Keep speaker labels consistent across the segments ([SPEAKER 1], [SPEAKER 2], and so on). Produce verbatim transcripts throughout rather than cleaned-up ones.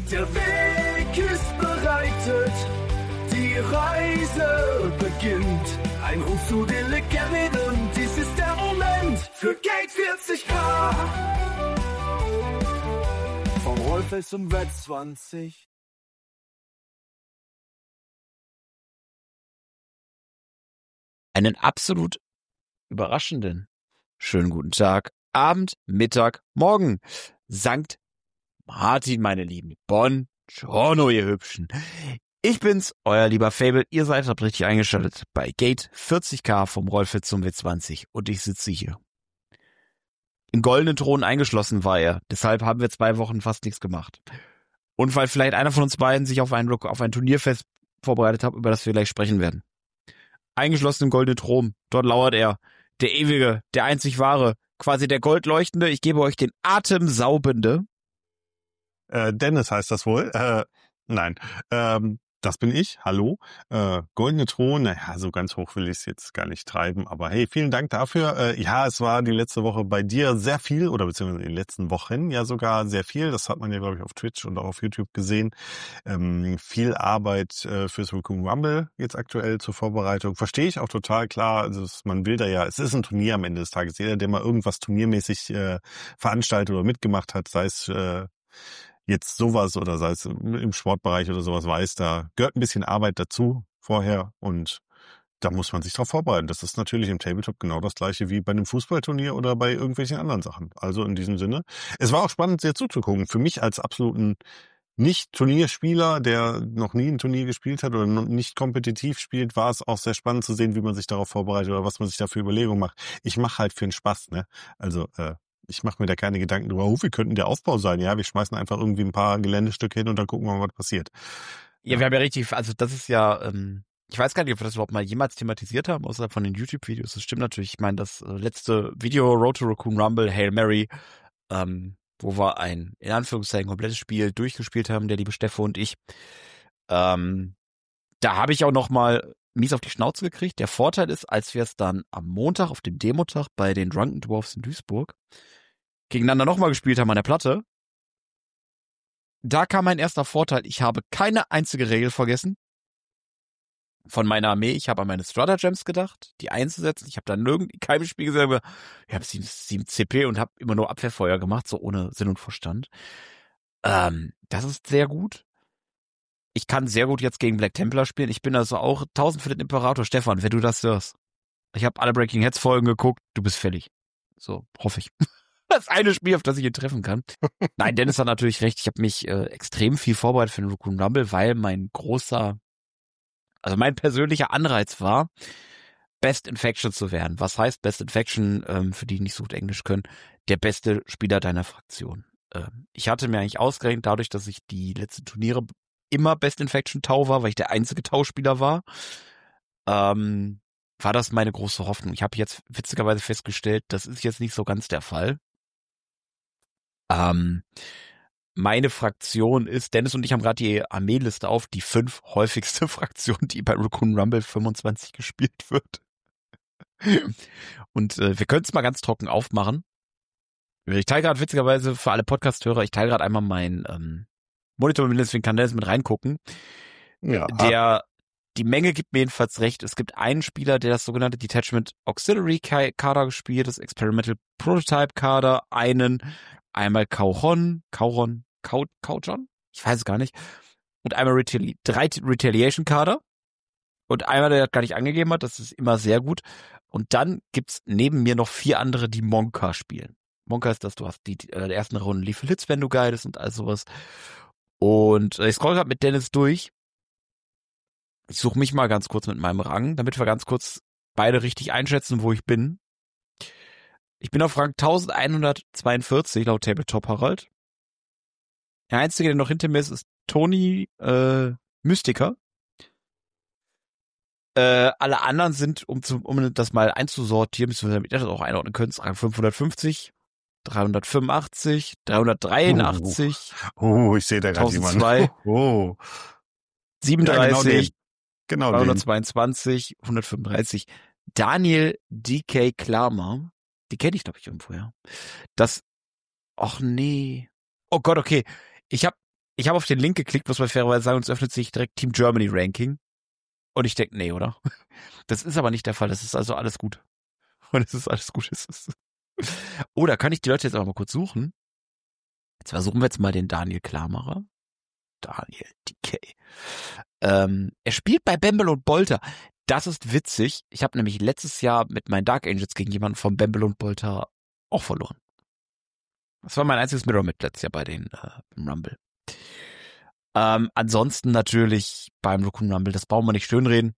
[SPEAKER 1] Der Weg ist bereitet, die Reise beginnt. Ein Ruf zu den Legenden, dies ist der Moment für Gate vierzig K. Vom Rollfeld zum W zwanzig.
[SPEAKER 2] Einen absolut überraschenden schönen guten Tag, Abend, Mittag, Morgen. Sankt Martin, meine Lieben. Buongiorno, ihr Hübschen. Ich bin's, euer lieber Fable. Ihr seid habt richtig eingeschaltet bei Gate vierzig K vom Rollfeld zum W zwanzig. Und ich sitze hier. Im goldenen Thron eingeschlossen war er. Deshalb haben wir zwei Wochen fast nichts gemacht. Und weil vielleicht einer von uns beiden sich auf ein, auf ein Turnierfest vorbereitet hat, über das wir gleich sprechen werden. Eingeschlossen im goldenen Thron. Dort lauert er. Der ewige, der einzig wahre, quasi der goldleuchtende. Ich gebe euch den atemsaubende.
[SPEAKER 3] Äh, Dennis heißt das wohl. Äh, nein, ähm, das bin ich. Hallo. Äh, Goldene Thron, naja, so ganz hoch will ich es jetzt gar nicht treiben. Aber hey, vielen Dank dafür. Äh, ja, es war die letzte Woche bei dir sehr viel, oder beziehungsweise in den letzten Wochen ja sogar sehr viel. Das hat man ja, glaube ich, auf Twitch und auch auf YouTube gesehen. Ähm, viel Arbeit äh, fürs Raccoon Rumble jetzt aktuell zur Vorbereitung. Verstehe ich auch total klar. Also man will da ja, es ist ein Turnier am Ende des Tages. Jeder, der mal irgendwas turniermäßig äh, veranstaltet oder mitgemacht hat, sei es äh, jetzt sowas oder sei es im Sportbereich oder sowas weiß, da gehört ein bisschen Arbeit dazu vorher und da muss man sich drauf vorbereiten. Das ist natürlich im Tabletop genau das gleiche wie bei einem Fußballturnier oder bei irgendwelchen anderen Sachen. Also in diesem Sinne. Es war auch spannend, sehr zuzugucken. Für mich als absoluten Nicht-Turnierspieler, der noch nie ein Turnier gespielt hat oder nicht kompetitiv spielt, war es auch sehr spannend zu sehen, wie man sich darauf vorbereitet oder was man sich da für Überlegungen macht. Ich mache halt für den Spaß, ne? Also, äh, ich mache mir da keine Gedanken drüber, oh, wie könnten der Aufbau sein? Ja, wir schmeißen einfach irgendwie ein paar Geländestücke hin und dann gucken wir mal, was passiert.
[SPEAKER 2] Ja, ja, wir haben ja richtig, also das ist ja, ähm, ich weiß gar nicht, ob wir das überhaupt mal jemals thematisiert haben, außerhalb von den YouTube-Videos. Das stimmt natürlich. Ich meine, das äh, letzte Video, Road to Raccoon Rumble, Hail Mary, ähm, wo wir ein, in Anführungszeichen, komplettes Spiel durchgespielt haben, der liebe Steffo und ich. Ähm, da habe ich auch noch mal mies auf die Schnauze gekriegt. Der Vorteil ist, als wir es dann am Montag auf dem Demotag bei den Drunken Dwarfs in Duisburg gegeneinander nochmal gespielt haben an der Platte, da kam mein erster Vorteil. Ich habe keine einzige Regel vergessen von meiner Armee. Ich habe an meine Stratagems gedacht, die einzusetzen. Ich habe dann nirgend in keinem Spiel gesagt, ich habe sieben C P und habe immer nur Abwehrfeuer gemacht, so ohne Sinn und Verstand. Ähm, das ist sehr gut. Ich kann sehr gut jetzt gegen Black Templar spielen. Ich bin also auch tausend für den Imperator. Stefan, wenn du das hörst. Ich habe alle Breaking Heads Folgen geguckt. Du bist fällig. So, hoffe ich. Das eine Spiel, auf das ich ihn treffen kann. Nein, Dennis hat natürlich recht. Ich habe mich äh, extrem viel vorbereitet für den Raccoon Rumble, weil mein großer, also mein persönlicher Anreiz war, Best in Faction zu werden. Was heißt Best in Faction, ähm, für die, die nicht so gut Englisch können, der beste Spieler deiner Fraktion. Ähm, ich hatte mir eigentlich ausgerechnet, dadurch, dass ich die letzten Turniere immer Best in Faction Tau war, weil ich der einzige Tauspieler war, ähm, war das meine große Hoffnung. Ich habe jetzt witzigerweise festgestellt, das ist jetzt nicht so ganz der Fall. Ähm, meine Fraktion ist, Dennis und ich haben gerade die Armeeliste auf, die fünf häufigste Fraktion, die bei Raccoon Rumble fünfundzwanzig gespielt wird. Und äh, wir können es mal ganz trocken aufmachen. Ich teile gerade witzigerweise für alle Podcast-Hörer, ich teile gerade einmal meinen ähm, Monitor, deswegen kann Dennis mit reingucken.
[SPEAKER 3] Ja.
[SPEAKER 2] Der, die Menge gibt mir jedenfalls recht. Es gibt einen Spieler, der das sogenannte Detachment Auxiliary Kader gespielt, das Experimental Prototype Kader, einen einmal Kauron, Kauron, Kau, Kaujon? Ich weiß es gar nicht. Und einmal Retali- drei Retaliation-Kader. Und einmal, der das gar nicht angegeben hat, das ist immer sehr gut. Und dann gibt's neben mir noch vier andere, die Monka spielen. Monka ist das, du hast die, die äh, ersten Runde Lethal Hits, wenn du guidest und all sowas. Und äh, ich scroll gerade mit Dennis durch. Ich suche mich mal ganz kurz mit meinem Rang, damit wir ganz kurz beide richtig einschätzen, wo ich bin. Ich bin auf Rang elfhundertzweiundvierzig laut Tabletop Harald. Der einzige, der noch hinter mir ist, ist Toni äh, Mystiker. Äh, alle anderen sind, um, zu, um das mal einzusortieren, damit ihr das auch einordnen könnt, Rang fünfhundertfünfzig, dreihundertfünfundachtzig, dreihundertdreiundachtzig,
[SPEAKER 3] Oh, oh ich sehe da gerade jemanden.
[SPEAKER 2] tausendzwei,
[SPEAKER 3] Oh.
[SPEAKER 2] siebenunddreißig,
[SPEAKER 3] Genau,
[SPEAKER 2] dreihundertzweiundzwanzig, hundertfünfunddreißig. Daniel D K Klammer, die kenne ich, glaube ich, irgendwo, ja. Das, ach nee. Oh Gott, okay. Ich habe ich habe auf den Link geklickt, muss man fairerweise sagen, und es öffnet sich direkt Team Germany Ranking. Und ich denke, nee, oder? Das ist aber nicht der Fall. Das ist also alles gut. Und es ist alles gut. Es ist oh, da kann ich die Leute jetzt aber mal kurz suchen. Jetzt versuchen wir jetzt mal den Daniel Klarmacher. Daniel D K. Ähm, er spielt bei Bamble und Bolter. Das ist witzig. Ich habe nämlich letztes Jahr mit meinen Dark Angels gegen jemanden von Bamble und Bolter auch verloren. Das war mein einziges Mirror-Match letztes Jahr bei den äh, im Rumble. Ähm, ansonsten natürlich beim Raccoon Rumble, das brauchen wir nicht schönreden,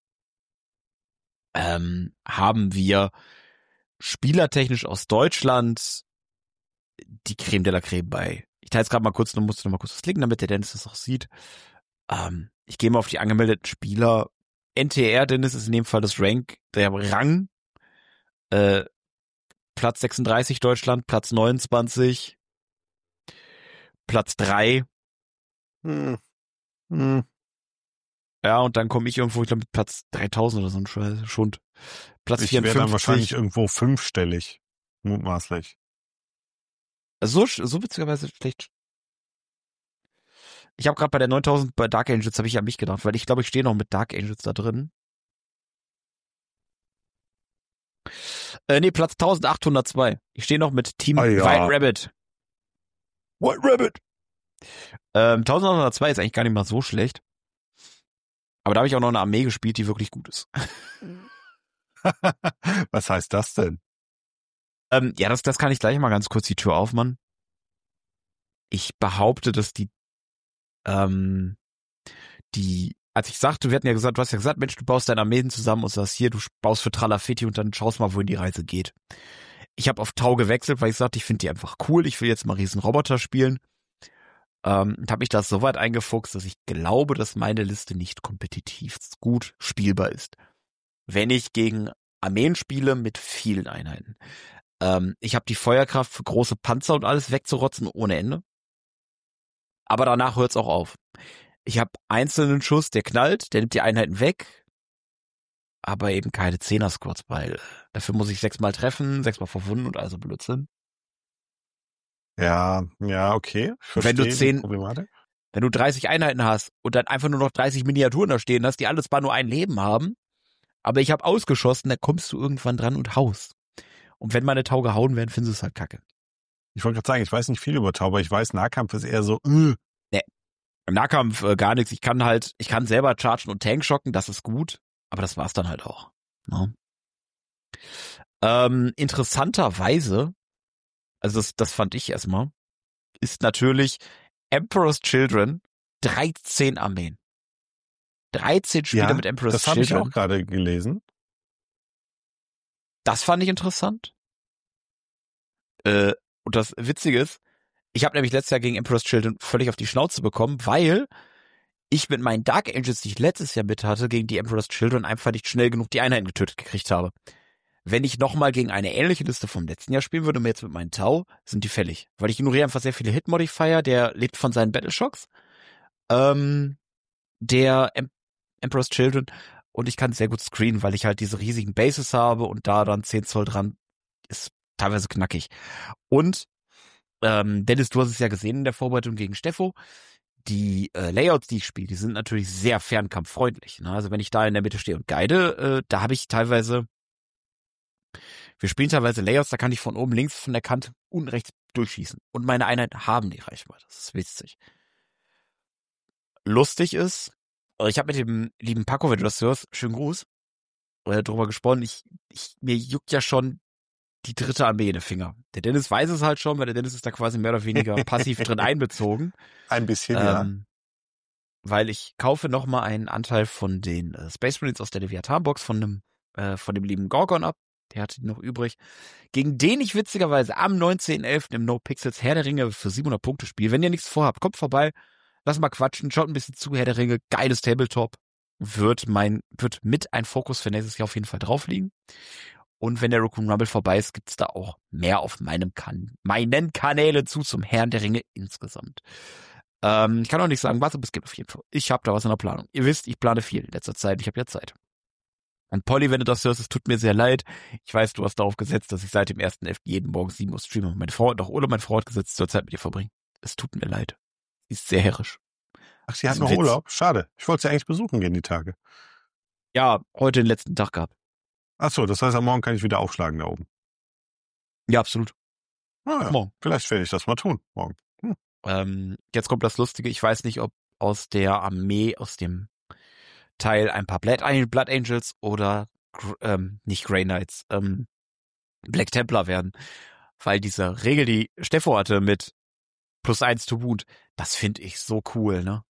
[SPEAKER 2] ähm, haben wir spielertechnisch aus Deutschland die Creme de la Creme bei. Ich teile es gerade mal kurz, nur musste noch mal kurz was klicken, damit der Dennis das auch sieht. Ähm, ich gehe mal auf die angemeldeten Spieler. N T R Dennis ist in dem Fall das Rank, der Rang. Äh, Platz sechsunddreißig Deutschland, Platz neunundzwanzig, Platz drei.
[SPEAKER 3] Hm. Hm.
[SPEAKER 2] Ja, und dann komme ich irgendwo, ich glaube, mit Platz dreitausend oder so ein Scheiß, Schund. Platz
[SPEAKER 3] Ich
[SPEAKER 2] vierundfünfzig.
[SPEAKER 3] wäre dann wahrscheinlich irgendwo fünfstellig. Mutmaßlich.
[SPEAKER 2] So, so witzigerweise schlecht. Ich habe gerade bei der neuntausend bei Dark Angels habe ich an mich gedacht, weil ich glaube, ich stehe noch mit Dark Angels da drin. Äh, nee, Platz eintausendachthundertzwei. Ich stehe noch mit Team
[SPEAKER 3] Ah, ja.
[SPEAKER 2] White Rabbit. White Rabbit. Ähm, eintausendachthundertzwei ist eigentlich gar nicht mal so schlecht. Aber da habe ich auch noch eine Armee gespielt, die wirklich gut ist.
[SPEAKER 3] Was heißt das denn?
[SPEAKER 2] Ähm, ja, das, das kann ich gleich mal ganz kurz die Tür aufmachen. Ich behaupte, dass die, ähm, die, als ich sagte, wir hatten ja gesagt, du hast ja gesagt, Mensch, du baust deine Armeen zusammen und sagst hier, du baust für Tralafetti und dann schaust mal, wohin die Reise geht. Ich habe auf Tau gewechselt, weil ich sagte, ich finde die einfach cool, ich will jetzt mal Riesenroboter spielen. Ähm, und habe mich da so weit eingefuchst, dass ich glaube, dass meine Liste nicht kompetitiv gut spielbar ist. Wenn ich gegen Armeen spiele mit vielen Einheiten. Ähm, ich habe die Feuerkraft für große Panzer und alles wegzurotzen ohne Ende. Aber danach hört's auch auf. Ich habe einzelnen Schuss, der knallt, der nimmt die Einheiten weg, aber eben keine Zehner-Squads, weil dafür muss ich sechsmal treffen, sechsmal verwunden und also Blödsinn.
[SPEAKER 3] Ja, ja, okay. Ich verstehe
[SPEAKER 2] Wenn du zehn,
[SPEAKER 3] die Problematik.
[SPEAKER 2] wenn du dreißig Einheiten hast und dann einfach nur noch dreißig Miniaturen da stehen hast, die alle zwar nur ein Leben haben, aber ich habe ausgeschossen, dann kommst du irgendwann dran und haust. Und wenn meine Tau gehauen werden, findest du es halt kacke.
[SPEAKER 3] Ich wollte gerade sagen, ich weiß nicht viel über Tau, aber ich weiß, Nahkampf ist eher so, äh.
[SPEAKER 2] Nee. Im Nahkampf äh, gar nichts. Ich kann halt, ich kann selber chargen und Tank schocken, das ist gut, aber das war's dann halt auch. Ne? Ähm, interessanterweise, also das, das fand ich erstmal, ist natürlich Emperor's Children, dreizehn Armeen. dreizehn Spieler
[SPEAKER 3] Ja,
[SPEAKER 2] mit Emperor's
[SPEAKER 3] das habe ich
[SPEAKER 2] Children.
[SPEAKER 3] auch gerade gelesen.
[SPEAKER 2] Das fand ich interessant. Äh, und das Witzige ist, ich habe nämlich letztes Jahr gegen Emperor's Children völlig auf die Schnauze bekommen, weil ich mit meinen Dark Angels, die ich letztes Jahr mit hatte, gegen die Emperor's Children einfach nicht schnell genug die Einheiten getötet gekriegt habe. Wenn ich nochmal gegen eine ähnliche Liste vom letzten Jahr spielen würde, und jetzt mit meinen Tau, sind die fällig. Weil ich ignoriere einfach sehr viele Hit-Modifier, der lebt von seinen Battleshocks. Ähm, der em- Emperor's Children. Und ich kann sehr gut screenen, weil ich halt diese riesigen Bases habe und da dann zehn Zoll dran ist teilweise knackig. Und ähm, Dennis, du hast es ja gesehen in der Vorbereitung gegen Steffo. Die äh, Layouts, die ich spiele, die sind natürlich sehr fernkampffreundlich. Ne? Also wenn ich da in der Mitte stehe und guide, äh, da habe ich teilweise, wir spielen teilweise Layouts, da kann ich von oben links von der Kante unten rechts durchschießen. Und meine Einheiten haben die Reichweite. Das ist witzig. Lustig ist, ich habe mit dem lieben Paco, wenn du das hörst, schönen Gruß, äh, drüber gesprochen. Ich, ich, mir juckt ja schon die dritte Armee in den Finger. Der Dennis weiß es halt schon, weil der Dennis ist da quasi mehr oder weniger passiv drin einbezogen.
[SPEAKER 3] Ein bisschen,
[SPEAKER 2] ähm, ja. Weil ich kaufe nochmal einen Anteil von den äh, Space Marines aus der Leviathan-Box von dem, äh, von dem lieben Gorgon ab. Der hatte die noch übrig. Gegen den ich witzigerweise am neunzehnten elften im No Pixels Herr der Ringe für siebenhundert Punkte spiele. Wenn ihr nichts vorhabt, kommt vorbei. Lass mal quatschen, schaut ein bisschen zu, Herr der Ringe, geiles Tabletop. Wird mein, wird mit ein Fokus für nächstes Jahr auf jeden Fall drauf liegen. Und wenn der Raccoon Rumble vorbei ist, gibt's da auch mehr auf meinem kan- meinen Kanälen zu zum Herrn der Ringe insgesamt. Ähm, ich kann auch nicht sagen, was, aber es gibt auf jeden Fall. Ich habe da was in der Planung. Ihr wisst, ich plane viel in letzter Zeit. Ich habe ja Zeit. Und Polly, wenn du das hörst, es tut mir sehr leid. Ich weiß, du hast darauf gesetzt, dass ich seit dem ersten elften jeden Morgen sieben Uhr streame. Meine Frau hat auch Urlaub, meine Frau hat gesetzt, zur Zeit mit dir verbringen. Es tut mir leid. Sie ist sehr herrisch.
[SPEAKER 3] Ach, sie hat
[SPEAKER 2] ist ein
[SPEAKER 3] noch
[SPEAKER 2] Witz.
[SPEAKER 3] Urlaub? Schade. Ich wollte sie eigentlich besuchen gehen, die Tage.
[SPEAKER 2] Ja, heute den letzten Tag gehabt.
[SPEAKER 3] Ach so, das heißt, am Morgen kann ich wieder aufschlagen da oben.
[SPEAKER 2] Ja, absolut.
[SPEAKER 3] Ah, ja.
[SPEAKER 2] Morgen.
[SPEAKER 3] Vielleicht werde ich das mal tun, morgen. Hm.
[SPEAKER 2] Ähm, jetzt kommt das Lustige. Ich weiß nicht, ob aus der Armee, aus dem Teil ein paar Blood, Blood Angels oder ähm, nicht Grey Knights, ähm, Black Templar werden. Weil diese Regel, die Steffo hatte mit plus eins to Wound, das finde ich so cool, ne?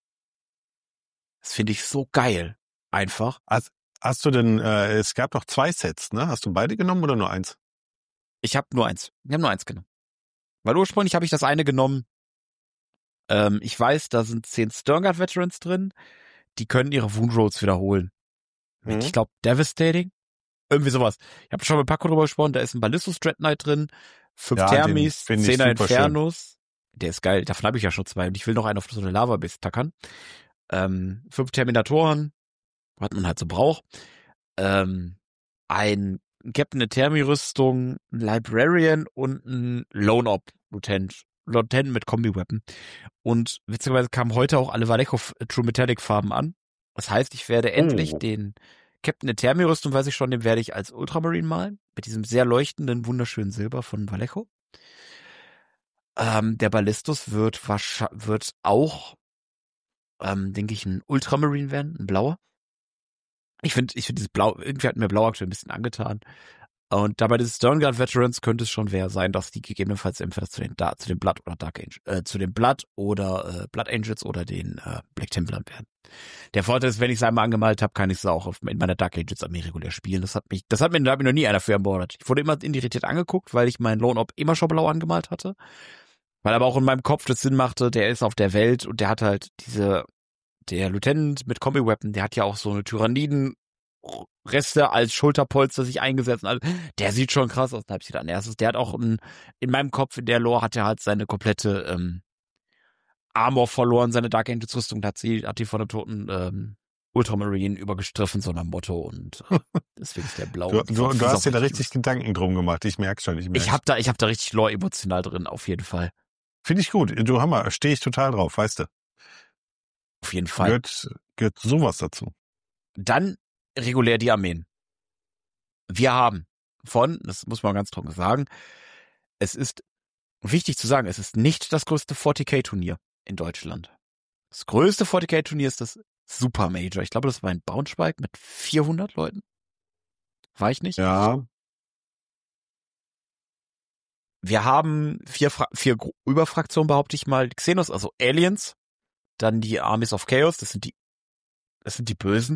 [SPEAKER 2] Das finde ich so geil. Einfach.
[SPEAKER 3] Hast, hast du denn, äh, es gab doch zwei Sets, ne? Hast du beide genommen oder nur eins?
[SPEAKER 2] Ich habe nur eins. Ich habe nur eins genommen. Weil ursprünglich habe ich das eine genommen. Ähm, ich weiß, da sind zehn Sternguard Veterans drin. Die können ihre Wound Rolls wiederholen. Mit,
[SPEAKER 3] Mhm.
[SPEAKER 2] ich glaube, Devastating. Irgendwie sowas. Ich habe schon mit Paco drüber gesprochen. Da ist ein Ballistus Dread Knight drin. Fünf
[SPEAKER 3] Ja, den
[SPEAKER 2] Thermis,
[SPEAKER 3] find ich
[SPEAKER 2] Zehner
[SPEAKER 3] super
[SPEAKER 2] Infernos. Der ist geil. Davon habe ich ja schon zwei. Und ich will noch einen auf so eine Lava-Base tackern. Ähm, fünf Terminatoren. Was man halt so braucht. Ähm, ein Captain Thermi-Rüstung, ein Librarian und ein Lone Op Lieutenant. Lieutenant mit Kombi-Weapon. Und witzigerweise kamen heute auch alle Vallejo True Metallic Farben an. Das heißt, ich werde endlich
[SPEAKER 3] Oh.
[SPEAKER 2] den Captain Thermi-Rüstung, weiß ich schon, den werde ich als Ultramarine malen. Mit diesem sehr leuchtenden, wunderschönen Silber von Vallejo. Ähm, der Ballistus wird wahrscheinlich, wird auch, ähm, denke ich, ein Ultramarine werden, ein blauer. Ich finde, ich finde dieses Blau, irgendwie hat mir Blau aktuell ein bisschen angetan. Und dabei dieses Sternguard Veterans könnte es schon wer sein, dass die gegebenenfalls entweder zu den, da, zu den Blood oder Dark Angels, äh, zu den Blood oder äh, Blood Angels oder den äh, Black Templern werden. Der Vorteil ist, wenn ich es einmal angemalt habe, kann ich es auch auf, in meiner Dark Angels Armee regulär spielen. Das hat mich, das hat mir, da hat mir noch nie einer für ermordet. Ich wurde immer irritiert angeguckt, weil ich meinen Lone Op immer schon blau angemalt hatte. Weil aber auch in meinem Kopf das Sinn machte, der ist auf der Welt und der hat halt diese, der Lieutenant mit Kombi-Weapon, der hat ja auch so eine Tyranniden Reste als Schulterpolster sich eingesetzt. Also, der sieht schon krass aus, halb an. Erstes, der hat auch ein, in meinem Kopf, in der Lore hat er halt seine komplette ähm, Armor verloren, seine Dark Angels Rüstung, da hat sie, hat die von einem toten ähm, Ultramarine übergestriffen, so nach Motto und äh, deswegen ist der blau.
[SPEAKER 3] Du, du, du hast dir da richtig
[SPEAKER 2] lustig.
[SPEAKER 3] Gedanken drum gemacht, ich merke schon. Ich, merk's.
[SPEAKER 2] Ich hab da, ich hab da richtig Lore emotional drin, auf jeden Fall.
[SPEAKER 3] Finde ich gut. Du Hammer, stehe ich total drauf, weißt du.
[SPEAKER 2] Auf jeden Fall.
[SPEAKER 3] Gehört, gehört sowas dazu.
[SPEAKER 2] Dann regulär die Armeen. Wir haben von, das muss man ganz trocken sagen, es ist wichtig zu sagen, es ist nicht das größte vierzig K-Turnier in Deutschland. Das größte vierzig K-Turnier ist das Super Major. Ich glaube, das war ein Braunschweig mit vierhundert Leuten. War ich nicht?
[SPEAKER 3] Ja.
[SPEAKER 2] Wir haben vier, Fra- vier Gru- Überfraktionen, behaupte ich mal. Xenos, also Aliens. Dann die Armies of Chaos, das sind die, das sind die Bösen.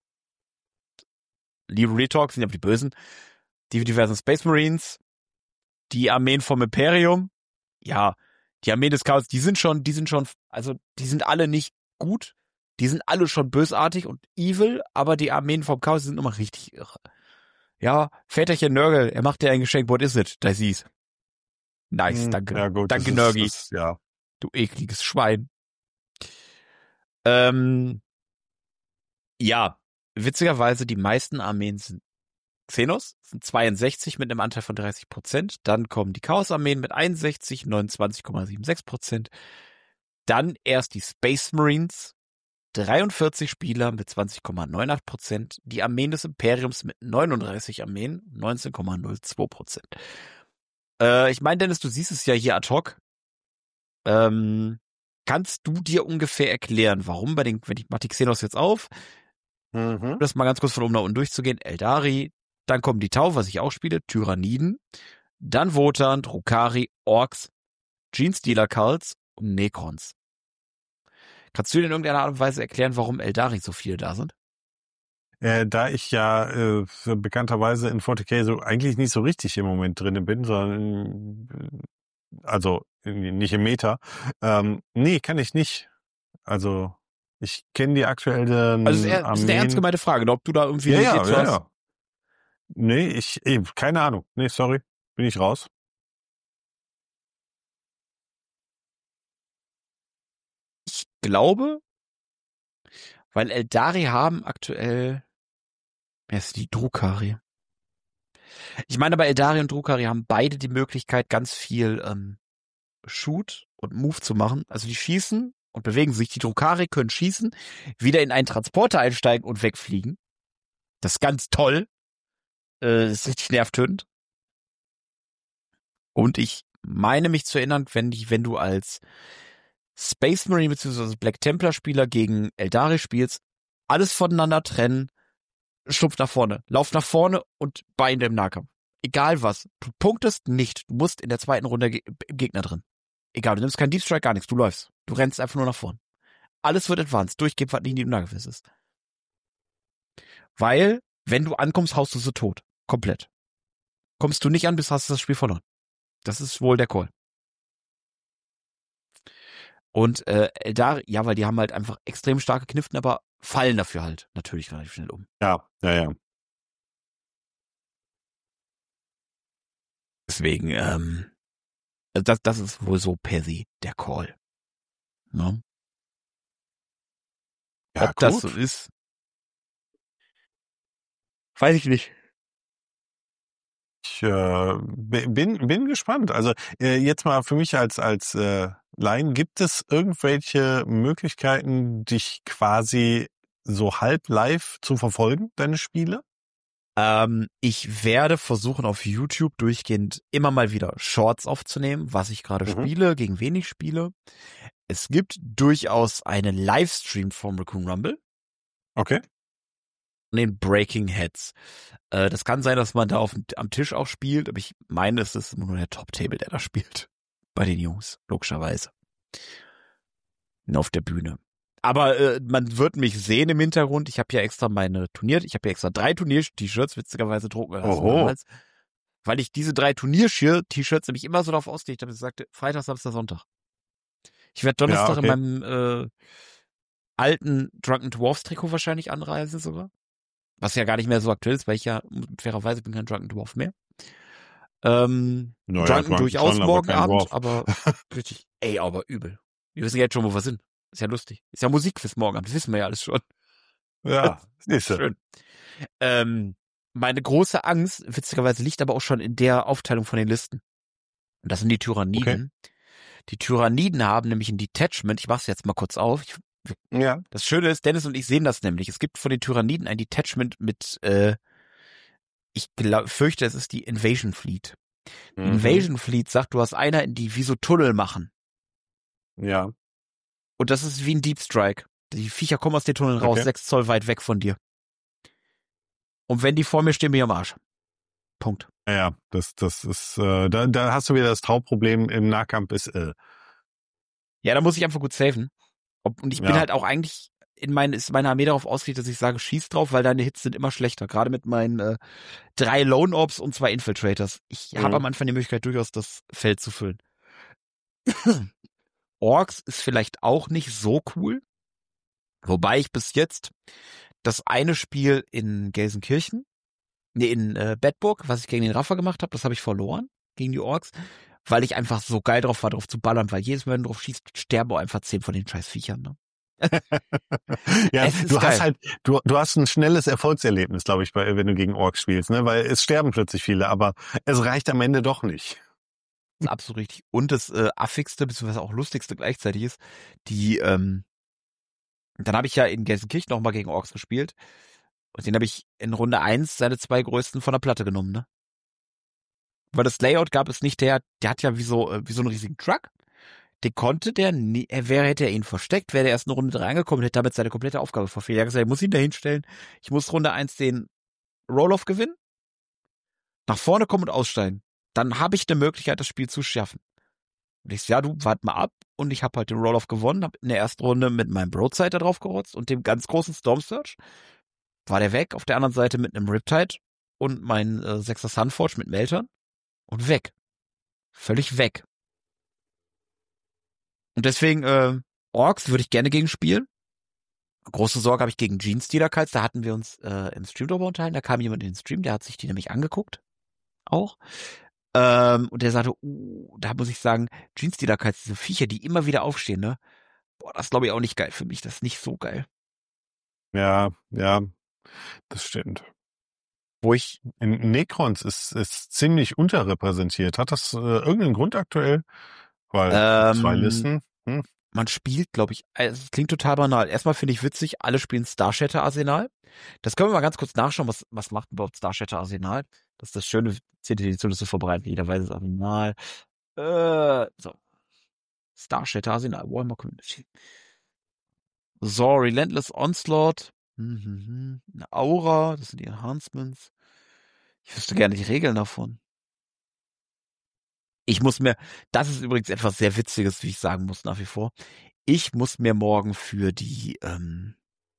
[SPEAKER 2] Liebe Retalk sind ja die Bösen. Die diversen Space Marines. Die Armeen vom Imperium. Ja, die Armeen des Chaos, die sind schon, die sind schon, also die sind alle nicht gut. Die sind alle schon bösartig und evil, aber die Armeen vom Chaos sind immer richtig irre. Ja, Väterchen Nörgel, er macht dir ein Geschenk, what is it? Da sieh's. Nice,
[SPEAKER 3] Hm,
[SPEAKER 2] danke.
[SPEAKER 3] Ja, gut,
[SPEAKER 2] danke,
[SPEAKER 3] das
[SPEAKER 2] Nörgi.
[SPEAKER 3] ist, das, ja.
[SPEAKER 2] Du ekliges Schwein. Ähm, ja, witzigerweise, die meisten Armeen sind Xenos, sind zweiundsechzig mit einem Anteil von dreißig Prozent. Dann kommen die Chaos-Armeen mit einundsechzig, neunundzwanzig Komma sechsundsiebzig Prozent. Dann erst die Space Marines, dreiundvierzig Spieler mit zwanzig Komma neunundachtzig Prozent. Die Armeen des Imperiums mit neununddreißig Armeen, neunzehn Komma null zwei Prozent. Äh, ich meine, Dennis, du siehst es ja hier ad hoc. Ähm, kannst du dir ungefähr erklären, warum bei den, wenn ich mach die Xenos jetzt auf,
[SPEAKER 3] Mhm.
[SPEAKER 2] das mal ganz kurz von oben nach unten durchzugehen, Eldari, dann kommen die Tau, was ich auch spiele, Tyranniden, dann Wotan, Drukhari, Orks, Genestealer Cults und Necrons. Kannst du dir in irgendeiner Art und Weise erklären, warum Eldari so viele da sind?
[SPEAKER 3] Äh, da ich ja äh, so bekannterweise in vierzig K so eigentlich nicht so richtig im Moment drin bin, sondern äh, also nicht im Meta. Ähm, nee, kann ich nicht. Also ich kenne die aktuellen
[SPEAKER 2] Also das ist, eher, das ist eine ernst
[SPEAKER 3] Armeen.
[SPEAKER 2] gemeinte Frage, ob du da irgendwie
[SPEAKER 3] Ja,
[SPEAKER 2] eine
[SPEAKER 3] ja,
[SPEAKER 2] Idee zu
[SPEAKER 3] ja,
[SPEAKER 2] hast.
[SPEAKER 3] ja. Nee, ich, eben, keine Ahnung. Nee, sorry. Bin ich raus.
[SPEAKER 2] Ich glaube, weil Eldari haben aktuell, wer ist die Drukhari? Ich meine, aber Eldari und Drukhari haben beide die Möglichkeit, ganz viel ähm, Shoot und Move zu machen. Also die schießen und bewegen sich. Die Drukhari können schießen, wieder in einen Transporter einsteigen und wegfliegen. Das ist ganz toll. Äh, das ist richtig nervtötend. Und ich meine mich zu erinnern, wenn, die, wenn du als Space Marine bzw. Black Templar Spieler gegen Eldari spielst, alles voneinander trennen, schlupf nach vorne, lauf nach vorne und Beine im Nahkampf. Egal was. Du punktest nicht. Du musst in der zweiten Runde ge- im Gegner drin. Egal, du nimmst keinen Deep Strike, gar nichts. Du läufst. Du rennst einfach nur nach vorne. Alles wird advanced. Durchgehend, was nicht in die Nahkampf ist. Weil, wenn du ankommst, haust du sie tot. Komplett. Kommst du nicht an, bis hast du das Spiel verloren. Das ist wohl der Call. Und äh, Eldari, ja, weil die haben halt einfach extrem starke Kniften, aber fallen dafür halt natürlich relativ schnell um.
[SPEAKER 3] Ja, ja, ja.
[SPEAKER 2] Deswegen, ähm, das, das ist wohl so per se der Call. Ne?
[SPEAKER 3] Ja,
[SPEAKER 2] Ob das
[SPEAKER 3] gut.
[SPEAKER 2] so ist, weiß ich nicht.
[SPEAKER 3] Ich äh, bin, bin gespannt. Also äh, jetzt mal für mich als, als äh, Laien, gibt es irgendwelche Möglichkeiten, dich quasi so halb live zu verfolgen, deine Spiele?
[SPEAKER 2] Ähm, ich werde versuchen, auf YouTube durchgehend immer mal wieder Shorts aufzunehmen, was ich gerade
[SPEAKER 3] Mhm.
[SPEAKER 2] spiele, gegen wen ich spiele. Es gibt durchaus einen Livestream vom Raccoon Rumble,
[SPEAKER 3] Okay.
[SPEAKER 2] den Breaking Heads. Äh, das kann sein, dass man da auf, dem- am Tisch auch spielt, aber ich meine, es ist immer nur der Top-Table, der da spielt. Bei den Jungs, logischerweise. Und auf der Bühne. Aber äh, man wird mich sehen im Hintergrund. Ich habe ja extra meine Turnier, ich habe ja extra drei Turnier-T-Shirts witzigerweise drucken lassen
[SPEAKER 3] Oho.
[SPEAKER 2] damals. Weil ich diese drei Turnier-T-Shirts nämlich immer so darauf ausgelegt habe, dass ich sagte, Freitag, Samstag, Sonntag. Ich werde Donnerstag
[SPEAKER 3] Ja, okay.
[SPEAKER 2] in meinem äh, alten Drunken Dwarfs Trikot wahrscheinlich anreisen sogar. Was ja gar nicht mehr so aktuell ist, weil ich ja fairerweise bin kein Drunken Dwarf mehr. Ähm,
[SPEAKER 3] Naja,
[SPEAKER 2] Drunken
[SPEAKER 3] Drunken
[SPEAKER 2] durchaus
[SPEAKER 3] schon, aber
[SPEAKER 2] morgen
[SPEAKER 3] kein
[SPEAKER 2] Abend,
[SPEAKER 3] Dwarf.
[SPEAKER 2] aber richtig, ey, aber übel. Wir wissen jetzt schon, wo wir sind. Ist ja lustig. Ist ja Musikquiz morgen Abend, das wissen wir ja alles schon.
[SPEAKER 3] Ja, siehst du.
[SPEAKER 2] Schön. Ähm, meine große Angst, witzigerweise, liegt aber auch schon in der Aufteilung von den Listen. Und das sind die Tyranniden. Die Tyranniden haben nämlich ein Detachment, ich mach's jetzt mal kurz auf. Ich,
[SPEAKER 3] Ja.
[SPEAKER 2] das Schöne ist, Dennis und ich sehen das nämlich. Es gibt von den Tyranniden ein Detachment mit, äh, ich glaub, fürchte, es ist die Invasion Fleet. Die
[SPEAKER 3] Mhm.
[SPEAKER 2] Invasion Fleet sagt, du hast einer, die wie so Tunnel machen.
[SPEAKER 3] Ja.
[SPEAKER 2] Und das ist wie ein Deep Strike. Die Viecher kommen aus den Tunneln raus,
[SPEAKER 3] Okay.
[SPEAKER 2] sechs Zoll weit weg von dir. Und wenn die vor mir stehen, bin ich am Arsch. Punkt.
[SPEAKER 3] Ja, ja, das, das ist, äh, da, da hast du wieder das Hauptproblem im Nahkampf ist, äh,
[SPEAKER 2] Ja, da muss ich einfach gut safen. Ob, und ich bin
[SPEAKER 3] Ja.
[SPEAKER 2] halt auch eigentlich in mein, ist meine Armee darauf ausgelegt, dass ich sage, schieß drauf, weil deine Hits sind immer schlechter. Gerade mit meinen äh, drei Lone Orbs und zwei Infiltrators. Ich
[SPEAKER 3] Mhm.
[SPEAKER 2] habe am Anfang die Möglichkeit, durchaus das Feld zu füllen. Orks ist vielleicht auch nicht so cool. Wobei ich bis jetzt das eine Spiel in Gelsenkirchen, nee, in äh, Bedburg, was ich gegen den Raffer gemacht habe, das habe ich verloren gegen die Orks, weil ich einfach so geil drauf war, drauf zu ballern, weil jedes Mal, wenn du drauf schießt, sterben auch einfach zehn von den scheiß Viechern. Ne?
[SPEAKER 3] ja,
[SPEAKER 2] Es ist
[SPEAKER 3] du
[SPEAKER 2] geil.
[SPEAKER 3] hast halt, du, du hast ein schnelles Erfolgserlebnis, glaube ich, bei, wenn du gegen Orks spielst, ne, weil es sterben plötzlich viele, aber es reicht am Ende doch nicht.
[SPEAKER 2] Das ist absolut richtig. Und das äh, affigste, beziehungsweise auch lustigste gleichzeitig ist, die, ähm, dann habe ich ja in Gelsenkirchen nochmal gegen Orks gespielt und den habe ich in Runde eins seine zwei größten von der Platte genommen, ne? Weil das Layout gab es nicht, der, der hat ja wie so, äh, wie so einen riesigen Truck. Den konnte der, nie, er wäre, hätte er ihn versteckt, wäre der erst in Runde drei angekommen, hätte damit seine komplette Aufgabe verfehlt. Er hat gesagt, ich muss ihn da hinstellen, ich muss Runde eins den Roll-Off gewinnen, nach vorne kommen und aussteigen. Dann habe ich eine Möglichkeit, das Spiel zu schaffen. Und ich so, ja, du, wart mal ab. Und ich habe halt den Roll-Off gewonnen, habe in der ersten Runde mit meinem Broadside da drauf gerotzt und dem ganz großen Storm Surge war der weg. Auf der anderen Seite mit einem Riptide und mein äh, Sechser Sunforge mit Meltern und weg. Völlig weg. Und deswegen, äh, Orks würde ich gerne gegen spielen. Große Sorge habe ich gegen Gene Stealer Kites. Da hatten wir uns äh, im Stream darüber unterhalten. Da kam jemand in den Stream, der hat sich die nämlich angeguckt. Auch. Ähm, und der sagte, uh, da muss ich sagen, Gene Stealer Kites, diese Viecher, die immer wieder aufstehen, ne? Boah, das ist, glaube ich, auch nicht geil für mich. Das ist nicht so geil.
[SPEAKER 3] Ja, ja, das stimmt.
[SPEAKER 2] Wo ich,
[SPEAKER 3] In Necrons ist, ist ziemlich unterrepräsentiert. Hat das äh, irgendeinen Grund aktuell? Weil
[SPEAKER 2] Ähm,
[SPEAKER 3] zwei Listen. Hm?
[SPEAKER 2] man spielt, glaube ich, also es klingt total banal. Erstmal finde ich witzig, alle spielen Star Shatter Arsenal. Das können wir mal ganz kurz nachschauen, was, was macht überhaupt Star Shatter Arsenal? Das ist das schöne C D D-Liste vorbereiten, jeder weiß es Arsenal. Äh, so. Star Shatter Arsenal, Warhammer Community. So, Relentless Onslaught. Mhm. Eine Aura, das sind die Enhancements. Ich wüsste gerne die Regeln davon. Ich muss mir, das ist übrigens etwas sehr Witziges, wie ich sagen muss, nach wie vor. Ich muss mir morgen für die, ähm,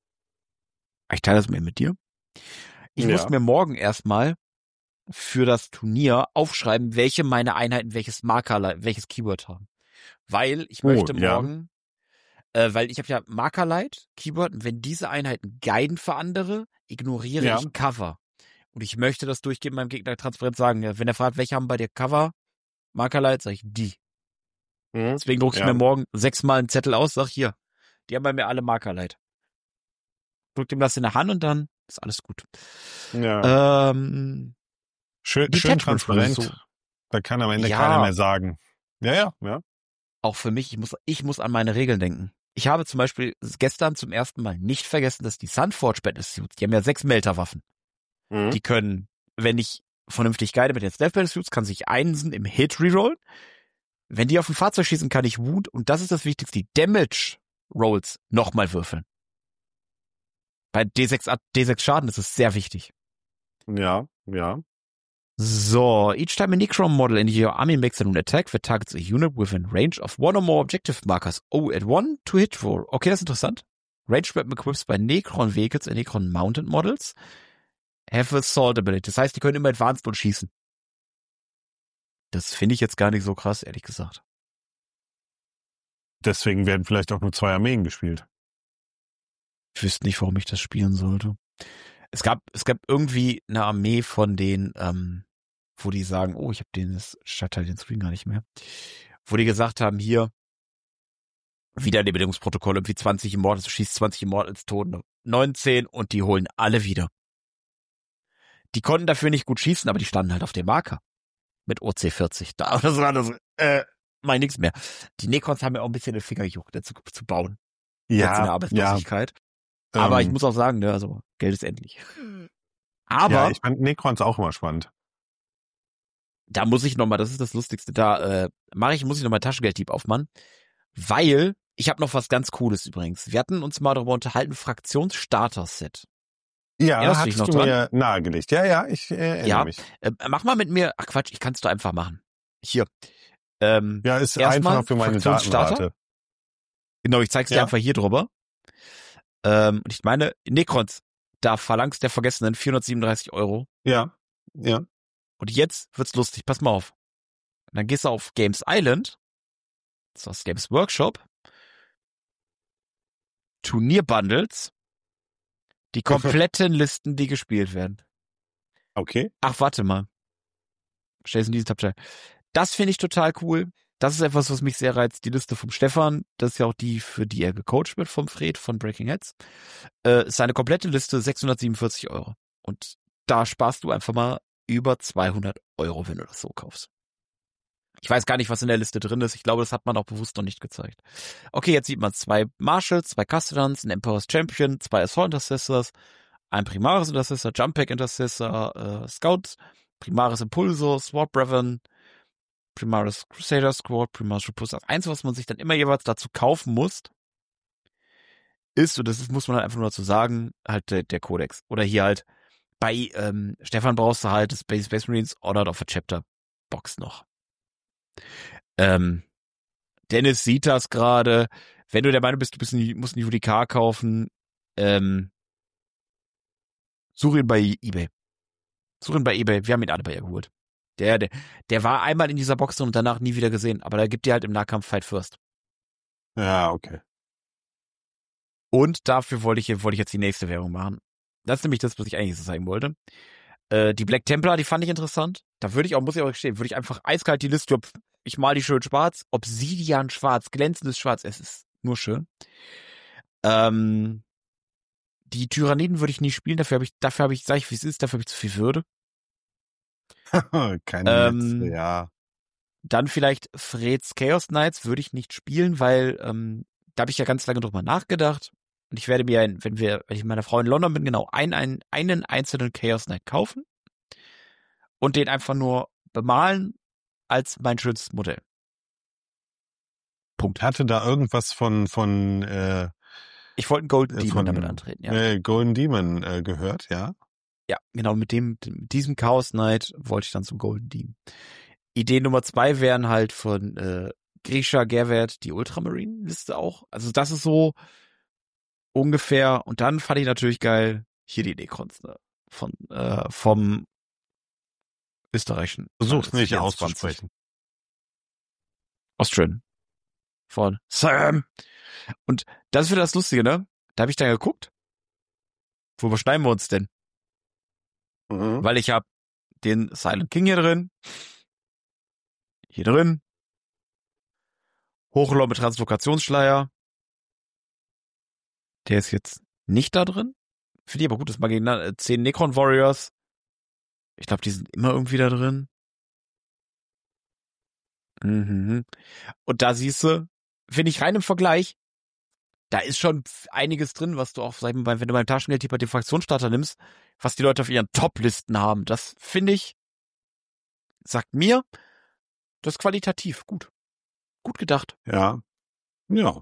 [SPEAKER 2] ich teile das mal mit dir. Ich
[SPEAKER 3] Ja.
[SPEAKER 2] muss mir morgen erstmal für das Turnier aufschreiben, welche meine Einheiten, welches Marker, welches Keyword haben. Weil ich
[SPEAKER 3] Oh,
[SPEAKER 2] möchte
[SPEAKER 3] ja.
[SPEAKER 2] morgen, äh, weil ich habe ja Markerlight, Keyword, und wenn diese Einheiten guiden für andere, ignoriere
[SPEAKER 3] Ja.
[SPEAKER 2] ich Cover. Und ich möchte das durchgehen meinem Gegner transparent sagen. Ja, wenn er fragt, welche haben bei dir Cover, Markerlight, sage ich die.
[SPEAKER 3] Mhm.
[SPEAKER 2] Deswegen drucke ich
[SPEAKER 3] Ja.
[SPEAKER 2] mir morgen sechsmal einen Zettel aus, sag hier, die haben bei mir alle Markerlight. Drück ihm das in der Hand und dann ist alles gut.
[SPEAKER 3] Ja.
[SPEAKER 2] Ähm,
[SPEAKER 3] Schön,
[SPEAKER 2] die
[SPEAKER 3] schön
[SPEAKER 2] Attachment
[SPEAKER 3] transparent.
[SPEAKER 2] so.
[SPEAKER 3] Da kann am Ende
[SPEAKER 2] Ja.
[SPEAKER 3] keiner mehr sagen. Ja, ja, ja.
[SPEAKER 2] Auch für mich, ich muss, ich muss an meine Regeln denken. Ich habe zum Beispiel gestern zum ersten Mal nicht vergessen, dass die Sunforge Battlesuits, die haben ja sechs Melterwaffen.
[SPEAKER 3] Mhm.
[SPEAKER 2] Die können, wenn ich vernünftig guide mit den Stealth Battlesuits, kann sich Einsen im Hit rerollen. Wenn die auf ein Fahrzeug schießen, kann ich Wound, und das ist das Wichtigste, die Damage Rolls nochmal würfeln. Bei D sechs, D sechs Schaden ist es sehr wichtig.
[SPEAKER 3] Ja, ja.
[SPEAKER 2] So, each time a Necron model in your army makes an attack that targets a unit within range of one or more objective markers. Oh, at one to hit roll. Okay, das ist interessant. Range weapon equips by Necron vehicles and Necron mounted models have assault ability. Das heißt, die können immer advanced und schießen. Das finde ich jetzt gar nicht so krass, ehrlich gesagt.
[SPEAKER 3] Deswegen werden vielleicht auch nur zwei Armeen gespielt.
[SPEAKER 2] Ich wüsste nicht, warum ich das spielen sollte. Es gab, es gab irgendwie eine Armee von denen, ähm, wo die sagen, oh, ich habe den das Stadtteil, den Screen gar nicht mehr, wo die gesagt haben, hier, wieder ein Bedingungsprotokoll, irgendwie zwanzig Immortals, du schießt zwanzig Immortals tot, neunzehn, und die holen alle wieder. Die konnten dafür nicht gut schießen, aber die standen halt auf dem Marker. Mit O C vierzig. Da, das war das, äh, mach ich nichts mehr. Die Necrons haben ja auch ein bisschen den Finger gejuckt, dazu zu bauen. Jetzt in der
[SPEAKER 3] Ja, ja.
[SPEAKER 2] Arbeitslosigkeit. Aber
[SPEAKER 3] Ähm,
[SPEAKER 2] ich muss auch sagen, ne, also Geld ist endlich. Aber
[SPEAKER 3] ja, ich fand Necrons auch immer spannend.
[SPEAKER 2] da muss ich nochmal, das ist das Lustigste, da äh, mache ich, muss ich nochmal Taschengelddieb aufmachen, weil ich habe noch was ganz Cooles übrigens. Wir hatten uns mal darüber unterhalten, Fraktionsstarter-Set.
[SPEAKER 3] Ja,
[SPEAKER 2] Erinnerst du dich
[SPEAKER 3] hattest
[SPEAKER 2] noch
[SPEAKER 3] du mir nahegelegt. Ja, ja, ich äh, erinnere
[SPEAKER 2] Ja.
[SPEAKER 3] mich.
[SPEAKER 2] Äh, mach mal mit mir, ach Quatsch, ich kann es doch einfach machen. Hier. Ähm,
[SPEAKER 3] Ja, ist
[SPEAKER 2] Erstmal
[SPEAKER 3] einfacher für meine
[SPEAKER 2] Fraktionsstarter?
[SPEAKER 3] Datenrate.
[SPEAKER 2] Genau, ich zeig's dir
[SPEAKER 3] Ja.
[SPEAKER 2] einfach hier drüber. Ähm, und ich meine, Necrons, da verlangst der Vergessenen vierhundertsiebenunddreißig Euro.
[SPEAKER 3] Ja, ja.
[SPEAKER 2] Und jetzt wird's lustig, pass mal auf. Und dann gehst du auf Games Island, das ist Games Workshop, Turnierbundles, die kompletten Listen, die gespielt werden.
[SPEAKER 3] Okay.
[SPEAKER 2] Ach, warte mal. Stell's in diesen Tabteil. Das finde ich total cool. Das ist etwas, was mich sehr reizt. Die Liste vom Stefan, das ist ja auch die, für die er gecoacht wird, vom Fred von Breaking Heads, äh, ist eine komplette Liste sechshundertsiebenundvierzig Euro. Und da sparst du einfach mal über zweihundert Euro, wenn du das so kaufst. Ich weiß gar nicht, was in der Liste drin ist. Ich glaube, das hat man auch bewusst noch nicht gezeigt. Okay, jetzt sieht man zwei Marshals, zwei Custodans, ein Emperor's Champion, zwei Assault Intercessors, ein Primaris Intercessor, Jump Pack Intercessor, äh, Scouts, Primaris Impulso, Sword Brethren, Primaris Crusader Squad, Primaris Repulsor. Das Einzige, was man sich dann immer jeweils dazu kaufen muss, ist, und das ist, muss man halt einfach nur dazu sagen, halt der, der Codex. Oder hier halt, bei ähm, Stefan brauchst du halt das Space, Space Marines Ordered of a Chapter Box noch. Ähm, Dennis sieht das gerade. Wenn du der Meinung bist, du bist nie, musst einen U D K kaufen, ähm, such ihn bei eBay. Such ihn bei eBay. Wir haben ihn alle bei ihr geholt. Der, der, der war einmal in dieser Box drin und danach nie wieder gesehen. Aber da gibt dir halt im Nahkampf Fight First.
[SPEAKER 3] Ja, okay.
[SPEAKER 2] Und dafür wollte ich, wollte ich jetzt die nächste Währung machen. Das ist nämlich das, was ich eigentlich so zeigen wollte. Äh, die Black Templar, die fand ich interessant. Da würde ich auch, muss ich auch gestehen, würde ich einfach eiskalt die Liste, ich mal die schön schwarz, Obsidian schwarz, glänzendes Schwarz, es ist nur schön. Ähm, die Tyranniden würde ich nie spielen, dafür habe ich, dafür habe ich, sag ich, wie es ist, dafür habe ich zu viel Würde.
[SPEAKER 3] Keine
[SPEAKER 2] Ähm,
[SPEAKER 3] Netze, ja.
[SPEAKER 2] Dann vielleicht Freds Chaos Knights würde ich nicht spielen, weil ähm, da habe ich ja ganz lange drüber nachgedacht. Und ich werde mir, wenn wir, wenn ich mit meiner Frau in London bin, genau einen, einen, einen einzelnen Chaos Knight kaufen und den einfach nur bemalen als mein schönstes Modell. Punkt.
[SPEAKER 3] Hatte da irgendwas von von äh,
[SPEAKER 2] Ich wollte einen Golden
[SPEAKER 3] äh,
[SPEAKER 2] Demon
[SPEAKER 3] von
[SPEAKER 2] damit antreten, ja.
[SPEAKER 3] äh, Golden Demon äh, gehört, ja?
[SPEAKER 2] Ja, genau, mit dem, mit diesem Chaos Knight wollte ich dann zum Golden Demon. Idee Nummer zwei wären halt von äh, Grisha Gerwert die Ultramarine-Liste auch. Also das ist so ungefähr. Und dann fand ich natürlich geil, hier die Necrons, ne? Von, äh, vom österreichischen.
[SPEAKER 3] Versuch's nicht
[SPEAKER 2] vierundzwanzig.
[SPEAKER 3] auszusprechen.
[SPEAKER 2] Austrian. Von Sam. Und das ist wieder das Lustige, ne? Da habe ich dann geguckt. Wo überschneiden wir uns denn?
[SPEAKER 3] Mhm.
[SPEAKER 2] Weil ich habe den Silent King hier drin. Hier drin. Hochlor mit Translokationsschleier. Der ist jetzt nicht da drin. Finde ich aber gut, das mag ich. Ne? Zehn Necron Warriors. Ich glaube, die sind immer irgendwie da drin. Mhm. Und da siehst du, finde ich rein im Vergleich, da ist schon einiges drin, was du auch, sag ich mal, wenn du beim Taschengeldtipper den Fraktionsstarter nimmst, was die Leute auf ihren Top-Listen haben. Das finde ich, sagt mir, das ist qualitativ gut. Gut gedacht.
[SPEAKER 3] Ja. Ja.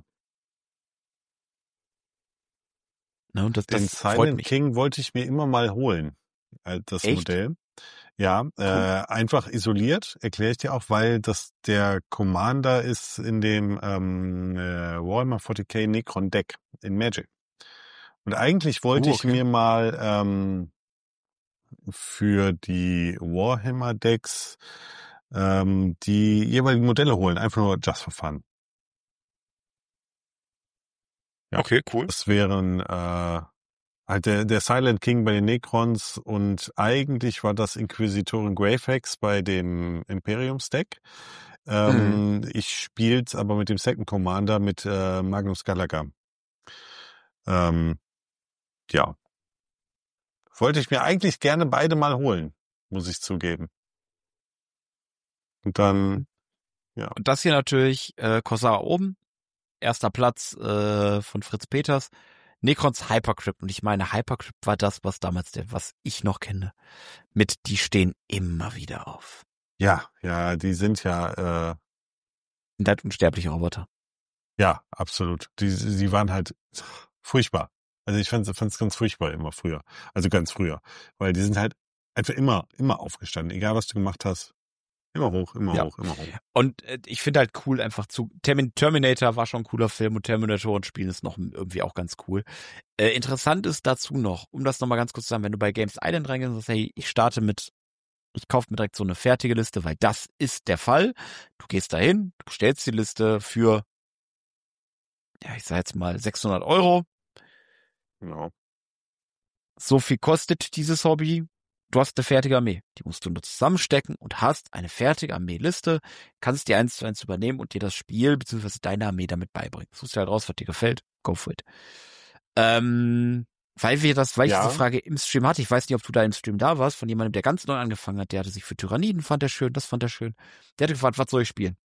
[SPEAKER 2] Ne, und das,
[SPEAKER 3] Den
[SPEAKER 2] das freut
[SPEAKER 3] Silent
[SPEAKER 2] mich.
[SPEAKER 3] King wollte ich mir immer mal holen. äh, Das
[SPEAKER 2] Echt?
[SPEAKER 3] Modell. Ja, äh, einfach isoliert, erkläre ich dir auch, weil das der Commander ist in dem ähm, äh, Warhammer forty K Necron Deck in Magic. Und eigentlich wollte
[SPEAKER 2] Oh,
[SPEAKER 3] ich
[SPEAKER 2] okay.
[SPEAKER 3] mir mal ähm, für die Warhammer Decks ähm, die jeweiligen Modelle holen, einfach nur just for fun. Ja.
[SPEAKER 2] Okay, cool.
[SPEAKER 3] Das wären äh, halt der, der Silent King bei den Necrons und eigentlich war das Inquisitorin Gravehex bei dem Imperium-Stack. Ähm,
[SPEAKER 2] Mhm.
[SPEAKER 3] Ich spiel's aber mit dem Second Commander mit äh, Magnus Gallagher. Ähm, ja. Wollte ich mir eigentlich gerne beide mal holen, muss ich zugeben. Und dann, ja.
[SPEAKER 2] Und das hier natürlich, äh, Corsair oben, erster Platz äh, von Fritz Peters, Necrons Hypercrypt. Und ich meine, Hypercrypt war das, was damals, der, was ich noch kenne, mit die stehen immer wieder auf.
[SPEAKER 3] Ja, ja, die sind ja, äh,
[SPEAKER 2] Und das unsterbliche Roboter.
[SPEAKER 3] ja, absolut. Die, die waren halt furchtbar. Also ich fand es ganz furchtbar immer früher. Also ganz früher. Weil die sind halt einfach immer, immer aufgestanden. Egal, was du gemacht hast. Immer hoch, immer
[SPEAKER 2] Ja.
[SPEAKER 3] hoch, immer hoch.
[SPEAKER 2] Und äh, ich finde halt cool einfach zu, Termin- Terminator war schon ein cooler Film und Terminatoren spielen ist noch irgendwie auch ganz cool. Äh, interessant ist dazu noch, um das nochmal ganz kurz zu sagen, wenn du bei Games Island reingehst und sagst, hey, ich starte mit, ich kaufe mir direkt so eine fertige Liste, weil das ist der Fall. Du gehst dahin, du stellst die Liste für, ja, ich sag jetzt mal sechshundert Euro.
[SPEAKER 3] Genau.
[SPEAKER 2] So viel kostet dieses Hobby. Du hast eine fertige Armee. Die musst du nur zusammenstecken und hast eine fertige Armeeliste, kannst die eins zu eins übernehmen und dir das Spiel bzw. deine Armee damit beibringen. Suchst dir halt raus, was dir gefällt. Go for it. Ähm, weil wir das, weil ich
[SPEAKER 3] Ja.
[SPEAKER 2] diese Frage im Stream hatte, ich weiß nicht, ob du da im Stream da warst, von jemandem, der ganz neu angefangen hat, der hatte sich für Tyranniden, fand er schön, das fand er schön. Der hatte gefragt, was soll ich spielen?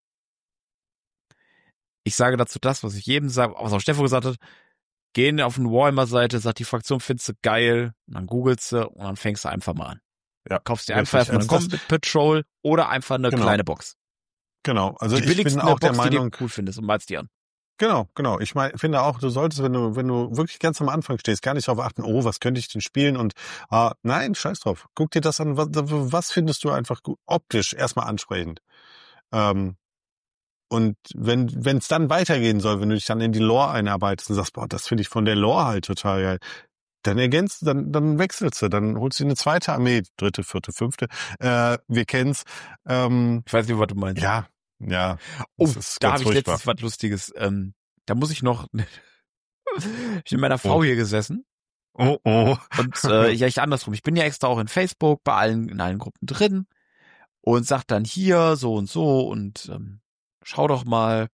[SPEAKER 2] Ich sage dazu das, was ich jedem sage, was auch Steffo gesagt hat, gehen auf eine Warhammer-Seite, sagt, die Fraktion findest du geil, und dann googelst du und dann fängst du einfach mal an.
[SPEAKER 3] Ja.
[SPEAKER 2] Kaufst dir
[SPEAKER 3] Richtig.
[SPEAKER 2] einfach erstmal eine
[SPEAKER 3] Also das-
[SPEAKER 2] Combat Patrol oder einfach eine
[SPEAKER 3] Genau.
[SPEAKER 2] kleine Box.
[SPEAKER 3] Genau. Also
[SPEAKER 2] Die
[SPEAKER 3] ich bin
[SPEAKER 2] billigste
[SPEAKER 3] auch der
[SPEAKER 2] Box, die
[SPEAKER 3] Meinung,
[SPEAKER 2] du cool findest und malst die an.
[SPEAKER 3] genau, genau. Ich mein, finde auch, du solltest, wenn du, wenn du wirklich ganz am Anfang stehst, gar nicht darauf achten, oh, was könnte ich denn spielen und ah, nein, scheiß drauf. Guck dir das an, was, was findest du einfach gut, optisch erstmal ansprechend. Ähm, und wenn wenn es dann weitergehen soll, wenn du dich dann in die Lore einarbeitest und sagst, boah, das finde ich von der Lore halt total geil, dann ergänzt, dann dann wechselst du, dann holst du eine zweite Armee, dritte, vierte, fünfte. Äh, wir kennen's. Ähm,
[SPEAKER 2] Ich weiß nicht, was du meinst.
[SPEAKER 3] ja, ja.
[SPEAKER 2] Oh,
[SPEAKER 3] das ist
[SPEAKER 2] da
[SPEAKER 3] ganz
[SPEAKER 2] habe ich
[SPEAKER 3] furchtbar.
[SPEAKER 2] letztens was Lustiges. Ähm, da muss ich noch, ich bin mit meiner Frau
[SPEAKER 3] Oh.
[SPEAKER 2] hier gesessen
[SPEAKER 3] Oh, oh.
[SPEAKER 2] und äh, ja, ich andersrum. Ich bin ja extra auch in Facebook bei allen, in allen Gruppen drin und sag dann hier so und so und ähm, schau doch mal.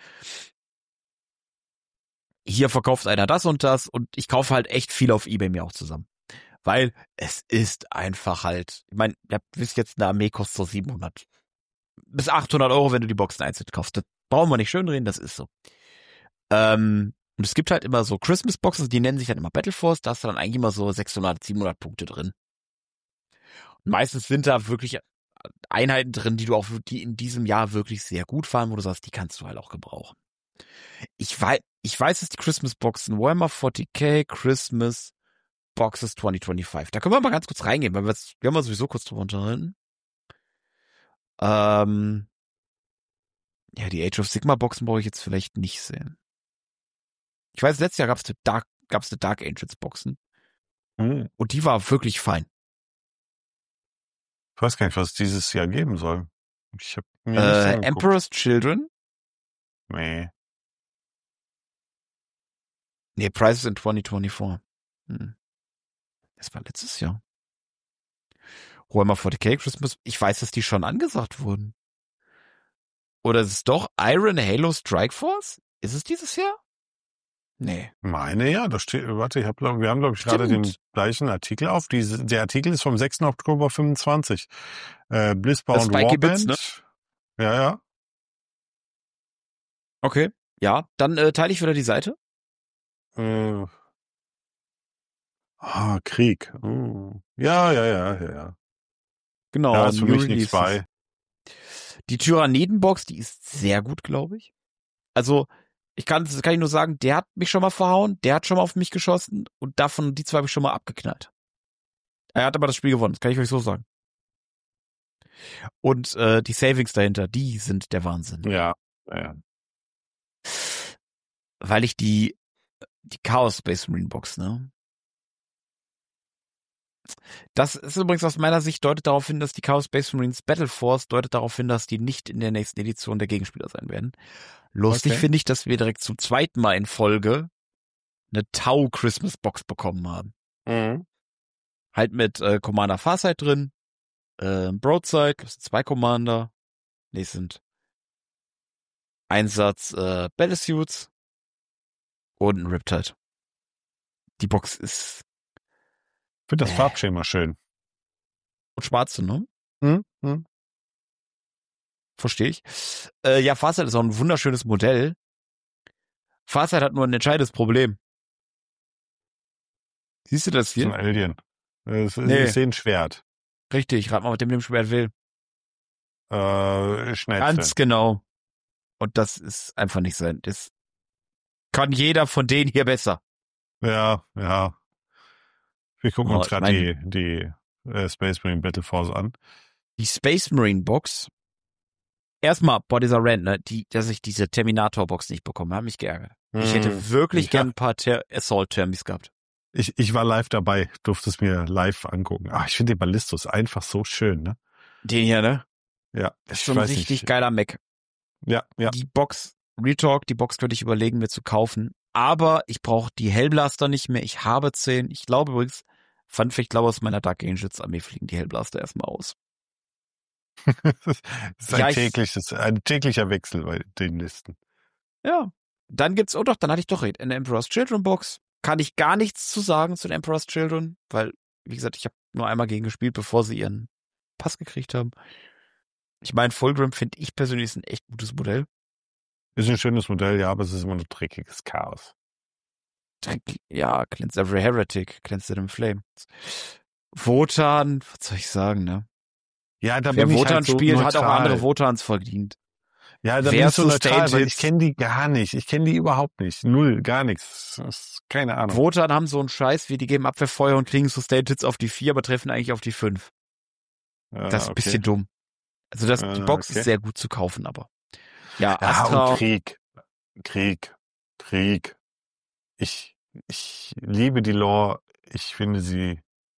[SPEAKER 2] Hier verkauft einer das und das und ich kaufe halt echt viel auf eBay mir auch zusammen. Weil es ist einfach halt, ich meine, ihr wisst jetzt, eine Armee kostet so siebenhundert bis achthundert Euro, wenn du die Boxen einzeln kaufst. Das brauchen wir nicht schön reden, das ist so. Ähm, und es gibt halt immer so Christmas-Boxen, die nennen sich dann immer Battle Force, da hast du dann eigentlich immer so sechshundert, siebenhundert Punkte drin. Und meistens sind da wirklich Einheiten drin, die du auch, die in diesem Jahr wirklich sehr gut fahren, wo du sagst, die kannst du halt auch gebrauchen. Ich weiß, ich weiß, dass die Christmas-Boxen, Warhammer vierzig K Christmas Boxes zwanzig fünfundzwanzig, da können wir mal ganz kurz reingehen, weil wir, jetzt, wir haben uns sowieso kurz drüber unterhalten. Ähm, ja, die Age of Sigmar Boxen brauche ich jetzt vielleicht nicht sehen. Ich weiß, letztes Jahr gab es eine Dark, gab's eine Dark Angels Boxen.
[SPEAKER 3] Hm.
[SPEAKER 2] Und die war wirklich fein.
[SPEAKER 3] Ich weiß gar nicht, was es dieses Jahr geben soll. Ich habe mir
[SPEAKER 2] Äh,
[SPEAKER 3] nichts angeguckt.
[SPEAKER 2] Emperor's Children?
[SPEAKER 3] Nee.
[SPEAKER 2] Nee, Prices in zwanzig vierundzwanzig. Hm. Das war letztes Jahr. Warhammer vierzig K Christmas, ich weiß, dass die schon angesagt wurden. Oder ist es doch Iron Halo Strike Force? Ist es dieses Jahr? Nee.
[SPEAKER 3] Meine ja, da steht, warte, ich hab, glaub, wir haben, glaube ich, gerade den gleichen Artikel auf. Diese, der Artikel ist vom sechsten Oktober fünfundzwanzig. Äh, Blissbound
[SPEAKER 2] Spikey Bits,
[SPEAKER 3] Warband. Ne? Ja, ja.
[SPEAKER 2] Okay. Ja, dann äh, teile ich wieder die Seite.
[SPEAKER 3] Äh, ah, Krieg. Oh. Ja, ja, ja, ja, ja.
[SPEAKER 2] Genau.
[SPEAKER 3] Da ist für
[SPEAKER 2] New
[SPEAKER 3] mich nichts
[SPEAKER 2] Releases.
[SPEAKER 3] bei.
[SPEAKER 2] Die Tyrannidenbox, die ist sehr gut, glaube ich. Also, ich kann, das kann ich nur sagen, der hat mich schon mal verhauen, der hat schon mal auf mich geschossen und davon, die zwei habe ich schon mal abgeknallt. Er hat aber das Spiel gewonnen, das kann ich euch so sagen. Und äh, die Savings dahinter, die sind der Wahnsinn.
[SPEAKER 3] Ja, ja.
[SPEAKER 2] Weil ich die, die Chaos Space Marine Box, ne? Das ist übrigens aus meiner Sicht, deutet darauf hin, dass die Chaos Space Marines Battle Force deutet darauf hin, dass die nicht in der nächsten Edition der Gegenspieler sein werden. Lustig
[SPEAKER 3] Okay.
[SPEAKER 2] finde ich, dass wir direkt zum zweiten Mal in Folge eine Tau Christmas Box bekommen haben.
[SPEAKER 3] Mhm.
[SPEAKER 2] Halt mit äh, Commander Farsight drin, äh, Broadside, das sind zwei Commander, nee, es sind Einsatz äh, Battlesuits und ein Riptide. Die Box ist
[SPEAKER 3] Ich finde das
[SPEAKER 2] Äh.
[SPEAKER 3] Farbschema schön.
[SPEAKER 2] und schwarze, ne?
[SPEAKER 3] Hm? Hm?
[SPEAKER 2] Verstehe ich. Äh, ja, Farsight ist auch ein wunderschönes Modell. Farsight hat nur ein entscheidendes Problem. Siehst du das
[SPEAKER 3] Das ist ein
[SPEAKER 2] hier?
[SPEAKER 3] Alien. Das ist,
[SPEAKER 2] Nee.
[SPEAKER 3] Ich sehe ein Schwert.
[SPEAKER 2] Richtig, rat mal, mit dem dem Schwert will.
[SPEAKER 3] Äh, Schnetzel.
[SPEAKER 2] Ganz genau. Und das ist einfach nicht sein. Das kann jeder von denen hier besser.
[SPEAKER 3] Ja, ja. Wir gucken
[SPEAKER 2] Oh,
[SPEAKER 3] uns
[SPEAKER 2] ich
[SPEAKER 3] gerade
[SPEAKER 2] mein-
[SPEAKER 3] die, die äh, Space Marine Battle Force an.
[SPEAKER 2] Die Space Marine Box. Erstmal, boah, dieser Rant, ne, die, dass ich diese Terminator Box nicht bekomme, hat mich geärgert. Ich hätte
[SPEAKER 3] Hm.
[SPEAKER 2] wirklich
[SPEAKER 3] Ich
[SPEAKER 2] gern
[SPEAKER 3] hab-
[SPEAKER 2] ein paar Ter- Assault Termis gehabt.
[SPEAKER 3] Ich, ich war live dabei, durfte es mir live angucken. Ah, ich finde den Ballistus einfach so schön, ne?
[SPEAKER 2] Den hier, ne?
[SPEAKER 3] Ja,
[SPEAKER 2] Das ist
[SPEAKER 3] ich
[SPEAKER 2] schon ein
[SPEAKER 3] weiß
[SPEAKER 2] richtig
[SPEAKER 3] nicht.
[SPEAKER 2] geiler Mech.
[SPEAKER 3] Ja, ja.
[SPEAKER 2] Die Box, Retalk, die Box könnte ich überlegen, mir zu kaufen. Aber ich brauche die Hellblaster nicht mehr. Ich habe zehn. Ich glaube übrigens, Fun Fact, ich glaube, aus meiner Dark Angels Armee fliegen die Hellblaster erstmal aus.
[SPEAKER 3] Das ist ein,
[SPEAKER 2] Ja, ich-
[SPEAKER 3] tägliches, ein täglicher Wechsel bei den Listen.
[SPEAKER 2] Ja. Dann gibt's, oh doch, dann hatte ich doch eine Emperor's Children Box. Kann ich gar nichts zu sagen zu den Emperor's Children, weil, wie gesagt, ich habe nur einmal gegen gespielt, bevor sie ihren Pass gekriegt haben. Ich meine, Fulgrim finde ich persönlich ist ein echt gutes Modell.
[SPEAKER 3] Ist ein schönes Modell, ja, aber es ist immer nur dreckiges Chaos.
[SPEAKER 2] Ja, Cleanse Every Heretic, Cleanse Them Flame. Wotan, was soll ich sagen, ne?
[SPEAKER 3] Ja, da
[SPEAKER 2] Wer
[SPEAKER 3] bin ich
[SPEAKER 2] Wotan
[SPEAKER 3] halt so
[SPEAKER 2] spielt,
[SPEAKER 3] neutral.
[SPEAKER 2] hat auch andere Wotans verdient.
[SPEAKER 3] Ja, da
[SPEAKER 2] Wer
[SPEAKER 3] bin ich so
[SPEAKER 2] Sustained
[SPEAKER 3] neutral, weil
[SPEAKER 2] Hits?
[SPEAKER 3] ich kenne die gar nicht. Ich kenne die überhaupt nicht. Null, gar nichts. Das ist keine Ahnung.
[SPEAKER 2] Wotan haben so einen Scheiß, wie die geben Abwehrfeuer und kriegen Sustained Hits auf die vier, aber treffen eigentlich auf die fünf.
[SPEAKER 3] Ja,
[SPEAKER 2] Das ist ein
[SPEAKER 3] okay.
[SPEAKER 2] bisschen dumm. Also das, die
[SPEAKER 3] Ah,
[SPEAKER 2] Box
[SPEAKER 3] okay.
[SPEAKER 2] ist sehr gut zu kaufen, aber. Ja,
[SPEAKER 3] Ja,
[SPEAKER 2] Astra,
[SPEAKER 3] und Krieg. Krieg. Krieg. Ich, ich liebe die Lore. Ich finde sie,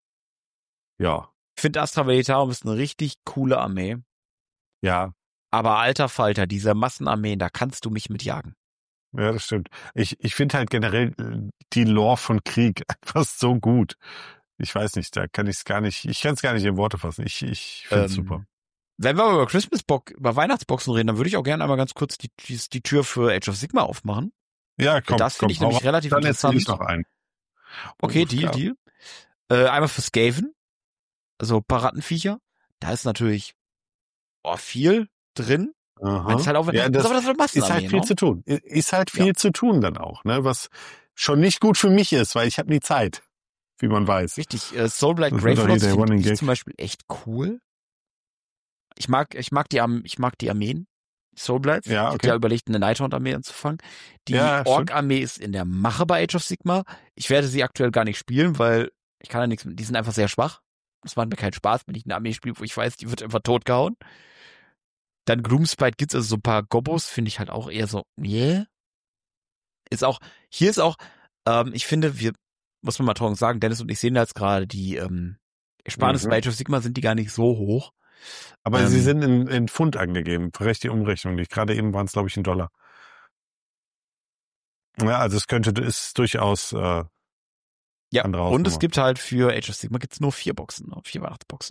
[SPEAKER 3] ja,
[SPEAKER 2] ich finde Astra Veritarium ist eine richtig coole Armee.
[SPEAKER 3] ja,
[SPEAKER 2] Aber alter Falter, diese Massenarmeen, da kannst du mich mit jagen.
[SPEAKER 3] ja, das stimmt. Ich, ich finde halt generell äh, die Lore von Krieg einfach so gut. Ich weiß nicht, da kann ich es gar nicht, ich kann es gar nicht in Worte fassen. Ich, ich finde es
[SPEAKER 2] Ähm,
[SPEAKER 3] super.
[SPEAKER 2] Wenn wir aber über Christmas Box, über Weihnachtsboxen reden, dann würde ich auch gerne einmal ganz kurz die, die, die Tür für Age of Sigmar aufmachen.
[SPEAKER 3] Ja, komm,
[SPEAKER 2] das
[SPEAKER 3] komm,
[SPEAKER 2] finde ich nämlich
[SPEAKER 3] hau-
[SPEAKER 2] relativ
[SPEAKER 3] dann erzähl ich
[SPEAKER 2] interessant.
[SPEAKER 3] noch ein.
[SPEAKER 2] Okay,
[SPEAKER 3] Alles
[SPEAKER 2] Deal,
[SPEAKER 3] klar.
[SPEAKER 2] Deal. Äh, einmal für Skaven, also ein paar Rattenviecher. Da ist natürlich oh, viel. drin.
[SPEAKER 3] Aha.
[SPEAKER 2] Das ist halt auch,
[SPEAKER 3] ja,
[SPEAKER 2] das
[SPEAKER 3] das
[SPEAKER 2] ist aber das ist
[SPEAKER 3] ist halt viel
[SPEAKER 2] ne?
[SPEAKER 3] zu tun. Ist halt viel
[SPEAKER 2] Ja.
[SPEAKER 3] zu tun dann auch, ne? Was schon nicht gut für mich ist, weil ich habe nie Zeit, wie man weiß.
[SPEAKER 2] Richtig, äh, Soulblight
[SPEAKER 3] Das wird doch
[SPEAKER 2] Gravelords
[SPEAKER 3] hier der
[SPEAKER 2] finde
[SPEAKER 3] Running
[SPEAKER 2] ich
[SPEAKER 3] Gag.
[SPEAKER 2] zum Beispiel echt cool. Ich mag, ich mag die, Arm- ich mag die Armeen. Soulblights.
[SPEAKER 3] Ja,
[SPEAKER 2] Ich
[SPEAKER 3] okay.
[SPEAKER 2] hatte ja überlegt, eine Nighthaunt-Armee anzufangen. Die
[SPEAKER 3] Ja, stimmt.
[SPEAKER 2] Ork-Armee ist in der Mache bei Age of Sigmar. Ich werde sie aktuell gar nicht spielen, weil ich kann ja nichts mit, die sind einfach sehr schwach. Das macht mir keinen Spaß, wenn ich eine Armee spiele, wo ich weiß, die wird einfach totgehauen. Dann Gloomspite gibt's also so ein paar Gobos, finde ich halt auch eher so, yeah. Ist auch, hier ist auch, ähm, ich finde, wir, muss man mal trocken sagen, Dennis und ich sehen da jetzt gerade, die ähm, Ersparnisse
[SPEAKER 3] Mhm.
[SPEAKER 2] bei Age of Sigmar sind die gar nicht so hoch.
[SPEAKER 3] Aber
[SPEAKER 2] Ähm,
[SPEAKER 3] sie sind in, in Pfund angegeben, recht die Umrechnung nicht. Gerade eben waren es, glaube ich, in Dollar. Ja, also es könnte, ist durchaus äh,
[SPEAKER 2] Ja,
[SPEAKER 3] andere
[SPEAKER 2] und es
[SPEAKER 3] Hausnummer.
[SPEAKER 2] gibt halt für Age of Sigmar gibt's nur vier Boxen, ne? vier Weihnachtsboxen.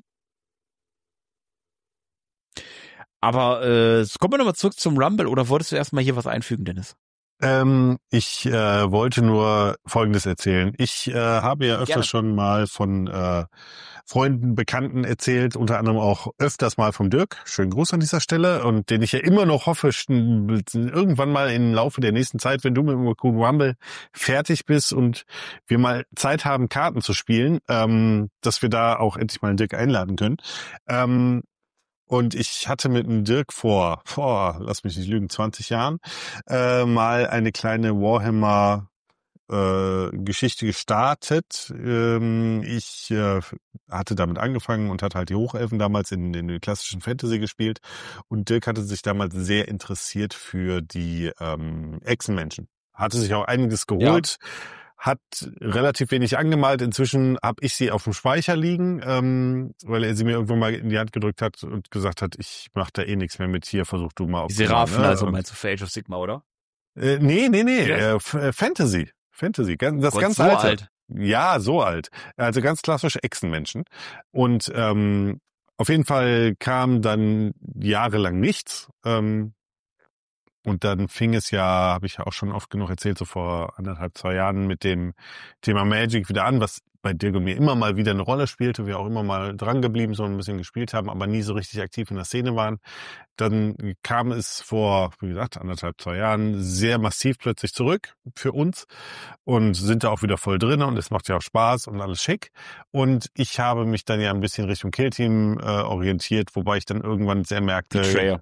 [SPEAKER 2] Aber äh, kommen wir nochmal zurück zum Rumble, oder wolltest du erstmal hier was einfügen, Dennis?
[SPEAKER 3] Ähm, ich äh, wollte nur Folgendes erzählen. Ich äh, habe ja öfters
[SPEAKER 2] Gerne.
[SPEAKER 3] schon mal von äh, Freunden, Bekannten erzählt, unter anderem auch öfters mal vom Dirk. Schönen Gruß an dieser Stelle. Und den ich ja immer noch hoffe, sch- irgendwann mal im Laufe der nächsten Zeit, wenn du mit dem Raccoon Rumble fertig bist und wir mal Zeit haben, Karten zu spielen, ähm, dass wir da auch endlich mal einen Dirk einladen können. Ähm, Und ich hatte mit dem Dirk vor, vor, lass mich nicht lügen, zwanzig Jahren, äh, mal eine kleine Warhammer äh, Geschichte gestartet. Ähm, ich äh, hatte damit angefangen und hatte halt die Hochelfen damals in, in der klassischen Fantasy gespielt. Und Dirk hatte sich damals sehr interessiert für die ähm, Echsenmenschen. Hatte sich auch einiges geholt. Hat relativ wenig angemalt. Inzwischen habe ich sie auf dem Speicher liegen, ähm, weil er sie mir irgendwann mal in die Hand gedrückt hat und gesagt hat, ich mache da eh nichts mehr mit, hier, versuch du mal
[SPEAKER 2] Die
[SPEAKER 3] aufzubauen.
[SPEAKER 2] Seraphen,
[SPEAKER 3] Ne?
[SPEAKER 2] also
[SPEAKER 3] Und,
[SPEAKER 2] meinst du für Age of Sigmar, oder?
[SPEAKER 3] äh, nee, nee, nee,
[SPEAKER 2] Ja.
[SPEAKER 3] äh, F- äh, Fantasy. Fantasy, ganz, das
[SPEAKER 2] Gott,
[SPEAKER 3] ganz
[SPEAKER 2] so
[SPEAKER 3] alte.
[SPEAKER 2] alt.
[SPEAKER 3] Ja, so alt. Also ganz klassische Echsenmenschen. Und ähm, auf jeden Fall kam dann jahrelang nichts. Ähm, Und dann fing es ja, habe ich ja auch schon oft genug erzählt, so vor anderthalb, zwei Jahren mit dem Thema Magic wieder an, was bei Dirk und mir immer mal wieder eine Rolle spielte, wir auch immer mal dran geblieben, so ein bisschen gespielt haben, aber nie so richtig aktiv in der Szene waren. Dann kam es vor, wie gesagt, anderthalb, zwei Jahren sehr massiv plötzlich zurück für uns und sind da auch wieder voll drin und es macht ja auch Spaß und alles schick. Und ich habe mich dann ja ein bisschen Richtung Killteam äh, orientiert, wobei ich dann irgendwann sehr merkte,
[SPEAKER 2] Betrayer.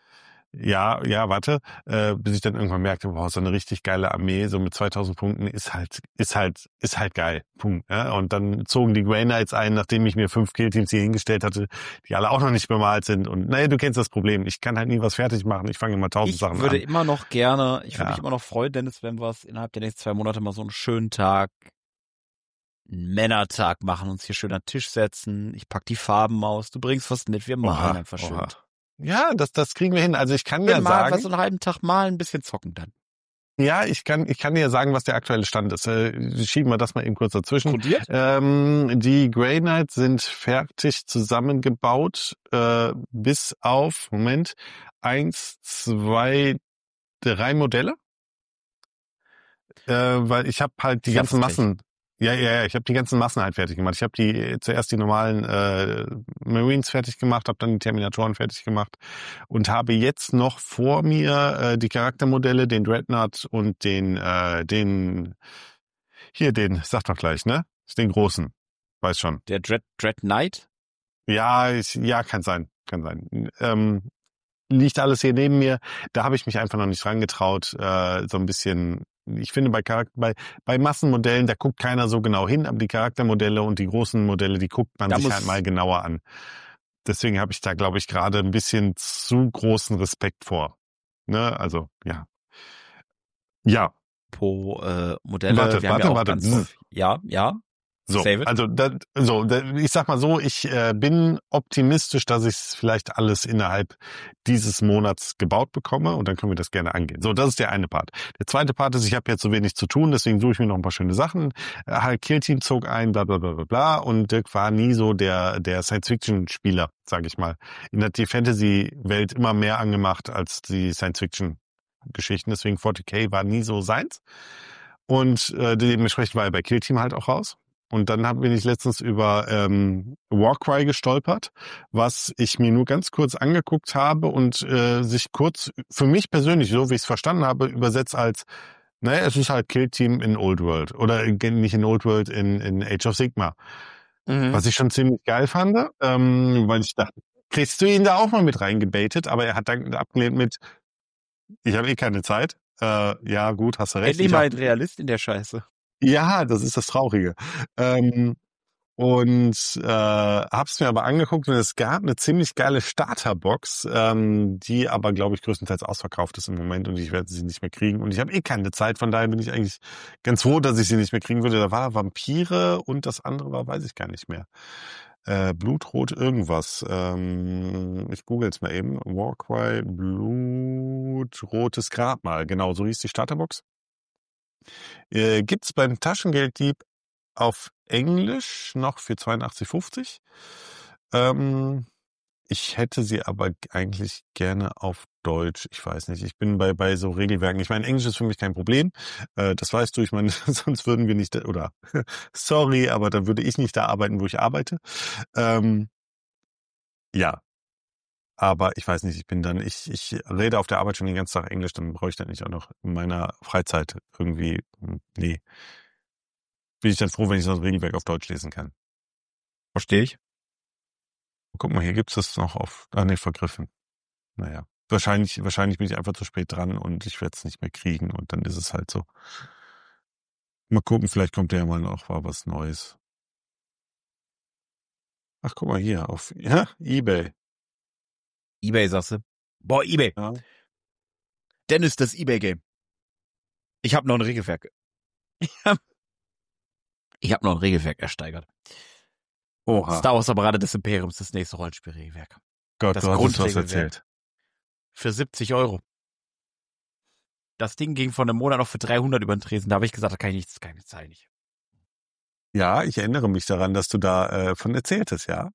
[SPEAKER 3] ja, ja, warte, äh, bis ich dann irgendwann merkte, wow, so eine richtig geile Armee, so mit zweitausend Punkten ist halt, ist halt, ist halt geil. Punkt. Ja? Und dann zogen die Grey Knights ein, nachdem ich mir fünf Killteams hier hingestellt hatte, die alle auch noch nicht bemalt sind. Und naja, du kennst das Problem. Ich kann halt nie was fertig machen. Ich fange immer tausend
[SPEAKER 2] Ich
[SPEAKER 3] Sachen
[SPEAKER 2] würde
[SPEAKER 3] an.
[SPEAKER 2] immer noch gerne, ich würde
[SPEAKER 3] Ja.
[SPEAKER 2] mich immer noch freuen, Dennis, wenn wir es innerhalb der nächsten zwei Monate mal so einen schönen Tag, einen Männertag machen, uns hier schön an den Tisch setzen, ich pack die Farben aus, du bringst was mit, wir malen einfach schön.
[SPEAKER 3] oha. Ja, das, das kriegen wir hin. Also ich kann
[SPEAKER 2] Wir
[SPEAKER 3] ja
[SPEAKER 2] malen,
[SPEAKER 3] sagen,
[SPEAKER 2] was so einen halben Tag malen, ein bisschen zocken dann.
[SPEAKER 3] ja, ich kann, ich kann dir sagen, was der aktuelle Stand ist. Äh, schieben wir das mal eben kurz dazwischen.
[SPEAKER 2] Kodiert?
[SPEAKER 3] Ähm, die Grey Knights sind fertig zusammengebaut, äh, bis auf, Moment, eins, zwei, drei Modelle. Äh, weil ich habe halt die ganzen
[SPEAKER 2] Fertig.
[SPEAKER 3] Massen, ja, ja, ja, ich habe die ganzen Massen halt fertig gemacht. Ich habe die zuerst die normalen äh, Marines fertig gemacht, habe dann die Terminatoren fertig gemacht und habe jetzt noch vor mir äh, die Charaktermodelle, den Dreadnought und den, äh, den, hier den, sag doch gleich, ne? Den großen, weiß schon.
[SPEAKER 2] Der Dread, Dread Knight?
[SPEAKER 3] Ja, ich, ja, kann sein, kann sein. Ähm, liegt alles hier neben mir. Da habe ich mich einfach noch nicht dran getraut, äh, so ein bisschen. Ich finde, bei, Charakter, bei, bei Massenmodellen, da guckt keiner so genau hin, aber die Charaktermodelle und die großen Modelle, die guckt man
[SPEAKER 2] Da
[SPEAKER 3] sich
[SPEAKER 2] muss-
[SPEAKER 3] halt mal genauer an. Deswegen habe ich da, glaube ich, gerade ein bisschen zu großen Respekt vor. Ne, also, ja. Ja,
[SPEAKER 2] Pro äh, Modelle.
[SPEAKER 3] Warte,
[SPEAKER 2] wir haben
[SPEAKER 3] warte,
[SPEAKER 2] ja auch
[SPEAKER 3] warte.
[SPEAKER 2] ganz
[SPEAKER 3] Hm.
[SPEAKER 2] oft- Ja, ja.
[SPEAKER 3] so,
[SPEAKER 2] Save it.
[SPEAKER 3] also da, so, da, ich sag mal so, ich äh, bin optimistisch, dass ich es vielleicht alles innerhalb dieses Monats gebaut bekomme und dann können wir das gerne angehen. So, das ist der eine Part. Der zweite Part ist, ich habe jetzt so wenig zu tun, deswegen suche ich mir noch ein paar schöne Sachen. Äh, halt Killteam zog ein, bla bla bla bla bla und Dirk war nie so der der Science-Fiction-Spieler, sage ich mal. Ihn hat die Fantasy-Welt immer mehr angemacht als die Science-Fiction-Geschichten, deswegen forty K war nie so seins. Und äh, dementsprechend war er bei Killteam halt auch raus. Und dann hab- bin ich letztens über ähm, Warcry gestolpert, was ich mir nur ganz kurz angeguckt habe und äh, sich kurz für mich persönlich, so wie ich es verstanden habe, übersetzt als, naja, es ist halt Kill Team in Old World. Oder in- nicht in Old World, in, in Age of Sigmar.
[SPEAKER 2] Mhm.
[SPEAKER 3] Was ich schon ziemlich geil fand, ähm, weil ich dachte, kriegst du ihn da auch mal mit reingebaitet? Aber er hat dann abgelehnt mit, ich habe eh keine Zeit. Äh, ja, gut, hast du recht.
[SPEAKER 2] Endlich
[SPEAKER 3] Ich
[SPEAKER 2] mal
[SPEAKER 3] hab,
[SPEAKER 2] ein Realist in der Scheiße.
[SPEAKER 3] ja, das ist das Traurige. Ähm, und äh, hab's mir aber angeguckt und es gab eine ziemlich geile Starterbox, ähm, die aber, glaube ich, größtenteils ausverkauft ist im Moment und ich werde sie nicht mehr kriegen. Und ich habe eh keine Zeit, von daher bin ich eigentlich ganz froh, dass ich sie nicht mehr kriegen würde. Da war Vampire und das andere war, weiß ich gar nicht mehr. Äh, Blutrot irgendwas. Ähm, ich google es mal eben. Warcry Blutrotes Grabmal. Genau, so hieß die Starterbox. Äh, gibt's beim Taschengelddieb auf Englisch noch für zweiundachtzig fünfzig. Ähm, ich hätte sie aber eigentlich gerne auf Deutsch. Ich weiß nicht. Ich bin bei bei so Regelwerken. Ich meine, Englisch ist für mich kein Problem. Äh, das weißt du. Ich meine, sonst würden wir nicht, da- oder sorry, aber dann würde ich nicht da arbeiten, wo ich arbeite. Ähm, ja, aber ich weiß nicht. Ich bin dann, ich ich rede auf der Arbeit schon den ganzen Tag Englisch. Dann brauche ich dann nicht auch noch in meiner Freizeit irgendwie. hm, Nee, bin ich dann froh, wenn ich so ein Regelwerk auf Deutsch lesen kann.
[SPEAKER 2] Verstehe ich.
[SPEAKER 3] Guck mal, hier gibt's das noch auf, ah nee, vergriffen. Naja, wahrscheinlich, wahrscheinlich bin ich einfach zu spät dran und ich werde es nicht mehr kriegen und dann ist es halt so. Mal gucken, vielleicht kommt ja mal noch mal was Neues. Ach, guck mal hier, auf ja, eBay.
[SPEAKER 2] Ebay, sagst du? Boah, Ebay.
[SPEAKER 3] Ja.
[SPEAKER 2] Dennis, das Ebay-Game. Ich habe noch ein Regelwerk. Ich habe ich hab noch ein Regelwerk ersteigert.
[SPEAKER 3] Oha,
[SPEAKER 2] Star Wars Apparate des Imperiums, das nächste Rollenspielregelwerk.
[SPEAKER 3] Gott,
[SPEAKER 2] das
[SPEAKER 3] du hast uns was
[SPEAKER 2] Grundregelwerk.
[SPEAKER 3] erzählt.
[SPEAKER 2] Für siebzig Euro. Das Ding ging vor einem Monat noch für dreihundert über den Tresen. Da habe ich gesagt, da kann ich nichts, das kann ich nicht zahlen. Nicht.
[SPEAKER 3] Ja, ich erinnere mich daran, dass du da äh, von erzähltest, ja.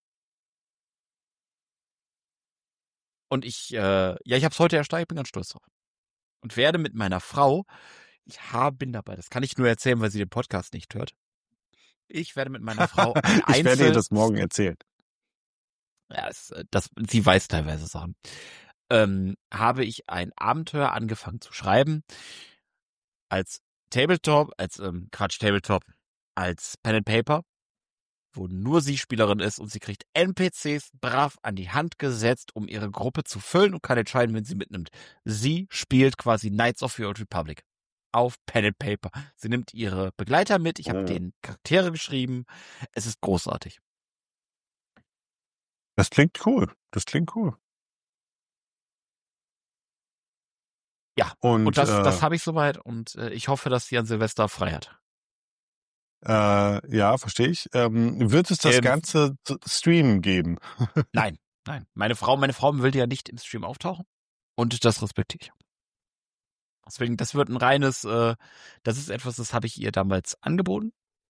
[SPEAKER 2] Und ich, äh, ja, ich habe es heute ersteigert, bin ganz stolz drauf. Und werde mit meiner Frau, ich hab, bin dabei, das kann ich nur erzählen, weil sie den Podcast nicht hört. Ich werde mit meiner Frau ein
[SPEAKER 3] Ich werde
[SPEAKER 2] Einzel...
[SPEAKER 3] ihr das morgen erzählen.
[SPEAKER 2] Ja, das, das, sie weiß teilweise Sachen. Ähm, habe ich ein Abenteuer angefangen zu schreiben als Tabletop, als ähm, Quatsch Tabletop, als Pen and Paper, wo nur sie Spielerin ist und sie kriegt N P Cs brav an die Hand gesetzt, um ihre Gruppe zu füllen und kann entscheiden, wenn sie mitnimmt. Sie spielt quasi Knights of the Old Republic auf Pen and Paper. Sie nimmt ihre Begleiter mit, ich habe
[SPEAKER 3] Mhm.
[SPEAKER 2] denen Charaktere geschrieben. Es ist großartig.
[SPEAKER 3] Das klingt cool. Das klingt cool.
[SPEAKER 2] Ja,
[SPEAKER 3] Und,
[SPEAKER 2] Und das,
[SPEAKER 3] äh,
[SPEAKER 2] das habe ich soweit und äh, ich hoffe, dass sie an Silvester frei hat.
[SPEAKER 3] äh, ja, verstehe ich. Ähm, wird es das
[SPEAKER 2] Ähm,
[SPEAKER 3] Ganze zu streamen geben?
[SPEAKER 2] Nein, nein. Meine Frau, meine Frau will ja nicht im Stream auftauchen und das respektiere ich. Deswegen, das wird ein reines, äh, das ist etwas, das habe ich ihr damals angeboten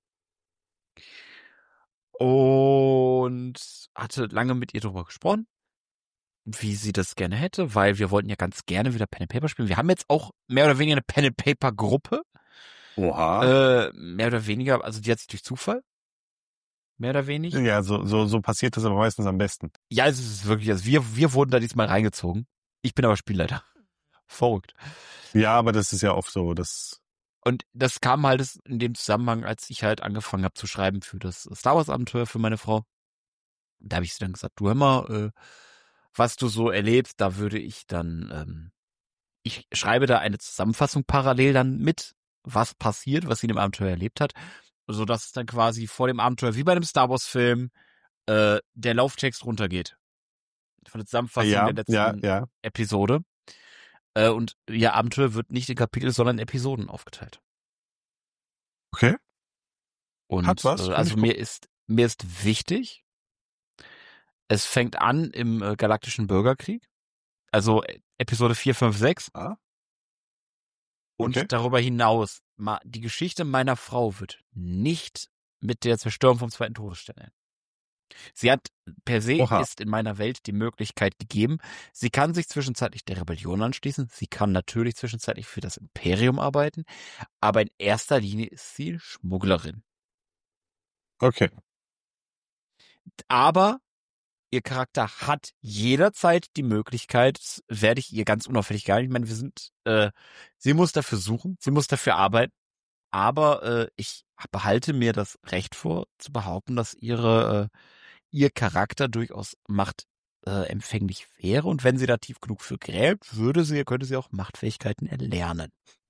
[SPEAKER 2] und hatte lange mit ihr darüber gesprochen, wie sie das gerne hätte, weil wir wollten ja ganz gerne wieder Pen and Paper spielen. Wir haben jetzt auch mehr oder weniger eine Pen and Paper Gruppe,
[SPEAKER 3] Oha.
[SPEAKER 2] äh, mehr oder weniger, also die hat sich durch Zufall, mehr oder weniger.
[SPEAKER 3] Ja, so, so, so passiert das aber meistens am besten.
[SPEAKER 2] Ja, es ist wirklich, also wir, wir wurden da diesmal reingezogen. Ich bin aber Spielleiter. Verrückt.
[SPEAKER 3] Ja, aber das ist ja oft so, das,
[SPEAKER 2] Und das kam halt in dem Zusammenhang, als ich halt angefangen habe zu schreiben für das Star Wars Abenteuer für meine Frau. Da habe ich sie dann gesagt, du hör mal, äh, was du so erlebst, da würde ich dann, ähm, ich schreibe da eine Zusammenfassung parallel dann mit, was passiert, was sie in dem Abenteuer erlebt hat, sodass es dann quasi vor dem Abenteuer, wie bei einem Star Wars Film, äh, der Lauftext runtergeht. Von der Zusammenfassung
[SPEAKER 3] ja,
[SPEAKER 2] der letzten
[SPEAKER 3] ja, ja.
[SPEAKER 2] Episode. Äh, und ihr Abenteuer wird nicht in Kapitel, sondern in Episoden aufgeteilt.
[SPEAKER 3] Okay.
[SPEAKER 2] Und
[SPEAKER 3] Hat was,
[SPEAKER 2] äh,
[SPEAKER 3] find
[SPEAKER 2] also
[SPEAKER 3] ich
[SPEAKER 2] mir ist mir ist wichtig, es fängt an im äh, Galaktischen Bürgerkrieg, also äh, Episode vier, fünf, sechs.
[SPEAKER 3] Ah.
[SPEAKER 2] Und
[SPEAKER 3] Okay.
[SPEAKER 2] darüber hinaus, ma, die Geschichte meiner Frau wird nicht mit der Zerstörung vom zweiten Todesstern enden. Sie hat per se,
[SPEAKER 3] Oha.
[SPEAKER 2] ist in meiner Welt die Möglichkeit gegeben, sie kann sich zwischenzeitlich der Rebellion anschließen, sie kann natürlich zwischenzeitlich für das Imperium arbeiten, aber in erster Linie ist sie Schmugglerin.
[SPEAKER 3] Okay.
[SPEAKER 2] Aber ihr Charakter hat jederzeit die Möglichkeit, das werde ich ihr ganz unauffällig gar nicht, ich meine, wir sind, äh, sie muss dafür suchen, sie muss dafür arbeiten, aber äh, ich behalte mir das Recht vor, zu behaupten, dass ihre, äh, ihr Charakter durchaus machtempfänglich äh, empfänglich wäre und wenn sie da tief genug für gräbt, würde sie, könnte sie auch Machtfähigkeiten erlernen.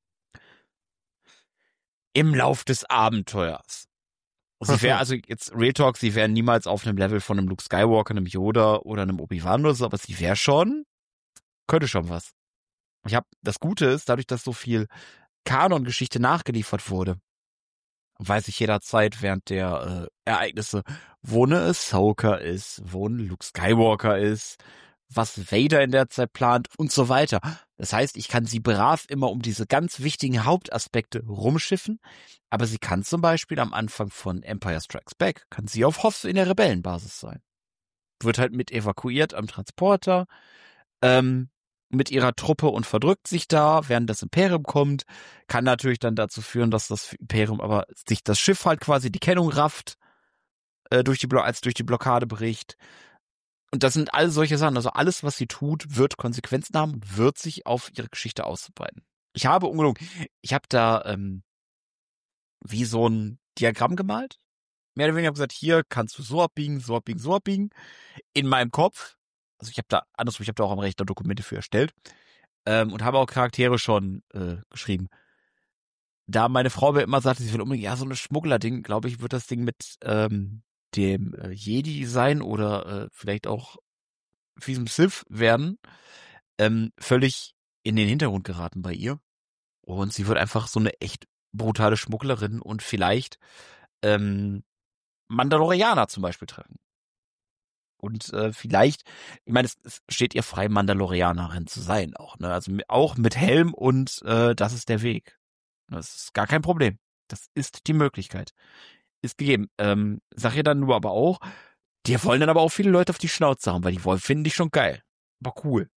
[SPEAKER 2] Im Lauf des Abenteuers. Sie wäre also jetzt Real Talk, sie wäre niemals auf einem Level von einem Luke Skywalker, einem Yoda oder einem Obi-Wan oder so, aber sie wäre schon, könnte schon was. Ich habe das Gute ist, dadurch, dass so viel Kanon-Geschichte nachgeliefert wurde, weiß ich jederzeit während der äh, Ereignisse, wo eine Ahsoka ist, wo ein Luke Skywalker ist, was Vader in der Zeit plant und so weiter. Das heißt, ich kann sie brav immer um diese ganz wichtigen Hauptaspekte rumschiffen, aber sie kann zum Beispiel am Anfang von Empire Strikes Back, kann sie auf Hoth in der Rebellenbasis sein. Wird halt mit evakuiert am Transporter, ähm, mit ihrer Truppe und verdrückt sich da, während das Imperium kommt, kann natürlich dann dazu führen, dass das Imperium aber sich das Schiff halt quasi die Kennung rafft, äh, durch die Blo- als durch die Blockade bricht. Und das sind all solche Sachen. Also alles, was sie tut, wird Konsequenzen haben und wird sich auf ihre Geschichte ausbreiten. Ich habe ungelogen, ich habe da ähm, wie so ein Diagramm gemalt. Mehr oder weniger gesagt, hier kannst du so abbiegen, so abbiegen, so abbiegen. In meinem Kopf, also ich habe da, andersrum, ich habe da auch am Rechner Dokumente für erstellt ähm, und habe auch Charaktere schon äh, geschrieben. Da meine Frau mir immer sagte, sie will unbedingt, ja, so eine Schmuggler-Ding, glaube ich, wird das Ding mit ähm, dem äh, Jedi sein oder äh, vielleicht auch fiesem Sith werden, ähm, völlig in den Hintergrund geraten bei ihr. Und sie wird einfach so eine echt brutale Schmugglerin und vielleicht ähm, Mandalorianer zum Beispiel treffen. Und äh, vielleicht, ich meine, es, es steht ihr frei, Mandalorianerin zu sein auch, ne? Also mit, auch mit Helm und äh, das ist der Weg. Das ist gar kein Problem. Das ist die Möglichkeit. Ist gegeben. Ähm, sag ihr dann nur aber auch, die wollen dann aber auch viele Leute auf die Schnauze haben, weil die wollen, finden dich schon geil. Aber cool.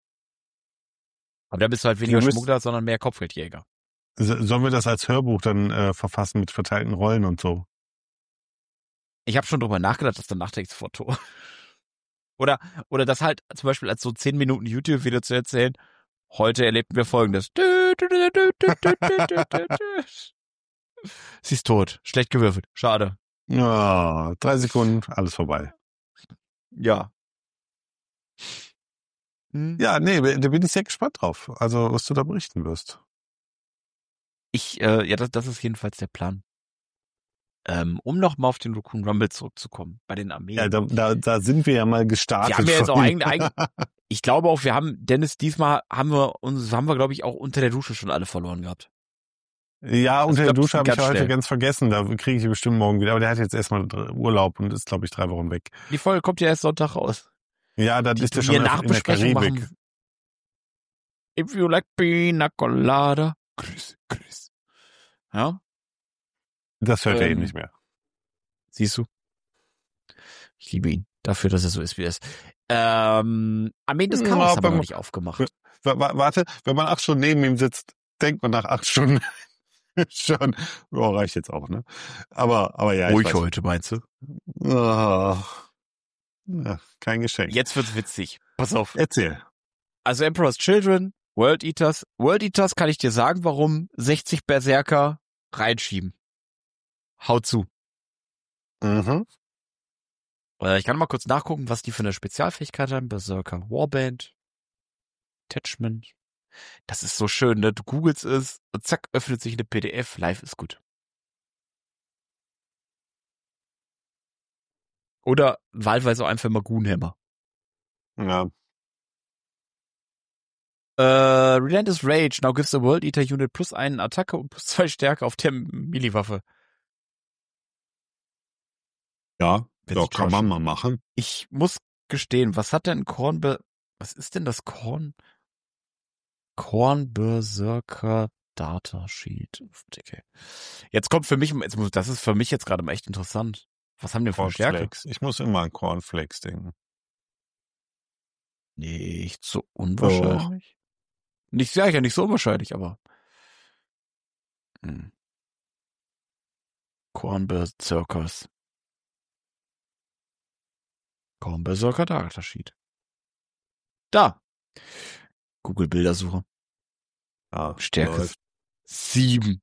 [SPEAKER 2] Aber da bist du halt weniger
[SPEAKER 3] müsst-
[SPEAKER 2] Schmuggler, sondern mehr Kopfgeldjäger.
[SPEAKER 3] So- Sollen wir das als Hörbuch dann äh, verfassen mit verteilten Rollen und so?
[SPEAKER 2] Ich habe schon drüber nachgedacht, dass der Nachtextfoto. Oder, oder das halt zum Beispiel als so zehn Minuten YouTube-Video zu erzählen. Heute erlebten wir Folgendes. Sie ist tot. Schlecht gewürfelt. Schade.
[SPEAKER 3] Ja, drei Sekunden, alles vorbei.
[SPEAKER 2] Ja. Hm.
[SPEAKER 3] Ja, nee, da bin ich sehr gespannt drauf. Also, was du da berichten wirst.
[SPEAKER 2] Ich, äh, ja, das, das ist jedenfalls der Plan. Ähm, um nochmal auf den Raccoon Rumble zurückzukommen, bei den Armeen.
[SPEAKER 3] Ja, da, da, da sind wir ja mal gestartet.
[SPEAKER 2] Wir haben ja jetzt auch
[SPEAKER 3] vorhin.
[SPEAKER 2] eigentlich, eigentlich, ich glaube auch, wir haben, Dennis, diesmal haben wir uns, haben wir, glaube ich, auch unter der Dusche schon alle verloren gehabt.
[SPEAKER 3] Ja, unter
[SPEAKER 2] glaub,
[SPEAKER 3] der Dusche
[SPEAKER 2] das
[SPEAKER 3] habe ich
[SPEAKER 2] geht ganz
[SPEAKER 3] heute
[SPEAKER 2] schnell.
[SPEAKER 3] ganz vergessen. Da kriege ich bestimmt morgen wieder. Aber der hat jetzt erstmal dr- Urlaub und ist, glaube ich, drei Wochen weg.
[SPEAKER 2] Die Folge kommt ja erst Sonntag raus.
[SPEAKER 3] Ja, dann
[SPEAKER 2] Die
[SPEAKER 3] ist der
[SPEAKER 2] wir
[SPEAKER 3] schon in der
[SPEAKER 2] Nachbesprechung
[SPEAKER 3] Karibik.
[SPEAKER 2] machen. If you like pina colada. Grüß, grüß. Ja,
[SPEAKER 3] Das hört er eh
[SPEAKER 2] Ähm,
[SPEAKER 3] nicht mehr.
[SPEAKER 2] siehst du? Ich liebe ihn. Dafür, dass er so ist, wie er ist. Ähm, Armeen des
[SPEAKER 3] Ja,
[SPEAKER 2] Chaos haben wir
[SPEAKER 3] aber-
[SPEAKER 2] noch nicht aufgemacht.
[SPEAKER 3] Wa- wa- Warte, wenn man acht Stunden neben ihm sitzt, denkt man nach acht Stunden schon, oh, reicht jetzt auch, ne? Aber, aber ja, ich
[SPEAKER 2] Ruhig
[SPEAKER 3] weiß.
[SPEAKER 2] heute, meinst du?
[SPEAKER 3] Oh, ja, kein Geschenk.
[SPEAKER 2] Jetzt wird's witzig. Pass auf.
[SPEAKER 3] Erzähl.
[SPEAKER 2] Also Emperor's Children, World Eaters. World Eaters kann ich dir sagen, warum sechzig Berserker reinschieben. Hau zu.
[SPEAKER 3] Mhm.
[SPEAKER 2] Äh, ich kann mal kurz nachgucken, was die für eine Spezialfähigkeit haben. Berserker Warband. Attachment. Das ist so schön, ne? Du googelst es und zack, öffnet sich eine P D F. Live ist gut. Oder wahlweise auch einfach mal Goonhammer.
[SPEAKER 3] Ja.
[SPEAKER 2] Äh, Relentless Rage. Now gives the World Eater Unit plus einen Attacke und plus zwei Stärke auf der Melee-Waffe.
[SPEAKER 3] Ja,
[SPEAKER 2] Witzig,
[SPEAKER 3] doch, kann
[SPEAKER 2] Josh.
[SPEAKER 3] man mal machen.
[SPEAKER 2] Ich muss gestehen, was hat denn Korn be... Was ist denn das Korn? Korn Berserker Datasheet. Okay. Jetzt kommt für mich, jetzt muss, das ist für mich jetzt gerade mal echt interessant. Was haben die für eine Stärke?
[SPEAKER 3] Cornflakes. Ich muss immer an Cornflakes denken.
[SPEAKER 2] Nicht so unwahrscheinlich. Nicht sehr, ja nicht so unwahrscheinlich, aber. Hm. Korn Berserkers. Kaum Berserker Data Sheet. Da. Google Bildersuche.
[SPEAKER 3] Ja,
[SPEAKER 2] Stärke
[SPEAKER 3] läuft.
[SPEAKER 2] sieben.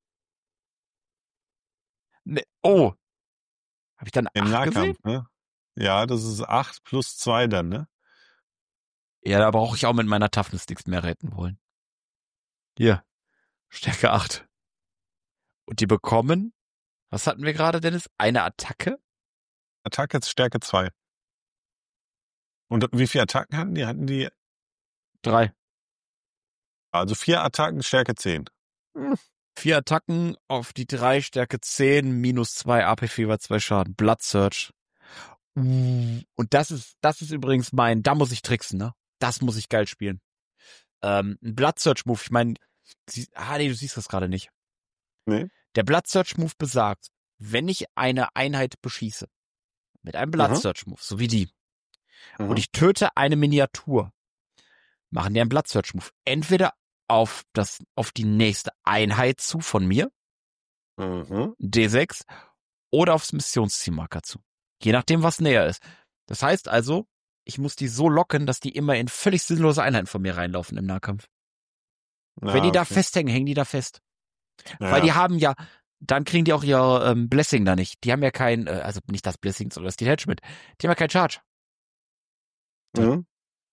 [SPEAKER 2] Ne, oh. Habe ich dann
[SPEAKER 3] Im
[SPEAKER 2] acht gesehen?
[SPEAKER 3] Nahkampf, ne? Ja, das ist acht plus zwei dann, ne?
[SPEAKER 2] Ja, da brauche ich auch mit meiner Toughness nichts mehr retten wollen. Hier. Stärke acht. Und die bekommen, was hatten wir gerade, Dennis? Eine Attacke?
[SPEAKER 3] Attacke ist Stärke zwei. Und wie viele Attacken hatten die? Hatten die
[SPEAKER 2] Drei.
[SPEAKER 3] also vier Attacken, Stärke zehn.
[SPEAKER 2] Vier Attacken auf die drei, Stärke zehn, minus zwei, A P Fever, zwei Schaden. Blood Search. Und das ist, das ist übrigens mein, da muss ich tricksen, ne? Das muss ich geil spielen. Ähm, ein Blood Search Move, ich meine, ah nee, du siehst das gerade nicht.
[SPEAKER 3] Nee.
[SPEAKER 2] Der Blood Search Move besagt, wenn ich eine Einheit beschieße, mit einem Blood
[SPEAKER 3] Mhm.
[SPEAKER 2] Search Move, so wie die,
[SPEAKER 3] Mhm.
[SPEAKER 2] und ich töte eine Miniatur, machen die einen Blood Search Move. Entweder auf das, auf die nächste Einheit zu von mir,
[SPEAKER 3] Mhm.
[SPEAKER 2] D sechs, oder aufs Missionszielmarker zu. Je nachdem, was näher ist. Das heißt also, ich muss die so locken, dass die immer in völlig sinnlose Einheiten von mir reinlaufen im Nahkampf.
[SPEAKER 3] Ja,
[SPEAKER 2] Wenn die da
[SPEAKER 3] okay.
[SPEAKER 2] festhängen, hängen die da fest.
[SPEAKER 3] Ja,
[SPEAKER 2] Weil die
[SPEAKER 3] ja.
[SPEAKER 2] haben ja, dann kriegen die auch ihr ähm, Blessing da nicht. Die haben ja kein, äh, also nicht das Blessing, sondern das Detachment. Die haben ja kein Charge.
[SPEAKER 3] Mhm.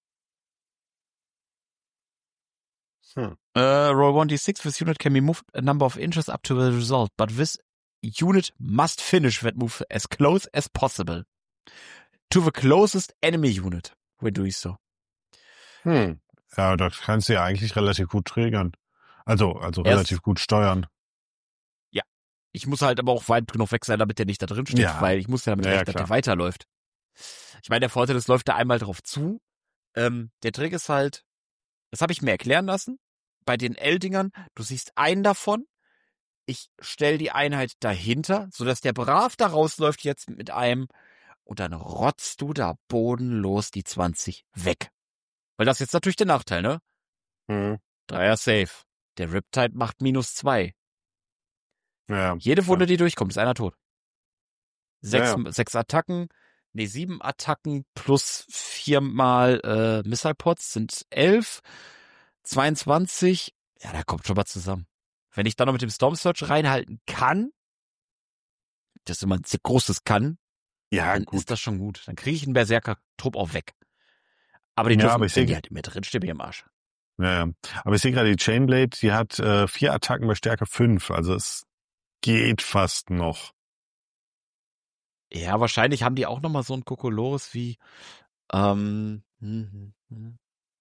[SPEAKER 3] Hm.
[SPEAKER 2] Uh, roll one d six. This unit can be moved a number of inches up to the result, but this unit must finish that move as close as possible to the closest enemy unit when doing so.
[SPEAKER 3] Hm. Ja, das kannst du ja eigentlich relativ gut triggern. Also, also
[SPEAKER 2] Erst-
[SPEAKER 3] relativ gut steuern.
[SPEAKER 2] Ich muss halt aber auch weit genug weg sein, damit der nicht da drin steht,
[SPEAKER 3] Ja.
[SPEAKER 2] weil ich muss ja damit
[SPEAKER 3] Ja, ja,
[SPEAKER 2] rechnen, dass der
[SPEAKER 3] klar.
[SPEAKER 2] weiterläuft. Ich meine, der Vorteil ist, läuft da einmal drauf zu. Ähm, der Trick ist halt, das habe ich mir erklären lassen, bei den L-Dingern, du siehst einen davon, ich stelle die Einheit dahinter, sodass der brav da rausläuft jetzt mit einem und dann rotzt du da bodenlos die zwanzig weg. Weil das ist jetzt natürlich der Nachteil, ne?
[SPEAKER 3] Mhm.
[SPEAKER 2] Dreier Safe. Der Riptide macht minus zwei.
[SPEAKER 3] Ja.
[SPEAKER 2] Jede Wunde, die durchkommt, ist einer tot. Sechs,
[SPEAKER 3] Ja,
[SPEAKER 2] sechs Attacken, nee, sieben Attacken plus viermal äh, Missile Pods sind elf, zweiundzwanzig. Ja, da kommt schon mal zusammen. Wenn ich dann noch mit dem Storm Surge reinhalten kann, das ist immer ein sehr großes Kann,
[SPEAKER 3] Ja,
[SPEAKER 2] dann
[SPEAKER 3] gut.
[SPEAKER 2] ist das schon gut. Dann kriege ich einen Berserker-Trupp auch weg. Aber die
[SPEAKER 3] Ja,
[SPEAKER 2] dürfen,
[SPEAKER 3] aber ich
[SPEAKER 2] wenn
[SPEAKER 3] seh-
[SPEAKER 2] die halt immer drin stehen, bin ich am Arsch.
[SPEAKER 3] Ja, ja. Aber ich sehe gerade, die Chainblade, die hat äh, vier Attacken bei Stärke fünf. Also es geht fast noch.
[SPEAKER 2] Ja, wahrscheinlich haben die auch nochmal so einen Kokolores wie, ähm, hm, hm, hm.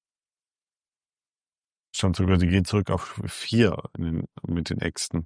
[SPEAKER 3] Schon sogar, die geht zurück auf vier in den, mit den Äxten.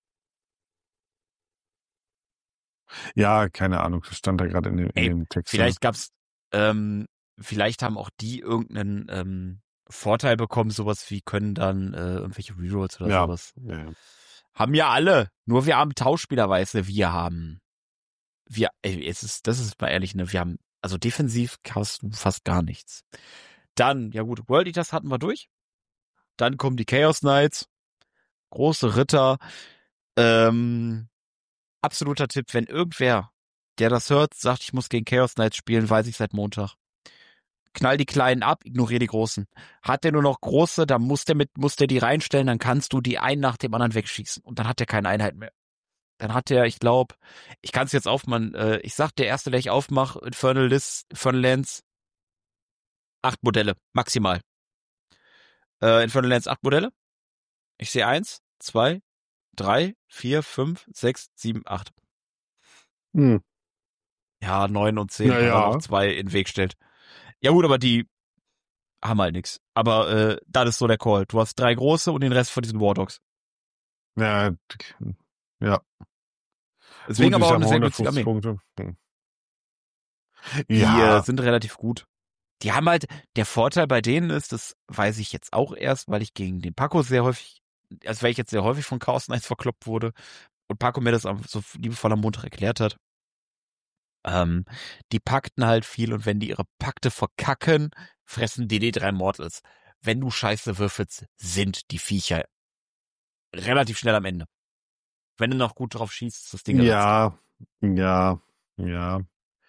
[SPEAKER 3] Ja, keine Ahnung, das stand da gerade in, dem- in
[SPEAKER 2] Ey,
[SPEAKER 3] dem Text.
[SPEAKER 2] Vielleicht gab's, ähm, vielleicht haben auch die irgendeinen ähm, Vorteil bekommen, sowas wie können dann äh, irgendwelche Rerolls oder
[SPEAKER 3] Ja.
[SPEAKER 2] sowas.
[SPEAKER 3] Ja, ja.
[SPEAKER 2] Haben ja alle. Nur wir haben Tauschspielerweise, wir haben, wir, ey, es ist, das ist mal ehrlich, ne, wir haben, also defensiv hast du fast gar nichts. Dann, ja gut, World Eaters hatten wir durch. Dann kommen die Chaos Knights, große Ritter. Ähm, absoluter Tipp, wenn irgendwer, der das hört, sagt, ich muss gegen Chaos Knights spielen, weiß ich seit Montag. Knall die Kleinen ab, ignoriere die Großen. Hat der nur noch Große, dann muss der mit, muss der die reinstellen, dann kannst du die einen nach dem anderen wegschießen. Und dann hat der keine Einheit mehr. Dann hat der, ich glaube, ich kann es jetzt aufmachen, äh, ich sag, der erste, der ich aufmache, Infernal List, Infernal Lands, acht Modelle, maximal. Äh, Infernal Lands, acht Modelle. Ich sehe eins, zwei, drei, vier, fünf, sechs, sieben, acht.
[SPEAKER 3] Hm.
[SPEAKER 2] Ja, neun und zehn,
[SPEAKER 3] Ja,
[SPEAKER 2] weil er
[SPEAKER 3] ja.
[SPEAKER 2] noch zwei in den Weg stellt. Ja gut, aber die haben halt nix. Aber äh, das ist so der Call. Du hast drei große und den Rest von diesen War Dogs.
[SPEAKER 3] Ja, ja.
[SPEAKER 2] Deswegen
[SPEAKER 3] Gut,
[SPEAKER 2] aber
[SPEAKER 3] ich
[SPEAKER 2] auch eine
[SPEAKER 3] sag
[SPEAKER 2] sehr
[SPEAKER 3] mal
[SPEAKER 2] günstige Armee.
[SPEAKER 3] hundertfünfzig Punkte. Hm.
[SPEAKER 2] Die
[SPEAKER 3] Ja,
[SPEAKER 2] äh, sind relativ gut. Die haben halt, der Vorteil bei denen ist, das weiß ich jetzt auch erst, weil ich gegen den Paco sehr häufig, also weil ich jetzt sehr häufig von Chaos Knights verkloppt wurde und Paco mir das am- so liebevoll am Montag erklärt hat. Ähm, die pakten halt viel und wenn die ihre Pakte verkacken, fressen D D drei Mortals. Wenn du Scheiße würfelst, sind die Viecher relativ schnell am Ende. Wenn du noch gut drauf schießt, ist das Ding ersetzt.
[SPEAKER 3] ja, ja, ja.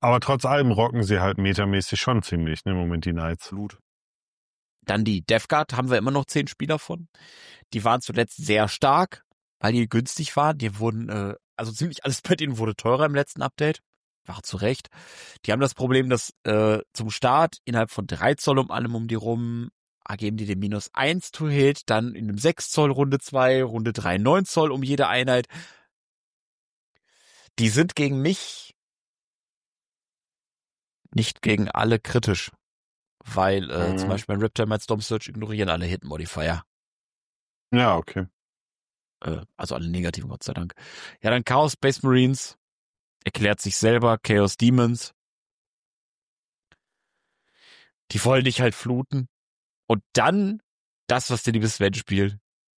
[SPEAKER 3] Aber trotz allem rocken sie halt metermäßig schon ziemlich, ne, im Moment die Knights.
[SPEAKER 2] Absolut. Dann die Death Guard, haben wir immer noch zehn Spieler von. Die waren zuletzt sehr stark, weil die günstig waren. Die wurden, äh, also ziemlich alles bei denen wurde teurer im letzten Update. War zu Recht. Die haben das Problem, dass äh, zum Start innerhalb von drei Zoll um allem um die rum geben die den minus eins to Hit, dann in einem sechs Zoll Runde zwei, Runde drei neun Zoll um jede Einheit. Die sind gegen mich nicht gegen alle kritisch. Weil äh, mhm. zum Beispiel beim Riptime als Storm Surge ignorieren alle Hit Modifier.
[SPEAKER 3] Ja, okay.
[SPEAKER 2] Äh, also alle negativen, Gott sei Dank. Ja, dann Chaos Space Marines. Erklärt sich selber. Chaos Demons. Die wollen dich halt fluten. Und dann das, was der liebe Sven spielt.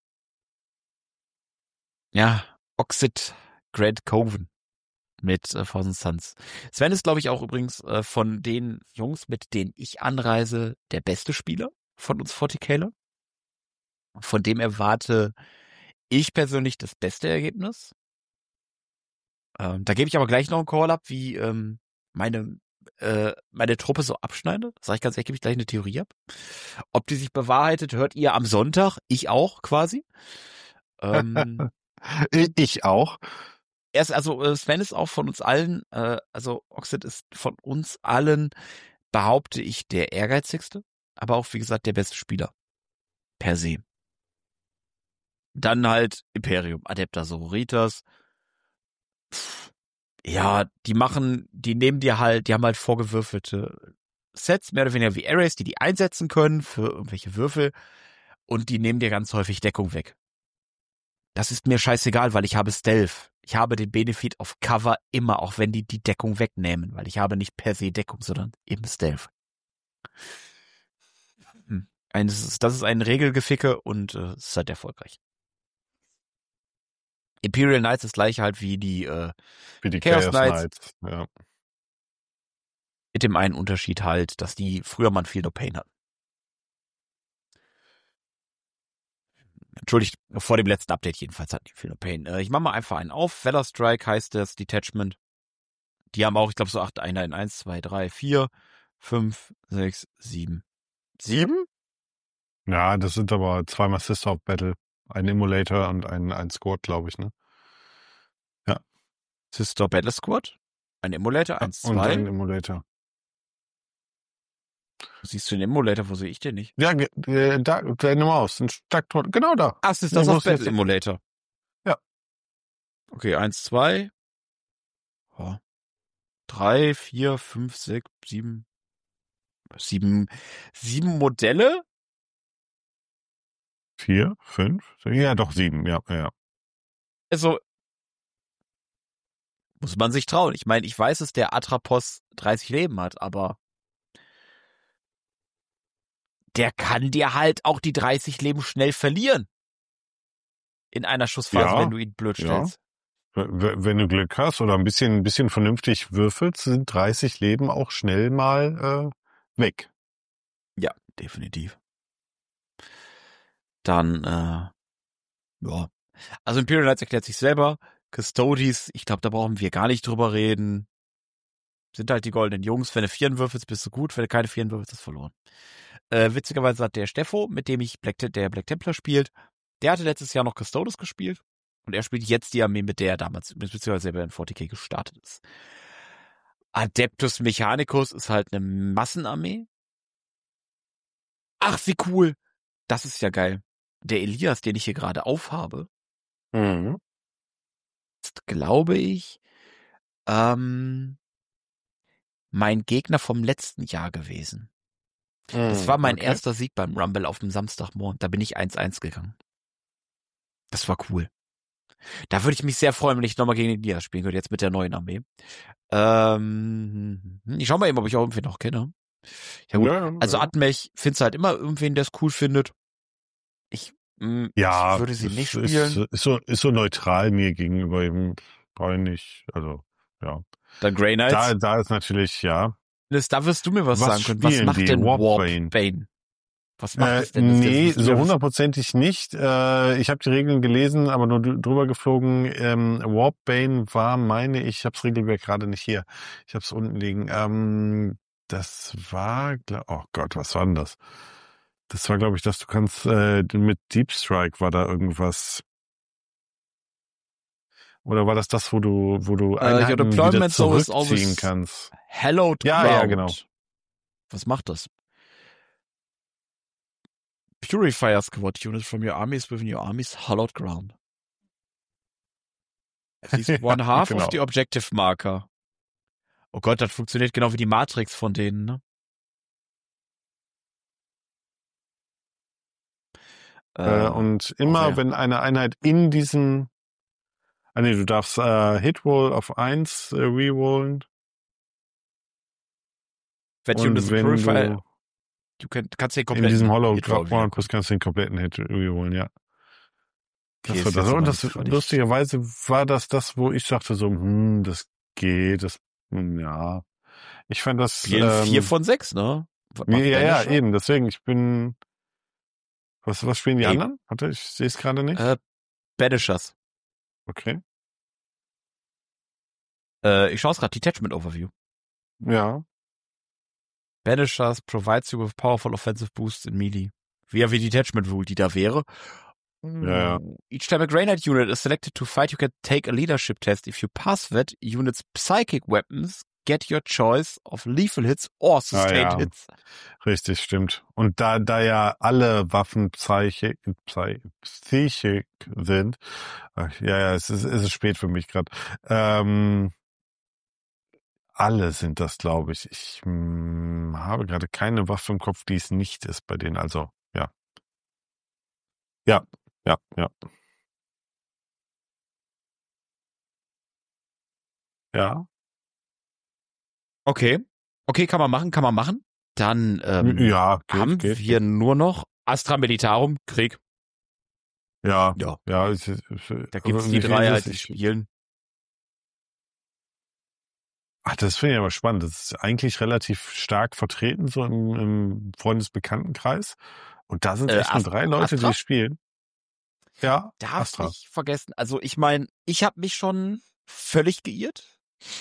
[SPEAKER 2] Ja, Oxid Grand Coven. Mit äh, Thousand Suns. Sven ist, glaube ich, auch übrigens äh, von den Jungs, mit denen ich anreise, der beste Spieler von uns vierzig-Käler. Von dem erwarte ich persönlich das beste Ergebnis. Ähm, da gebe ich aber gleich noch einen Call-Up, wie ähm, meine äh, meine Truppe so abschneide. Sag ich ganz ehrlich, gebe ich gleich eine Theorie ab. Ob die sich bewahrheitet, hört ihr am Sonntag. Ich auch quasi. Ähm,
[SPEAKER 3] ich auch.
[SPEAKER 2] Er ist also, Sven ist auch von uns allen, äh, also Oxid ist von uns allen, behaupte ich, der ehrgeizigste, aber auch, wie gesagt, der beste Spieler. Per se. Dann halt Imperium, Adepta Sororitas. Pff, ja, die machen, die nehmen dir halt, die haben halt vorgewürfelte Sets, mehr oder weniger wie Arrays, die die einsetzen können für irgendwelche Würfel und die nehmen dir ganz häufig Deckung weg. Das ist mir scheißegal, weil ich habe Stealth. Ich habe den Benefit auf Cover immer, auch wenn die die Deckung wegnehmen, weil ich habe nicht per se Deckung, sondern eben Stealth. Hm. Ein, das, ist, das ist ein Regelgeficke und äh, es ist halt erfolgreich. Imperial Knights ist gleich halt wie die, äh,
[SPEAKER 3] wie die
[SPEAKER 2] Chaos,
[SPEAKER 3] Chaos
[SPEAKER 2] Knights.
[SPEAKER 3] Knights. Ja.
[SPEAKER 2] Mit dem einen Unterschied halt, dass die früher mal viel No Pain hatten. Entschuldigt, vor dem letzten Update jedenfalls hatten die viel No Pain. Äh, ich mache mal einfach einen auf. Valor Strike heißt das Detachment. Die haben auch, ich glaube, so acht Einheiten. Eins, zwei, drei, vier, fünf, sechs, sieben. Sieben?
[SPEAKER 3] Ja, das sind aber zweimal Sister of Battle. Ein Emulator und ein, ein Squad, glaube ich, ne? Ja.
[SPEAKER 2] Sister Battle Squad? Ein Emulator? Eins, zwei?
[SPEAKER 3] Und ein Emulator.
[SPEAKER 2] Siehst du den Emulator? Wo sehe ich den nicht?
[SPEAKER 3] Ja, äh, da, deine Maus. Ein Stark, genau da.
[SPEAKER 2] Ach, das ist das auf Battle Emulator.
[SPEAKER 3] Ja.
[SPEAKER 2] Okay, eins, zwei. Oh. Drei, vier, fünf, sechs, sieben. Sieben, sieben Modelle?
[SPEAKER 3] Vier, fünf? Ja, doch, sieben, ja, ja.
[SPEAKER 2] Also, muss man sich trauen. Ich meine, ich weiß, dass der Atrapos dreißig Leben hat, aber der kann dir halt auch die dreißig Leben schnell verlieren. In einer Schussphase,
[SPEAKER 3] ja,
[SPEAKER 2] wenn du ihn blöd stellst.
[SPEAKER 3] Ja. Wenn du Glück hast oder ein bisschen, ein bisschen vernünftig würfelst, sind dreißig Leben auch schnell mal äh, weg.
[SPEAKER 2] Ja, definitiv. Dann, äh, ja. Also Imperial Knights erklärt sich selber. Custodies, ich glaube, da brauchen wir gar nicht drüber reden. Sind halt die goldenen Jungs. Wenn du Vieren würfelst, bist du gut. Wenn du keine Vieren würfelst, ist verloren. Äh, witzigerweise hat der Steffo, mit dem ich Black, der Black Templar spielt, der hatte letztes Jahr noch Custodes gespielt. Und er spielt jetzt die Armee, mit der er damals, beziehungsweise selber in vierzig K gestartet ist. Adeptus Mechanicus ist halt eine Massenarmee. Ach, wie cool. Das ist ja geil. Der Elias, den ich hier gerade aufhabe,
[SPEAKER 3] mhm.
[SPEAKER 2] ist, glaube ich, ähm, mein Gegner vom letzten Jahr gewesen. Mhm, das war mein okay. erster Sieg beim Rumble auf dem Samstagmorgen. Da bin ich eins eins gegangen. Das war cool. Da würde ich mich sehr freuen, wenn ich nochmal gegen den Elias spielen könnte, jetzt mit der neuen Armee. Ähm, ich schau mal eben, ob ich auch irgendwen noch kenne. Ja gut, ja, also ja. Admech findest du halt immer irgendwen, der es cool findet. Ich, mh,
[SPEAKER 3] ja,
[SPEAKER 2] ich würde sie nicht
[SPEAKER 3] ist,
[SPEAKER 2] spielen.
[SPEAKER 3] Ist so, ist so neutral mir gegenüber eben, brauche ich nicht, also, ja.
[SPEAKER 2] Dann Grey Knights.
[SPEAKER 3] Da, da ist natürlich, ja.
[SPEAKER 2] Da wirst du mir was,
[SPEAKER 3] was
[SPEAKER 2] sagen können. Was macht
[SPEAKER 3] die?
[SPEAKER 2] denn
[SPEAKER 3] Warp
[SPEAKER 2] Warp
[SPEAKER 3] Bane?
[SPEAKER 2] Bane? Was macht
[SPEAKER 3] Äh,
[SPEAKER 2] das denn? Das ist
[SPEAKER 3] nee,
[SPEAKER 2] jetzt
[SPEAKER 3] so
[SPEAKER 2] wieder-
[SPEAKER 3] hundertprozentig nicht. Äh, ich habe die Regeln gelesen, aber nur dr- drüber geflogen. Ähm, Warpbane war, meine ich, ich habe das Regelwerk gerade nicht hier. Ich habe es unten liegen. Ähm, das war, gla- oh Gott, was war denn das? Das war, glaube ich, dass du kannst, äh, mit Deep Strike war da irgendwas. Oder war das das, wo du, wo du
[SPEAKER 2] Äh, your
[SPEAKER 3] Einheiten wieder
[SPEAKER 2] deployment zone is
[SPEAKER 3] zurückziehen
[SPEAKER 2] always
[SPEAKER 3] kannst?
[SPEAKER 2] hallowed
[SPEAKER 3] Ja,
[SPEAKER 2] ground.
[SPEAKER 3] ja, genau.
[SPEAKER 2] Was macht das? Purifier squad units from your armies within your army's hallowed ground. At least one half
[SPEAKER 3] genau.
[SPEAKER 2] of the objective marker. Oh Gott, das funktioniert genau wie die Matrix von denen, ne?
[SPEAKER 3] Äh, und immer,
[SPEAKER 2] ja.
[SPEAKER 3] wenn eine Einheit in diesen, ah nee, du darfst äh, Hitroll auf eins äh, rerollen.
[SPEAKER 2] Wenn
[SPEAKER 3] Und
[SPEAKER 2] Units
[SPEAKER 3] wenn
[SPEAKER 2] Purifier,
[SPEAKER 3] du
[SPEAKER 2] du kann, kannst den
[SPEAKER 3] in
[SPEAKER 2] kompletten
[SPEAKER 3] diesem Hollow
[SPEAKER 2] Hit Roll
[SPEAKER 3] Ground
[SPEAKER 2] wieder-
[SPEAKER 3] bist, kannst du den kompletten Hit rerollen, ja. Das
[SPEAKER 2] Okay,
[SPEAKER 3] war
[SPEAKER 2] ist
[SPEAKER 3] das.
[SPEAKER 2] jetzt
[SPEAKER 3] Und
[SPEAKER 2] aber
[SPEAKER 3] das,
[SPEAKER 2] nicht völlig-
[SPEAKER 3] lustigerweise war das das, wo ich dachte so, hm, das geht, das, hm, ja. Ich fand das,
[SPEAKER 2] Spielen
[SPEAKER 3] ähm,
[SPEAKER 2] vier von sechs, ne? Was
[SPEAKER 3] ja,
[SPEAKER 2] macht
[SPEAKER 3] ja,
[SPEAKER 2] Banisher?
[SPEAKER 3] eben, deswegen, ich bin, was, was spielen die
[SPEAKER 2] Ey.
[SPEAKER 3] anderen? Warte, ich sehe es gerade nicht.
[SPEAKER 2] Äh, Banishers.
[SPEAKER 3] Okay.
[SPEAKER 2] Äh, ich schaue es gerade, Detachment Overview.
[SPEAKER 3] Ja.
[SPEAKER 2] Banishers provides you with powerful offensive boosts in melee. Wie wie Detachment Rule, die da wäre.
[SPEAKER 3] Ja, ja.
[SPEAKER 2] Each time a Grenade unit is selected to fight, you can take a leadership test. If you pass that, unit's psychic weapons get your choice of lethal hits or sustained
[SPEAKER 3] ja.
[SPEAKER 2] hits.
[SPEAKER 3] Richtig, stimmt. Und da, da ja alle Waffen psychic, psy- psychic sind, ach, ja, ja, es ist, es ist spät für mich gerade. Ähm, alle sind das, glaube ich. Ich mh, habe gerade keine Waffe im Kopf, die es nicht ist bei denen. Also, ja. Ja, ja, ja. Ja.
[SPEAKER 2] Okay. Okay, kann man machen, kann man machen. Dann ähm,
[SPEAKER 3] ja, geht,
[SPEAKER 2] haben
[SPEAKER 3] geht,
[SPEAKER 2] wir nur noch Astra Militarum, Krieg.
[SPEAKER 3] Ja,
[SPEAKER 2] Ja.
[SPEAKER 3] ja. Ich, ich,
[SPEAKER 2] Da gibt's
[SPEAKER 3] wie
[SPEAKER 2] die
[SPEAKER 3] viel
[SPEAKER 2] drei
[SPEAKER 3] ist
[SPEAKER 2] halt,
[SPEAKER 3] es?
[SPEAKER 2] die
[SPEAKER 3] Ich-
[SPEAKER 2] spielen.
[SPEAKER 3] Ach, das finde ich aber spannend. Das ist eigentlich relativ stark vertreten, so im, im Freundesbekanntenkreis. Und da sind
[SPEAKER 2] Äh,
[SPEAKER 3] echt nur
[SPEAKER 2] Astra-
[SPEAKER 3] drei Leute,
[SPEAKER 2] Astra?
[SPEAKER 3] die spielen. Ja,
[SPEAKER 2] Darfst
[SPEAKER 3] Astra.
[SPEAKER 2] nicht vergessen. Also ich meine, ich habe mich schon völlig geirrt.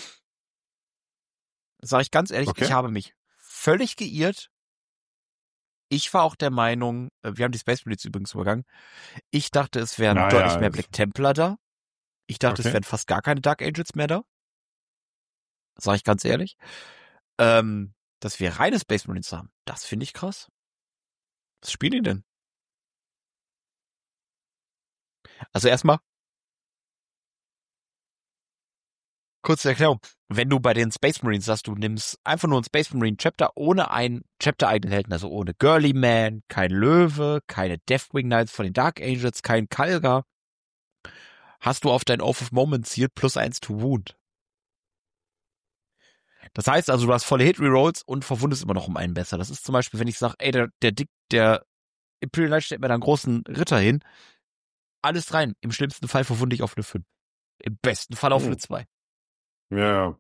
[SPEAKER 2] Sag ich ganz ehrlich,
[SPEAKER 3] Okay.
[SPEAKER 2] ich habe mich völlig geirrt. Ich war auch der Meinung, äh, wir haben die Space Marines übrigens übergangen, ich dachte, es wären
[SPEAKER 3] Ja,
[SPEAKER 2] deutlich
[SPEAKER 3] ja,
[SPEAKER 2] mehr
[SPEAKER 3] es-
[SPEAKER 2] Black Templar da. Ich dachte,
[SPEAKER 3] Okay.
[SPEAKER 2] es wären fast gar keine Dark Angels mehr da. Sag ich ganz ehrlich. Ähm, dass wir reine Space Marines haben, das finde ich krass. Was spielen die denn? Also erstmal kurze Erklärung. Wenn du bei den Space Marines sagst, du nimmst einfach nur ein Space Marine Chapter ohne einen Chapter-eigenen Helden, also ohne Girly Man, kein Löwe, keine Deathwing Knights von den Dark Angels, kein Kalga, hast du auf dein Oath of Moment Ziel plus eins to Wound. Das heißt also, du hast volle Hit-Rerolls und verwundest immer noch um einen besser. Das ist zum Beispiel, wenn ich sage, ey, der, der Dick, der Imperial Knight stellt mir da einen großen Ritter hin, alles rein. Im schlimmsten Fall verwunde ich auf eine fünf. Im besten Fall auf
[SPEAKER 3] Hm.
[SPEAKER 2] eine zwei.
[SPEAKER 3] Ja, ja.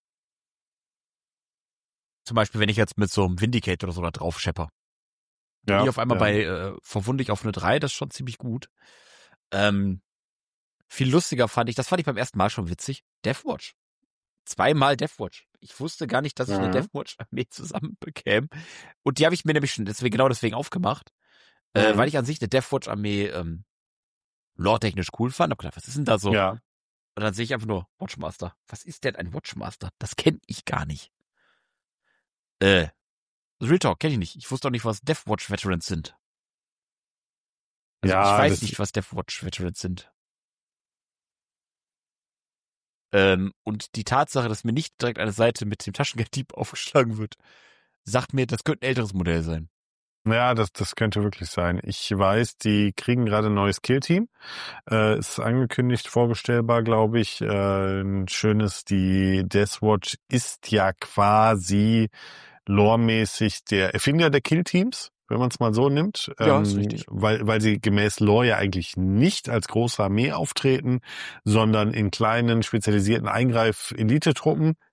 [SPEAKER 2] Zum Beispiel, wenn ich jetzt mit so einem Vindicate oder so da drauf schepper.
[SPEAKER 3] ja
[SPEAKER 2] Bin ich auf einmal
[SPEAKER 3] ja.
[SPEAKER 2] bei äh, verwunde ich auf eine drei, das ist schon ziemlich gut. Ähm, viel lustiger fand ich, das fand ich beim ersten Mal schon witzig, Deathwatch. Zweimal Deathwatch. Ich wusste gar nicht, dass ich
[SPEAKER 3] Mhm.
[SPEAKER 2] eine Deathwatch-Armee zusammen bekäme. Und die habe ich mir nämlich schon deswegen, genau deswegen aufgemacht. Äh,
[SPEAKER 3] Mhm.
[SPEAKER 2] weil ich an sich eine Deathwatch-Armee ähm, lore-technisch cool fand. Hab gedacht, was ist denn da so?
[SPEAKER 3] Ja.
[SPEAKER 2] Und dann sehe ich einfach nur Watchmaster. Was ist denn ein Watchmaster? Das kenne ich gar nicht. Äh, Real Talk kenne ich nicht. Ich wusste auch nicht, was Deathwatch Veterans sind. Also
[SPEAKER 3] Ja,
[SPEAKER 2] ich weiß
[SPEAKER 3] das-
[SPEAKER 2] nicht, was Deathwatch Veterans sind. Ähm, und die Tatsache, dass mir nicht direkt eine Seite mit dem Taschengelddieb aufgeschlagen wird, sagt mir, das könnte ein älteres Modell sein.
[SPEAKER 3] Ja, das, das könnte wirklich sein. Ich weiß, die kriegen gerade ein neues Killteam. Äh, ist angekündigt, vorbestellbar, glaube ich. Äh, ein schönes, die Deathwatch ist ja quasi loremäßig der Erfinder der Killteams, wenn man es mal so nimmt.
[SPEAKER 2] Ja, ist richtig.
[SPEAKER 3] Weil, weil sie gemäß Lore ja eigentlich nicht als große Armee auftreten, sondern in kleinen, spezialisierten Eingreif-Elite-Truppen.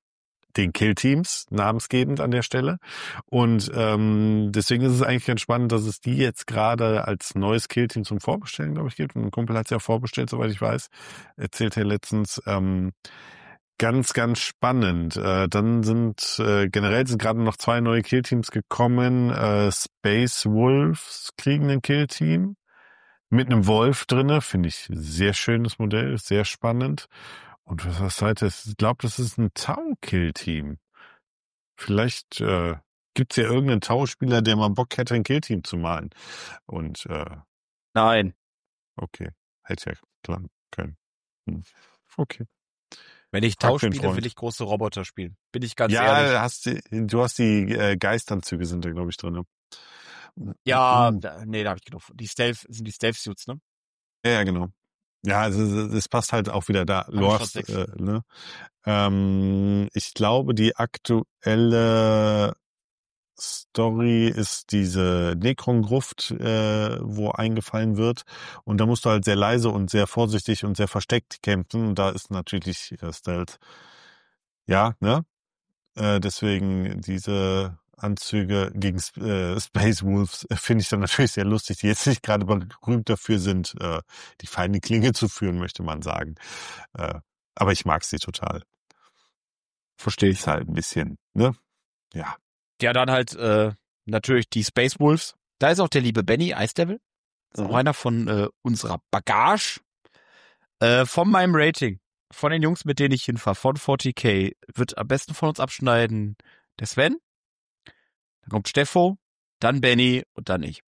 [SPEAKER 3] den Kill-Teams namensgebend an der Stelle. Und ähm, deswegen ist es eigentlich ganz spannend, dass es die jetzt gerade als neues Kill-Team zum Vorbestellen, glaube ich, gibt. Ein Kumpel hat es ja vorbestellt, soweit ich weiß. Erzählt er letztens. Ähm, ganz, ganz spannend. Äh, dann sind äh, generell sind gerade noch zwei neue Kill-Teams gekommen. Äh, Space Wolves kriegen ein Kill-Team mit einem Wolf drinne. Finde ich sehr schönes Modell, sehr spannend. Und was was seid ihr? Ich glaube, das ist ein Tau-Kill-Team. Vielleicht äh, gibt's ja irgendeinen Tau-Spieler, der mal Bock hätte, ein Kill-Team zu malen. Und äh,
[SPEAKER 2] Nein.
[SPEAKER 3] okay, hätte ja klar können. Hm. Okay.
[SPEAKER 2] Wenn ich
[SPEAKER 3] Frag
[SPEAKER 2] Tau
[SPEAKER 3] den
[SPEAKER 2] spiele,
[SPEAKER 3] Freund.
[SPEAKER 2] will ich große Roboter spielen. Bin ich ganz
[SPEAKER 3] Ja,
[SPEAKER 2] ehrlich.
[SPEAKER 3] hast die, du hast die äh, Geistanzüge sind da, glaube ich, drin.
[SPEAKER 2] Ja,
[SPEAKER 3] Mhm.
[SPEAKER 2] da, nee, da habe ich genug. Die Stealth, sind die Stealth-Suits, ne?
[SPEAKER 3] Ja, ja, genau. Ja, also es passt halt auch wieder da.
[SPEAKER 2] ich schon
[SPEAKER 3] Lost,
[SPEAKER 2] sechs.
[SPEAKER 3] äh, ne? Ähm, ich glaube, die aktuelle Story ist diese Necron-Gruft, äh, wo eingefallen wird. Und da musst du halt sehr leise und sehr vorsichtig und sehr versteckt kämpfen. Und da ist natürlich äh, Stealth. Ja, ne? Äh, deswegen diese Anzüge gegen äh, Space Wolves äh, finde ich dann natürlich sehr lustig, die jetzt nicht gerade berühmt dafür sind, äh, die feine Klinge zu führen, möchte man sagen. Äh, aber ich mag sie total.
[SPEAKER 2] Verstehe ich.
[SPEAKER 3] Ist halt ein bisschen, ne? Ja.
[SPEAKER 2] Ja, dann halt äh, natürlich die Space Wolves. Da ist auch der liebe Benny, Ice Devil. Ist auch
[SPEAKER 3] Mhm.
[SPEAKER 2] einer von äh, unserer Bagage. Äh, von meinem Rating. Von den Jungs, mit denen ich hinfahre. Von vierzig K. Wird am besten von uns abschneiden der Sven. Dann kommt Steffo. Dann Benny und dann ich.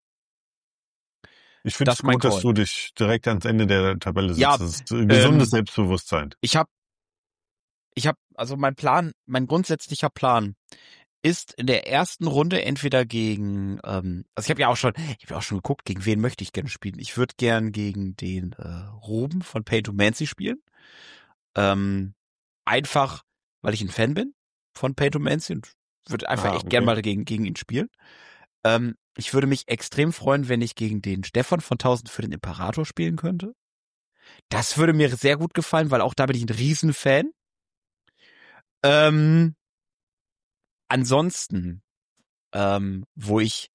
[SPEAKER 3] Ich finde
[SPEAKER 2] Das
[SPEAKER 3] es
[SPEAKER 2] ist mein
[SPEAKER 3] gut, dass
[SPEAKER 2] Call.
[SPEAKER 3] du dich direkt ans Ende der Tabelle setzt.
[SPEAKER 2] Ja,
[SPEAKER 3] das ist äh, gesundes
[SPEAKER 2] ähm,
[SPEAKER 3] Selbstbewusstsein.
[SPEAKER 2] Ich habe, ich habe, also mein Plan, mein grundsätzlicher Plan ist in der ersten Runde entweder gegen, ähm, also ich habe ja auch schon, ich habe ja auch schon geguckt, gegen wen möchte ich gerne spielen. Ich würde gern gegen den äh, Ruben von Pay to Mancy spielen. Ähm, einfach, weil ich ein Fan bin von Pay to Mancy und würde einfach
[SPEAKER 3] Ah,
[SPEAKER 2] echt
[SPEAKER 3] okay.
[SPEAKER 2] gern mal gegen, gegen ihn spielen. Ähm, ich würde mich extrem freuen, wenn ich gegen den Stefan von tausend für den Imperator spielen könnte. Das würde mir sehr gut gefallen, weil auch da bin ich ein Riesenfan. Ähm, ansonsten, ähm, wo ich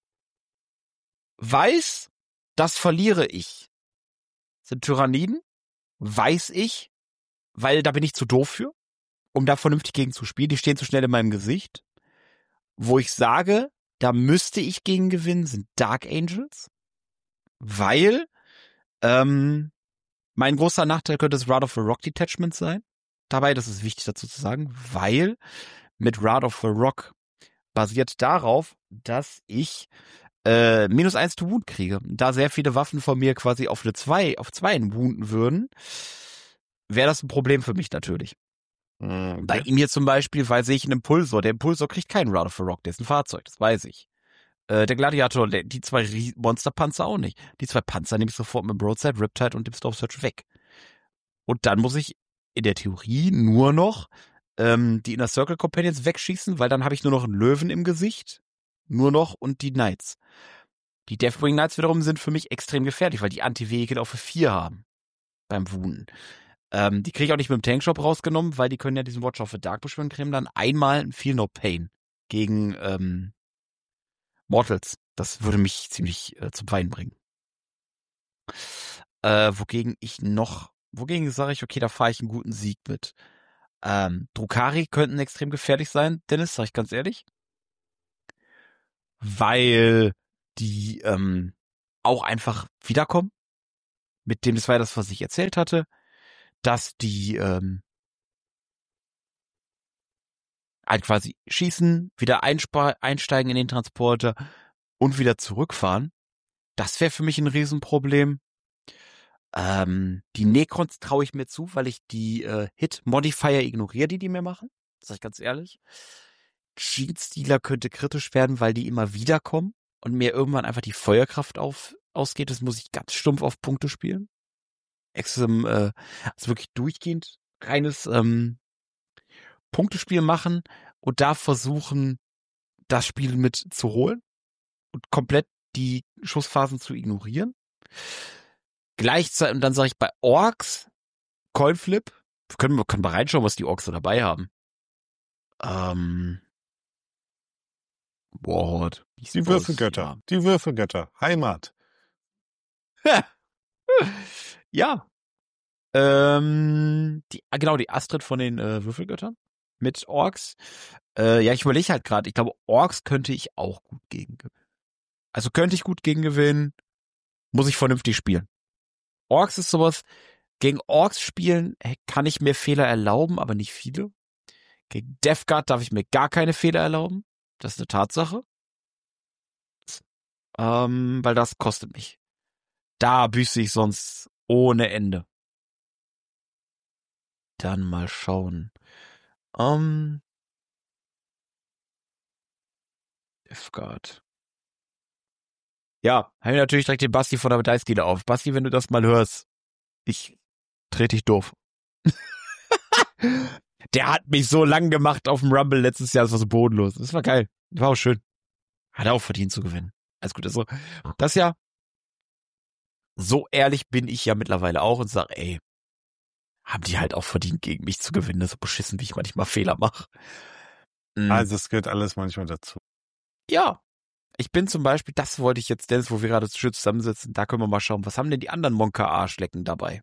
[SPEAKER 2] weiß, das verliere ich, sind Tyranniden, weiß ich, weil da bin ich zu doof für, um da vernünftig gegen zu spielen. Die stehen zu schnell in meinem Gesicht. Wo ich sage, da müsste ich gegen gewinnen, sind Dark Angels, weil ähm, mein großer Nachteil könnte das Wrath of the Rock Detachment sein. Dabei, das ist wichtig dazu zu sagen, weil mit Wrath of the Rock basiert darauf, dass ich äh, minus eins to Wound kriege. Da sehr viele Waffen von mir quasi auf eine zwei, auf zwei woonden würden, wäre das ein Problem für mich natürlich.
[SPEAKER 3] Mhm,
[SPEAKER 2] Bei
[SPEAKER 3] okay.
[SPEAKER 2] ihm hier zum Beispiel, weil sehe ich einen Impulsor. Der Impulsor kriegt keinen Wrath of the Rock, der ist ein Fahrzeug, das weiß ich. Äh, der Gladiator, der, die zwei Rie- Monsterpanzer auch nicht. Die zwei Panzer nehme ich sofort mit Broadside, Riptide und dem Storm Surge weg. Und dann muss ich in der Theorie nur noch ähm, die Inner Circle Companions wegschießen, weil dann habe ich nur noch einen Löwen im Gesicht. Nur noch und die Knights. Die Deathwing Knights wiederum sind für mich extrem gefährlich, weil die Anti-Vehicle auf vier haben. Beim Wunden. Ähm, die kriege ich auch nicht mit dem Tankshop rausgenommen, weil die können ja diesen Watch of the Dark beschwören, kriegen dann einmal ein Feel No Pain gegen ähm, Mortals. Das würde mich ziemlich äh, zum Weinen bringen. Äh, wogegen ich noch, wogegen sage ich, okay, da fahre ich einen guten Sieg mit. Ähm, Drukhari könnten extrem gefährlich sein, Dennis, sag ich ganz ehrlich. Weil die ähm, auch einfach wiederkommen. Mit dem, das war das, was ich erzählt hatte, dass die ähm, halt quasi schießen, wieder einspa- einsteigen in den Transporter und wieder zurückfahren. Das wäre für mich ein Riesenproblem. Ähm, die Necrons traue ich mir zu, weil ich die äh, Hit-Modifier ignoriere, die die mir machen. Sag ich ganz ehrlich. Gene-Stealer könnte kritisch werden, weil die immer wiederkommen und mir irgendwann einfach die Feuerkraft auf, ausgeht. Das muss ich ganz stumpf auf Punkte spielen. Exim, äh, also wirklich durchgehend reines ähm, Punktespiel machen und da versuchen, das Spiel mit zu holen und komplett die Schussphasen zu ignorieren. Gleichzeitig, und dann sage ich bei Orks, Coinflip, können wir können wir reinschauen, was die Orks so dabei haben. Ähm. Warhorn.
[SPEAKER 3] Die Würfelgötter. Die Würfelgötter. Heimat.
[SPEAKER 2] Ja. Ähm, die, genau, die Astrid von den äh, Würfelgöttern mit Orks. Äh, ja, ich überlege halt gerade, ich glaube, Orks könnte ich auch gut gegen gewinnen. Also könnte ich gut gegen gewinnen, muss ich vernünftig spielen. Orks ist sowas, gegen Orks spielen kann ich mir Fehler erlauben, aber nicht viele. Gegen Death Guard darf ich mir gar keine Fehler erlauben. Das ist eine Tatsache. Ähm, weil das kostet mich. Da büße ich sonst ohne Ende. Dann mal schauen. Um, Death Guard. Ja, haben wir natürlich direkt den Basti von der Dice Dealer auf. Basti, wenn du das mal hörst, ich trete dich doof. Der hat mich so lang gemacht auf dem Rumble letztes Jahr, das war so bodenlos. Das war geil. Das war auch schön. Hat er auch verdient zu gewinnen. Alles gut, also das ja, so ehrlich bin ich ja mittlerweile auch und sage, ey, haben die halt auch verdient, gegen mich zu gewinnen, so beschissen, wie ich manchmal Fehler mache. Mhm.
[SPEAKER 3] Also es gehört alles manchmal dazu.
[SPEAKER 2] Ja, ich bin zum Beispiel, das wollte ich jetzt, Dennis, wo wir gerade schön zusammensitzen, da können wir mal schauen, was haben denn die anderen Monka-Arschlecken dabei?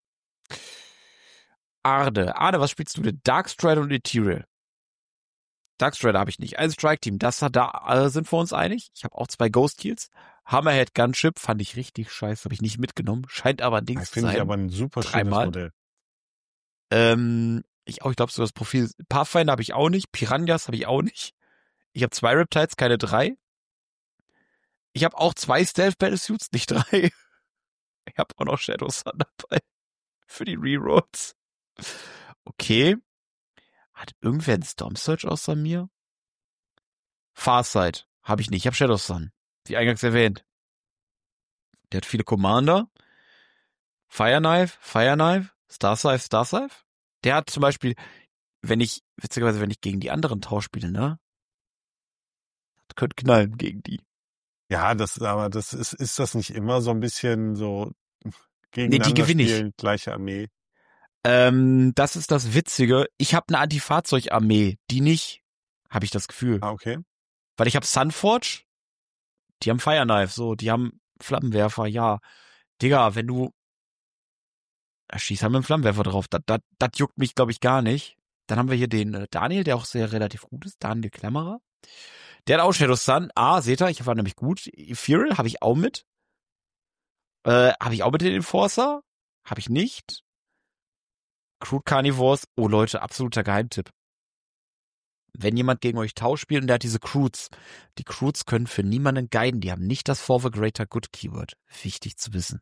[SPEAKER 2] Arde. Arde, was spielst du denn? Darkstrider und Ethereal. Darkstrider habe ich nicht. Ein Strike-Team, das hat da äh, sind wir uns einig. Ich habe auch zwei Ghost Heals. Hammerhead Gunship fand ich richtig scheiße, habe ich nicht mitgenommen. Scheint aber ein Ding zu sein.
[SPEAKER 3] Finde ich aber ein super schönes
[SPEAKER 2] Dreimal.
[SPEAKER 3] Modell.
[SPEAKER 2] Ähm, ich auch, ich glaube so das Profil. Pathfinder habe ich auch nicht. Piranhas habe ich auch nicht. Ich habe zwei Riptides, keine drei. Ich habe auch zwei Stealth Battlesuits, nicht drei. Ich habe auch noch Shadow Sun dabei. Für die Rerolls. Okay. Hat irgendwer einen Storm Surge außer mir? Farsight habe ich nicht. Ich habe Shadow Sun. Wie eingangs erwähnt. Der hat viele Commander. Fire Knife, Fire Knife, Star Scythe, Star Scythe. Der hat zum Beispiel, wenn ich, witzigerweise, wenn ich gegen die anderen Tau spiele, ne? Das könnte knallen gegen die.
[SPEAKER 3] Ja, das, aber das ist, ist das nicht immer so ein bisschen so
[SPEAKER 2] Nee, die gewinne ich.
[SPEAKER 3] spielen, gleiche Armee?
[SPEAKER 2] Ähm, das ist das Witzige. Ich habe eine Anti-Fahrzeug-Armee, die nicht, habe ich das Gefühl.
[SPEAKER 3] Ah, okay.
[SPEAKER 2] Weil ich habe Sunforge, die haben Fire Knife, so, die haben Flammenwerfer, ja. Digga, wenn du, da schießt halt mit dem Flammenwerfer drauf, das, das, das juckt mich, glaube ich, gar nicht. Dann haben wir hier den äh, Daniel, der auch sehr relativ gut ist, Daniel Klemmerer. Der hat auch Shadow Sun. Ah, seht ihr, ich war nämlich gut. Ethereal habe ich auch mit. Äh, habe ich auch mit den Enforcer? Habe ich nicht. Crude Carnivores. Oh Leute, absoluter Geheimtipp. Wenn jemand gegen euch Tau spielt und der hat diese Crudes. Die Crudes können für niemanden guiden. Die haben nicht das For the Greater Good Keyword. Wichtig zu wissen.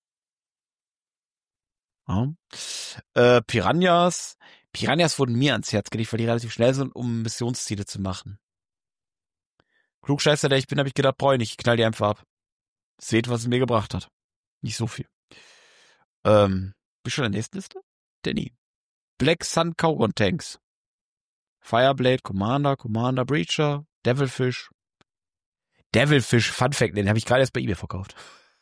[SPEAKER 2] Ja. Äh, Piranhas. Piranhas wurden mir ans Herz gelegt, weil die relativ schnell sind, um Missionsziele zu machen. Klugscheißer, der ich bin, habe ich gedacht, brauche ich nicht. Ich knall die einfach ab. Seht, was es mir gebracht hat. Nicht so viel. Ähm, bist du schon in der nächsten Liste? Danny. Black Sun Cauron Tanks. Fireblade, Commander, Commander, Breacher, Devilfish. Devilfish, Fun Fact, den habe ich gerade erst bei eBay verkauft.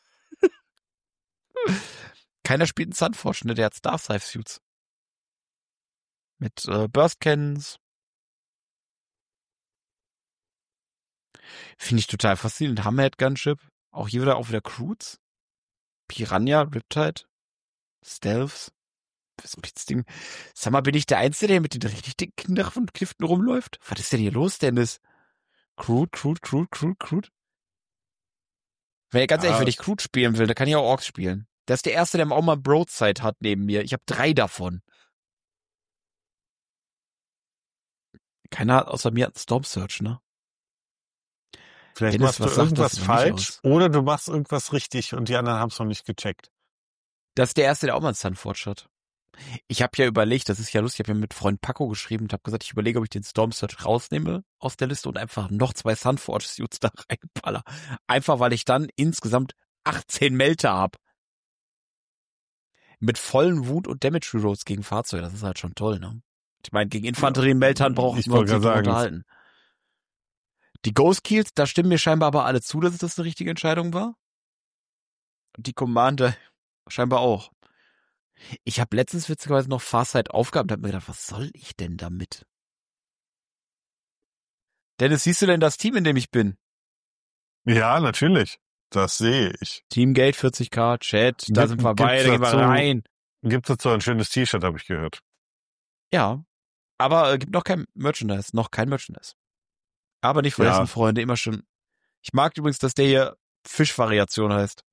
[SPEAKER 2] Keiner spielt einen Sunforge, ne? Der hat Star Scythe Suits. Mit äh, Burst Cannons. Finde ich total faszinierend. Hammerhead Gunship. Auch hier wieder auch wieder Crudes. Piranha, Riptide. Stealths. Ding. Sag mal, bin ich der Einzige, der mit den richtig dicken Knarren und Kniften rumläuft? Was ist denn hier los, Dennis? Crude, Crude, Crude, Crude, Crude. Wenn, ganz ehrlich, ah. wenn ich Crude spielen will, dann kann ich auch Orks spielen. Das ist der Erste, der auch mal Broadside hat neben mir. Ich habe drei davon. Keiner hat außer mir einen Storm Surge, ne?
[SPEAKER 3] Vielleicht
[SPEAKER 2] Dennis,
[SPEAKER 3] machst du irgendwas falsch oder du machst irgendwas richtig und die anderen haben es noch nicht gecheckt.
[SPEAKER 2] Das ist der Erste, der auch mal einen Sunforge hat. Ich habe ja überlegt, das ist ja lustig, ich habe ja mit Freund Paco geschrieben und habe gesagt, ich überlege, ob ich den Storm Surge rausnehme aus der Liste und einfach noch zwei Sunforge Suits da reinballer. Einfach, weil ich dann insgesamt achtzehn Melter habe. Mit vollen Wut und Damage Rerolls gegen Fahrzeuge, das ist halt schon toll, ne? Ich meine, gegen Infanterie-Meltern brauche ich nur uns nicht unterhalten. Die Ghost Kills, da stimmen mir scheinbar aber alle zu, dass das eine richtige Entscheidung war. Und die Commander scheinbar auch. Ich habe letztens witzigerweise noch Farsight aufgehabt und habe mir gedacht, was soll ich denn damit? Dennis, siehst du denn das Team, in dem ich bin?
[SPEAKER 3] Ja, natürlich. Das sehe ich.
[SPEAKER 2] Teamgate vierzig K, Chat, da
[SPEAKER 3] Gibt-
[SPEAKER 2] sind wir
[SPEAKER 3] gibt's
[SPEAKER 2] beide, gehen wir
[SPEAKER 3] dazu-
[SPEAKER 2] rein.
[SPEAKER 3] Gibt es dazu ein schönes T-Shirt, habe ich gehört.
[SPEAKER 2] Ja, aber äh, gibt noch kein Merchandise, noch kein Merchandise. Aber nicht vergessen,
[SPEAKER 3] Ja.
[SPEAKER 2] Freunde, immer schon. Ich mag übrigens, dass der hier Fischvariation heißt.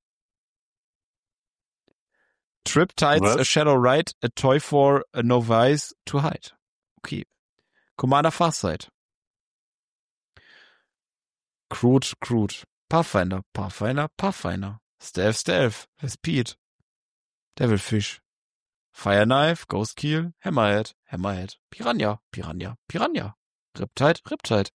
[SPEAKER 2] Trip Tides,
[SPEAKER 3] Was?
[SPEAKER 2] a Shadow Ride, a Toy for a Novice to Hide. Okay. Commander Farsight. Crude, Crude. Pathfinder, Pathfinder, Pathfinder. Stealth, Stealth. Speed. Devilfish. Fire Knife, Ghost Keel, Hammerhead, Hammerhead. Piranha, Piranha, Piranha. Riptide, Riptide.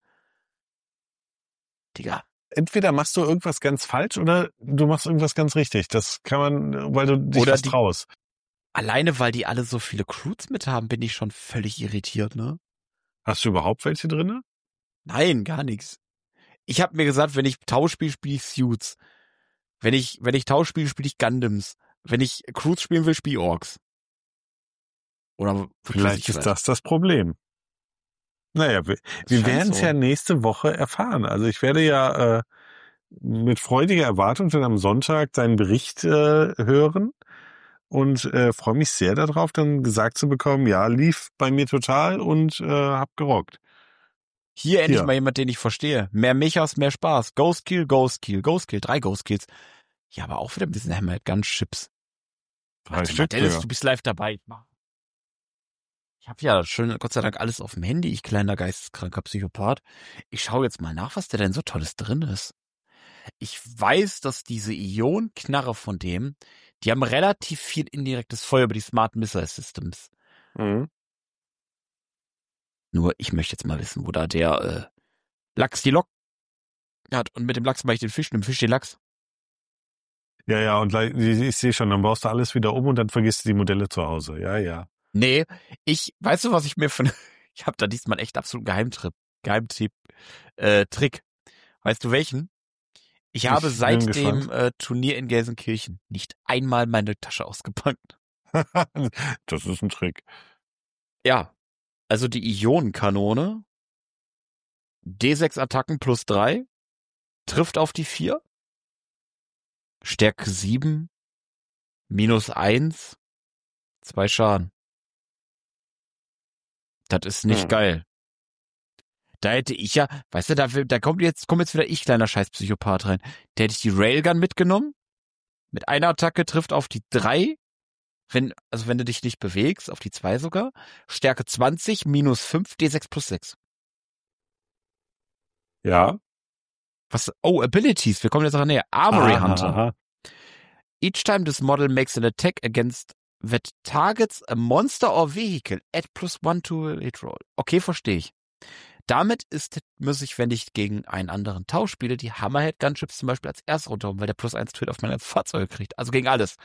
[SPEAKER 2] Digga.
[SPEAKER 3] Entweder machst du irgendwas ganz falsch oder du machst irgendwas ganz richtig. Das kann man, weil du dich
[SPEAKER 2] Oder
[SPEAKER 3] was
[SPEAKER 2] die-
[SPEAKER 3] traust.
[SPEAKER 2] Alleine, weil die alle so viele Crews mit haben, bin ich schon völlig irritiert, ne?
[SPEAKER 3] Hast du überhaupt welche drinne?
[SPEAKER 2] Nein, gar nichts. Ich habe mir gesagt, wenn ich Tau spiele, spiele ich Suits. Wenn ich, wenn ich Tau spiele, spiele ich Gundams. Wenn ich Crews spielen will, spiele ich Orks. Oder
[SPEAKER 3] Vielleicht ist das das Problem. Naja, wir, wir
[SPEAKER 2] scheint
[SPEAKER 3] werden es
[SPEAKER 2] so.
[SPEAKER 3] ja nächste Woche erfahren. Also ich werde ja äh, mit freudiger Erwartung dann am Sonntag deinen Bericht äh, hören und äh, freue mich sehr darauf, dann gesagt zu bekommen, ja, lief bei mir total und äh, hab gerockt.
[SPEAKER 2] Hier endlich
[SPEAKER 3] Ja.
[SPEAKER 2] mal jemand, den ich verstehe. Mehr Mechas, mehr Spaß. Ghost Kill, Ghost Kill, Ghost Kill, drei Ghost Kills. Ja, aber auch wieder ein bisschen Hammerhead Gun Chips.
[SPEAKER 3] Drei
[SPEAKER 2] Warte mal,
[SPEAKER 3] Stück,
[SPEAKER 2] Dennis,
[SPEAKER 3] ja.
[SPEAKER 2] du bist live dabei. Ich habe ja schön, Gott sei Dank, alles auf dem Handy, ich kleiner geisteskranker Psychopath. Ich schaue jetzt mal nach, was da denn so Tolles drin ist. Ich weiß, dass diese Ionenknarre von dem, die haben relativ viel indirektes Feuer über die Smart Missile Systems.
[SPEAKER 3] Mhm.
[SPEAKER 2] Nur, ich möchte jetzt mal wissen, wo da der äh, Lachs die Lok hat. Und mit dem Lachs mache ich den Fisch, und dem Fisch den Lachs.
[SPEAKER 3] Ja, ja, und gleich- ich, ich sehe schon, dann baust du alles wieder um und dann vergisst du die Modelle zu Hause. Ja, ja.
[SPEAKER 2] Nee, ich, weißt du, was ich mir von, ich habe da diesmal echt absolut Geheimtrip, Geheimtipp, äh, Trick. Weißt du welchen? Ich habe
[SPEAKER 3] bin
[SPEAKER 2] seit dem
[SPEAKER 3] gespannt.
[SPEAKER 2] äh, Turnier in Gelsenkirchen nicht einmal meine Tasche ausgepackt.
[SPEAKER 3] Das ist ein Trick.
[SPEAKER 2] Ja, also die Ionenkanone, D sechs Attacken plus drei, trifft auf die vier, Stärke sieben, minus eins, zwei Schaden. Das ist nicht
[SPEAKER 3] Hm.
[SPEAKER 2] geil. Da hätte ich ja, weißt du, da, will- da kommt jetzt, kommt jetzt wieder ich, kleiner Scheißpsychopath rein. Da hätte ich die Railgun mitgenommen. Mit einer Attacke trifft auf die drei. Wenn, also wenn du dich nicht bewegst, auf die zwei sogar. Stärke zwanzig, minus fünf, D sechs plus sechs.
[SPEAKER 3] Ja.
[SPEAKER 2] Was, oh, Abilities, wir kommen jetzt noch näher. Armory
[SPEAKER 3] Aha,
[SPEAKER 2] Hunter.
[SPEAKER 3] aha.
[SPEAKER 2] Each time this model makes an attack against that targets a monster or vehicle, add plus one to a hit roll. Okay, verstehe ich. Damit ist, muss ich, wenn ich gegen einen anderen Tausch spiele, die Hammerhead Gunships zum Beispiel als erstes runterholen, weil der plus eins Twit auf meine Fahrzeuge kriegt. Also gegen alles.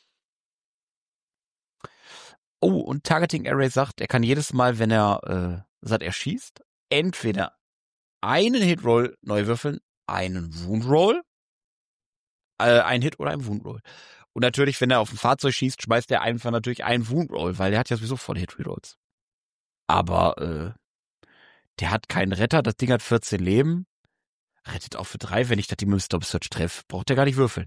[SPEAKER 2] Oh, und Targeting Array sagt, er kann jedes Mal, wenn er, äh, sagt, er schießt, entweder einen Hit-Roll neu würfeln, einen Wound-Roll, äh, einen Hit oder einen Wound-Roll. Und natürlich, wenn er auf ein Fahrzeug schießt, schmeißt er einfach natürlich einen Wound-Roll, weil der hat ja sowieso voll Hit-Rerolls. Aber, äh, der hat keinen Retter, das Ding hat vierzehn Leben, rettet auch für drei, wenn ich das Ding mit dem Stop-Search treffe, braucht er gar nicht würfeln.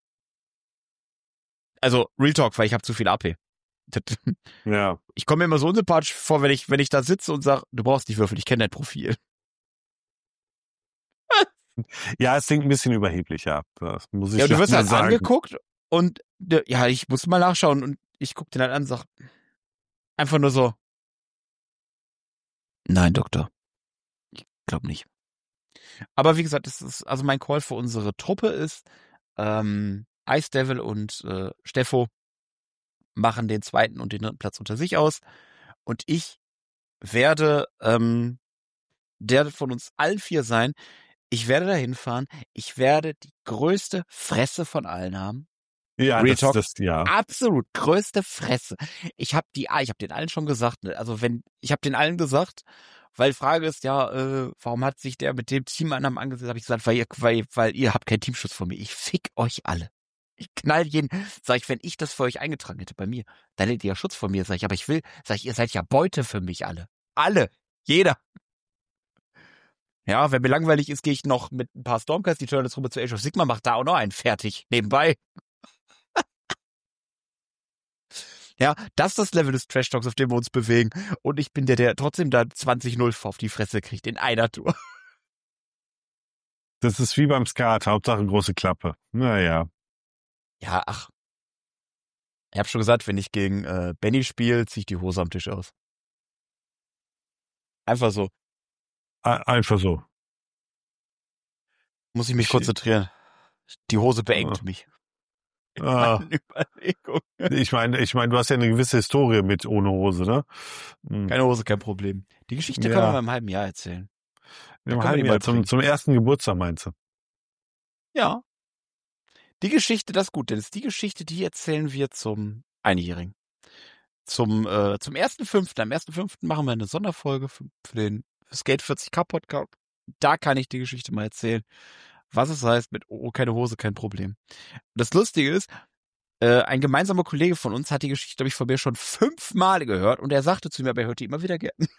[SPEAKER 2] Also, Real Talk, weil ich habe zu viel A P. Das,
[SPEAKER 3] Ja.
[SPEAKER 2] ich komme mir immer so unsympathisch vor, wenn ich, wenn ich da sitze und sage, du brauchst nicht würfeln, ich kenne dein Profil.
[SPEAKER 3] Ja, es klingt ein bisschen überheblich, ja. Das muss ich
[SPEAKER 2] Ja, und du
[SPEAKER 3] schon
[SPEAKER 2] wirst
[SPEAKER 3] mal
[SPEAKER 2] halt
[SPEAKER 3] sagen.
[SPEAKER 2] angeguckt und der- ja, ich muss mal nachschauen und ich guck den halt an und sag einfach nur so, nein, Doktor. Ich glaube nicht. Aber wie gesagt, das ist, also mein Call für unsere Truppe ist, ähm, Ice Devil und äh, Steffo machen den zweiten und den dritten Platz unter sich aus und ich werde ähm, der von uns allen vier sein. Ich werde dahin fahren. Ich werde die größte Fresse von allen haben.
[SPEAKER 3] Ja,
[SPEAKER 2] Real
[SPEAKER 3] das,
[SPEAKER 2] Talk.
[SPEAKER 3] das, ja.
[SPEAKER 2] Absolut größte Fresse. Ich habe die, ich habe den allen schon gesagt. Ne? Also wenn, ich habe den allen gesagt, weil die Frage ist ja, äh, warum hat sich der mit dem Team anderen angesetzt? Habe ich gesagt, weil ihr, weil, weil ihr habt keinen Teamschutz von mir. Ich fick euch alle. Ich knall jeden. Sag ich, wenn ich das für euch eingetragen hätte bei mir, dann hättet ihr ja Schutz von mir. Sag ich, aber ich will, sag ich, ihr seid ja Beute für mich alle. Alle. Jeder. Ja, wenn mir langweilig ist, gehe ich noch mit ein paar Stormcast Eternals rüber zu Age of Sigmar, mach da auch noch einen fertig. Nebenbei. Ja, das ist das Level des Trash Talks, auf dem wir uns bewegen. Und ich bin der, der trotzdem da zwanzig null auf die Fresse kriegt in einer Tour.
[SPEAKER 3] Das ist wie beim Skat, Hauptsache große Klappe. Naja.
[SPEAKER 2] Ja, ach. Ich habe schon gesagt, wenn ich gegen äh, Benny spiele, ziehe ich die Hose am Tisch aus. Einfach so.
[SPEAKER 3] Einfach so.
[SPEAKER 2] Muss ich mich konzentrieren. Die Hose beengt
[SPEAKER 3] ah.
[SPEAKER 2] mich.
[SPEAKER 3] Ah. Ich meine, ich meine, du hast ja eine gewisse Historie mit ohne Hose, ne?
[SPEAKER 2] Hm. Keine Hose, kein Problem. Die Geschichte ja. können wir mal im halben Jahr erzählen.
[SPEAKER 3] Im halben Jahr, zum, zum ersten Geburtstag meinst du?
[SPEAKER 2] Ja. Die Geschichte, das ist gut, Dennis. Die Geschichte, die erzählen wir zum Einjährigen. Zum, äh, zum ersten fünften Am ersten fünften machen wir eine Sonderfolge für, für den Skate vierzig K Podcast. Da kann ich die Geschichte mal erzählen, was es heißt mit oh, keine Hose, kein Problem. Das Lustige ist, äh, ein gemeinsamer Kollege von uns hat die Geschichte, glaube ich, von mir schon fünfmal gehört und er sagte zu mir, aber er hört die immer wieder gerne.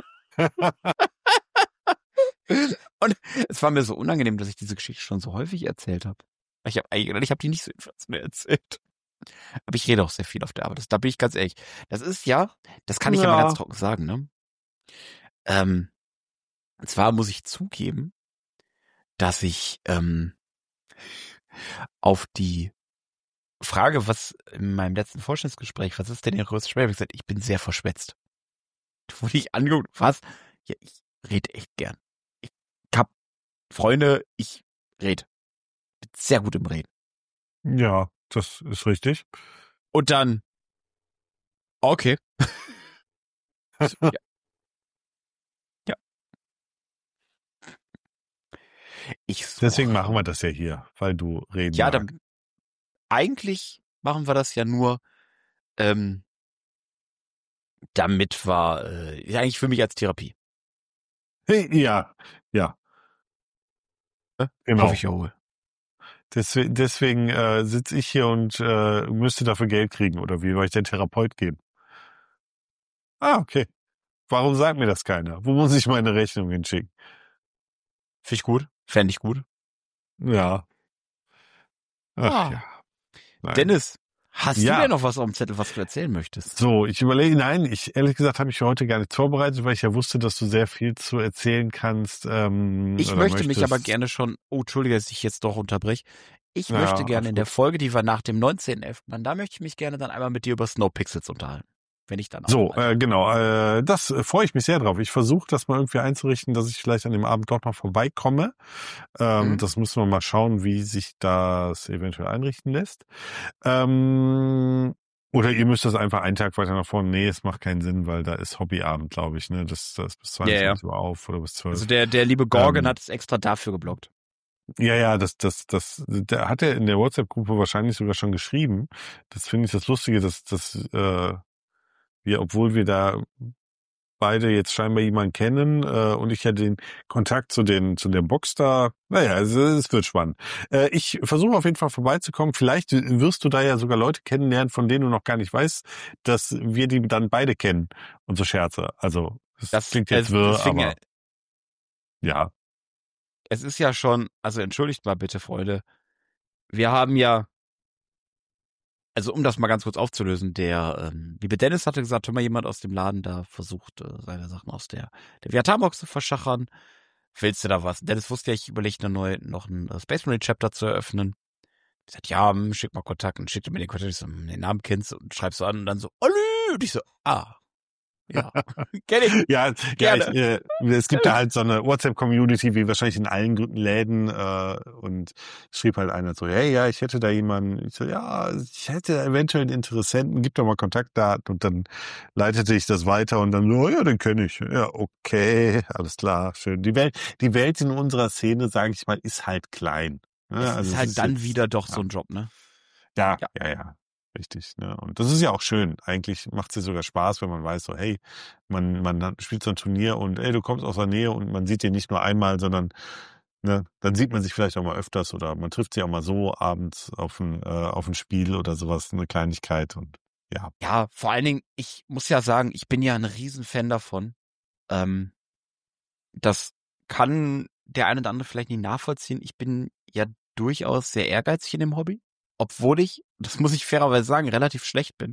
[SPEAKER 2] Und es war mir so unangenehm, dass ich diese Geschichte schon so häufig erzählt habe. Ich habe eigentlich, ich habe die nicht so jedenfalls mehr erzählt. Aber ich rede auch sehr viel auf der Arbeit. Das, da bin ich ganz ehrlich. Das ist ja, das kann ich ja, ja mal ganz trocken sagen, ne? Ähm, und zwar muss ich zugeben, dass ich ähm, auf die Frage, was in meinem letzten Vorstellungsgespräch, was ist denn Ihre größte Schwäche? Ich gesagt, ich bin sehr verschwätzt. Da wurde ich angeguckt, was? Ja, ich rede echt gern. Ich hab Freunde, ich rede. Bin sehr gut im Reden.
[SPEAKER 3] Ja, das ist richtig.
[SPEAKER 2] Und dann, okay. So, ja. Ja. Ich so,
[SPEAKER 3] Deswegen machen wir das ja hier, weil du reden
[SPEAKER 2] Ja, dann, eigentlich machen wir das ja nur, ähm, damit wir, äh, eigentlich für mich als Therapie.
[SPEAKER 3] Ja, ja.
[SPEAKER 2] Genau. Hoffe ich ja wohl.
[SPEAKER 3] Deswegen, deswegen äh, sitze ich hier und äh, müsste dafür Geld kriegen, oder wie, weil ich den Therapeut geben? Ah, okay. Warum sagt mir das keiner? Wo muss ich meine Rechnung hinschicken?
[SPEAKER 2] Finde ich gut. Fände ich gut.
[SPEAKER 3] Ja. Ach
[SPEAKER 2] ah.
[SPEAKER 3] ja. Nein.
[SPEAKER 2] Dennis, hast
[SPEAKER 3] ja.
[SPEAKER 2] du denn noch was auf dem Zettel, was du erzählen möchtest?
[SPEAKER 3] So, ich überlege, nein, ich ehrlich gesagt habe ich für heute gar nicht vorbereitet, weil ich ja wusste, dass du sehr viel zu erzählen kannst. Ähm,
[SPEAKER 2] ich möchte möchtest. mich aber gerne schon, oh, Entschuldige, dass ich jetzt doch unterbreche. Ich ja, möchte gerne in der Folge, die wir nach dem neunzehnten elften machen, da möchte ich mich gerne dann einmal mit dir über Snowpixels unterhalten. Wenn ich dann auch
[SPEAKER 3] So, äh, genau, äh, das äh, freue ich mich sehr drauf. Ich versuche das mal irgendwie einzurichten, dass ich vielleicht an dem Abend doch noch vorbeikomme. Ähm, mhm. Das müssen wir mal schauen, wie sich das eventuell einrichten lässt. Ähm, oder ihr müsst das einfach einen Tag weiter nach vorne. Nee, es macht keinen Sinn, weil da ist Hobbyabend, glaube ich. Ne, Das, das ist bis zweiundzwanzig Uhr ja, ja. auf oder bis zwölf.
[SPEAKER 2] Also der, der liebe Gorgon ähm, hat es extra dafür geblockt.
[SPEAKER 3] Ja, ja, das, das, das, der hat er in der WhatsApp-Gruppe wahrscheinlich sogar schon geschrieben. Das finde ich das Lustige, dass, dass äh, wir, obwohl wir da beide jetzt scheinbar jemanden kennen äh, und ich ja den Kontakt zu den zu der Box da, naja, es, es wird spannend. Äh, ich versuche auf jeden Fall vorbeizukommen. Vielleicht wirst du da ja sogar Leute kennenlernen, von denen du noch gar nicht weißt, dass wir die dann beide kennen und so Scherze. Also das, das klingt jetzt wirr, aber ja. ja.
[SPEAKER 2] Es ist ja schon, also entschuldigt mal bitte, Freunde, wir haben ja, also um das mal ganz kurz aufzulösen, der ähm, liebe Dennis hatte gesagt, wenn mal jemand aus dem Laden da versucht, äh, seine Sachen aus der, der Viatarbox zu verschachern, willst du da was? Dennis wusste ja, ich überlege neu noch ein äh, Space Marine Chapter zu eröffnen. Ich sagte, ja, schick mal Kontakt und schickte mir den Kontakt, ich so, den Namen kennst du und schreibst so an und dann so, Olü! Und ich so, ah. Ja, kenn ich.
[SPEAKER 3] ja, ja ich, äh, es gibt da halt so eine WhatsApp-Community, wie wahrscheinlich in allen Läden, äh, und schrieb halt einer so, hey, ja, ich hätte da jemanden, ich so, ja, ich hätte eventuell einen Interessenten, gib doch mal Kontaktdaten, und dann leitete ich das weiter und dann so, ja, den kenne ich. Ja, okay, alles klar, schön. Die Welt, die Welt in unserer Szene, sage ich mal, ist halt klein. Ja,
[SPEAKER 2] es
[SPEAKER 3] also
[SPEAKER 2] ist halt
[SPEAKER 3] ist
[SPEAKER 2] dann
[SPEAKER 3] jetzt,
[SPEAKER 2] wieder doch
[SPEAKER 3] ja.
[SPEAKER 2] so ein Job, ne?
[SPEAKER 3] Ja, ja, ja. ja. Richtig, ne? Und das ist ja auch schön. Eigentlich macht es ja sogar Spaß, wenn man weiß, so, hey, man, man spielt so ein Turnier und ey, du kommst aus der Nähe und man sieht den nicht nur einmal, sondern ne, dann sieht man sich vielleicht auch mal öfters oder man trifft sich auch mal so abends auf ein, äh, auf ein Spiel oder sowas, eine Kleinigkeit und ja.
[SPEAKER 2] Ja, vor allen Dingen, ich muss ja sagen, ich bin ja ein Riesenfan davon, ähm, dass kann der eine oder andere vielleicht nicht nachvollziehen. Ich bin ja durchaus sehr ehrgeizig in dem Hobby, obwohl ich, das muss ich fairerweise sagen, relativ schlecht bin.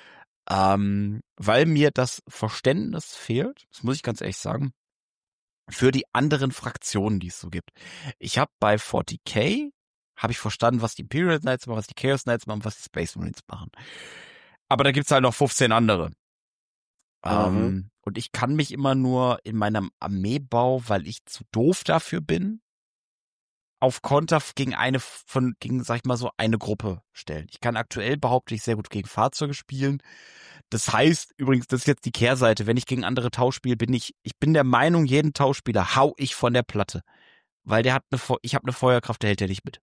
[SPEAKER 2] Ähm, weil mir das Verständnis fehlt, das muss ich ganz ehrlich sagen, für die anderen Fraktionen, die es so gibt. Ich habe bei forty K, habe ich verstanden, was die Imperial Knights machen, was die Chaos Knights machen, was die Space Marines machen. Aber da gibt's halt noch fünfzehn andere. Mhm. Ähm, und ich kann mich immer nur in meinem Armeebau, weil ich zu doof dafür bin, auf Konter gegen eine von, gegen, sag ich mal so, eine Gruppe stellen. Ich kann aktuell, behaupte ich, sehr gut gegen Fahrzeuge spielen. Das heißt, übrigens, das ist jetzt die Kehrseite, wenn ich gegen andere Tau spiele, bin ich, ich bin der Meinung, jeden Tauspieler hau ich von der Platte. Weil der hat eine, ich habe eine Feuerkraft, der hält der nicht mit.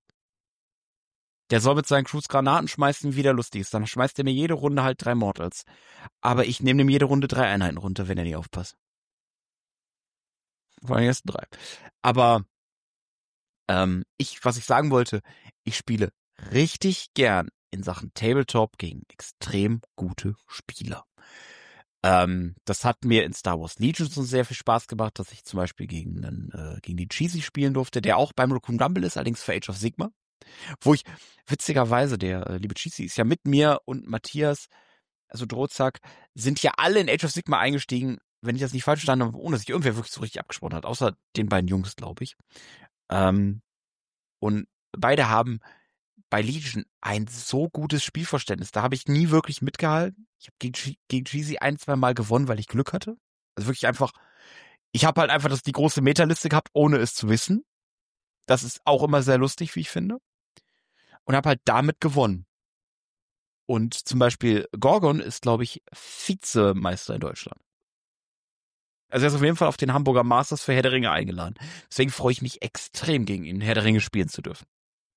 [SPEAKER 2] Der soll mit seinen Crews Granaten schmeißen, wie der lustig ist. Dann schmeißt er mir jede Runde halt drei Mortals. Aber ich nehme ihm jede Runde drei Einheiten runter, wenn er nicht aufpasst. Vor allem die ersten drei. Aber ähm, ich, was ich sagen wollte, ich spiele richtig gern in Sachen Tabletop gegen extrem gute Spieler. Ähm, das hat mir in Star Wars Legion so sehr viel Spaß gemacht, dass ich zum Beispiel gegen, einen, äh, gegen die Cheesy spielen durfte, der auch beim Raccoon Rumble ist, allerdings für Age of Sigmar. Wo ich, witzigerweise, der äh, liebe Cheesy ist ja mit mir und Matthias, also Drozak, sind ja alle in Age of Sigmar eingestiegen, wenn ich das nicht falsch verstanden habe, ohne sich irgendwer wirklich so richtig abgesprochen hat, außer den beiden Jungs, glaube ich. Ähm, und beide haben bei Legion ein so gutes Spielverständnis. Da habe ich nie wirklich mitgehalten. Ich habe gegen, gegen Cheesy ein, zwei Mal gewonnen, weil ich Glück hatte. Also wirklich einfach, ich habe halt einfach das, die große Metaliste gehabt, ohne es zu wissen. Das ist auch immer sehr lustig, wie ich finde. Und habe halt damit gewonnen. Und zum Beispiel Gorgon ist, glaube ich, Vizemeister in Deutschland. Also er ist auf jeden Fall auf den Hamburger Masters für Herr der Ringe eingeladen. Deswegen freue ich mich extrem, gegen ihn Herr der Ringe spielen zu dürfen.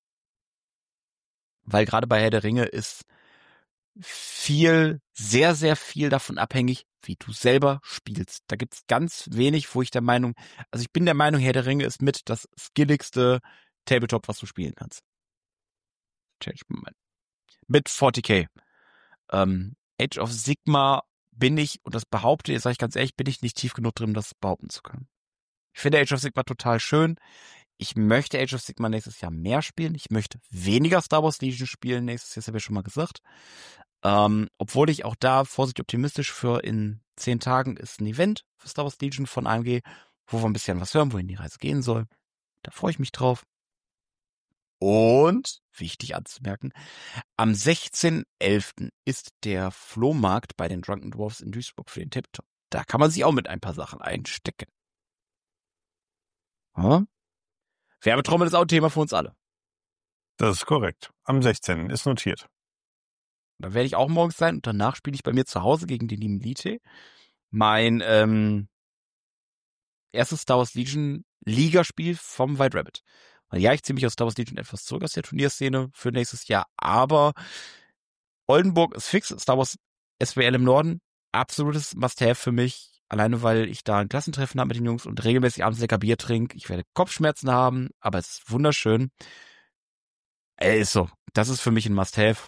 [SPEAKER 2] Weil gerade bei Herr der Ringe ist viel, sehr, sehr viel davon abhängig, wie du selber spielst. Da gibt's ganz wenig, wo ich der Meinung, also ich bin der Meinung, Herr der Ringe ist mit das skilligste Tabletop, was du spielen kannst. Change Moment. Mit forty K. Ähm, Age of Sigmar bin ich, und das behaupte ich, sage ich ganz ehrlich, bin ich nicht tief genug drin, das behaupten zu können. Ich finde Age of Sigmar total schön. Ich möchte Age of Sigmar nächstes Jahr mehr spielen. Ich möchte weniger Star Wars Legion spielen nächstes Jahr, das habe ich schon mal gesagt. Ähm, obwohl ich auch da vorsichtig optimistisch für in zehn Tagen ist ein Event für Star Wars Legion von A M G, wo wir ein bisschen was hören, wohin die Reise gehen soll. Da freue ich mich drauf. Und, wichtig anzumerken, am sechzehnten elften ist der Flohmarkt bei den Drunken Dwarfs in Duisburg für den Tabletop. Da kann man sich auch mit ein paar Sachen einstecken. Hm? Werbetrommel ist auch ein Thema für uns alle.
[SPEAKER 3] Das ist korrekt. Am sechzehnten ist notiert.
[SPEAKER 2] Da werde ich auch morgens sein und danach spiele ich bei mir zu Hause gegen den lieben Lite. Mein ähm, erstes Star Wars Legion Ligaspiel vom White Rabbit. Und ja, ich ziehe mich aus Star Wars Legion etwas zurück aus der Turnierszene für nächstes Jahr, aber Oldenburg ist fix, Star Wars S W L im Norden, absolutes Must-Have für mich, alleine weil ich da ein Klassentreffen habe mit den Jungs und regelmäßig abends lecker Bier trinke. Ich werde Kopfschmerzen haben, aber es ist wunderschön. Äh, ist so, das ist für mich ein Must-Have.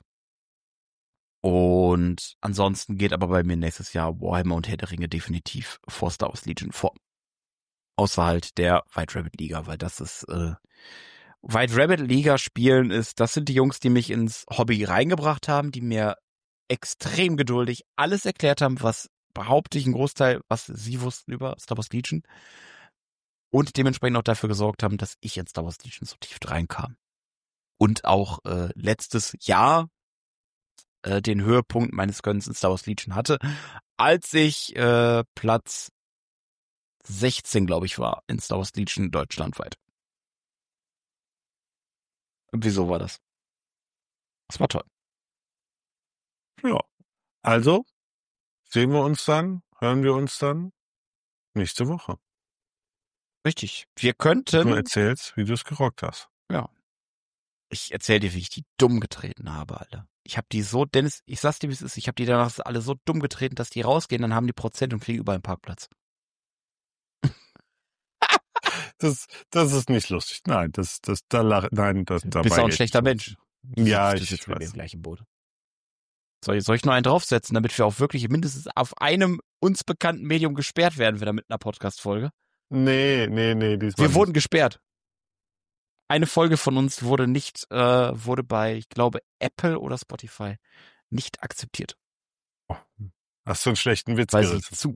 [SPEAKER 2] Und ansonsten geht aber bei mir nächstes Jahr Warhammer und Herr der Ringe definitiv vor Star Wars Legion vor. Außer halt der White Rabbit Liga, weil das ist äh, White Rabbit Liga spielen ist, das sind die Jungs, die mich ins Hobby reingebracht haben, die mir extrem geduldig alles erklärt haben, was behaupte ich ein Großteil, was sie wussten über Star Wars Legion und dementsprechend auch dafür gesorgt haben, dass ich in Star Wars Legion so tief reinkam. Und auch äh, letztes Jahr äh, den Höhepunkt meines Gönnens in Star Wars Legion hatte, als ich äh, Platz sechzehn, glaube ich, war in Star Wars Legion deutschlandweit. Und wieso war das? Das war toll.
[SPEAKER 3] Ja. Also, sehen wir uns dann, hören wir uns dann nächste Woche.
[SPEAKER 2] Richtig. Wir könnten...
[SPEAKER 3] Du erzählst, wie du es gerockt hast.
[SPEAKER 2] Ja. Ich erzähl dir, wie ich die dumm getreten habe, Alter. Ich habe die so, Dennis, ich sag's dir, wie es ist, ich habe die danach alle so dumm getreten, dass die rausgehen, dann haben die Prozent und kriegen überall einen Parkplatz.
[SPEAKER 3] Das, das ist nicht lustig. Nein, das, das, da lach, nein, das,
[SPEAKER 2] Du bist auch ein schlechter Mensch.
[SPEAKER 3] Ja,
[SPEAKER 2] das
[SPEAKER 3] ich
[SPEAKER 2] ist mit
[SPEAKER 3] weiß.
[SPEAKER 2] dem gleichen Boot. Soll ich, soll ich nur einen draufsetzen, damit wir auch wirklich mindestens auf einem uns bekannten Medium gesperrt werden, wieder mit einer Podcast-Folge?
[SPEAKER 3] Nee, nee, nee. Diesmal
[SPEAKER 2] Wir
[SPEAKER 3] nicht.
[SPEAKER 2] wurden gesperrt. Eine Folge von uns wurde nicht, äh, wurde bei, ich glaube, Apple oder Spotify nicht akzeptiert.
[SPEAKER 3] Hast du einen schlechten Witz
[SPEAKER 2] Weil sie
[SPEAKER 3] gerissen?
[SPEAKER 2] zu.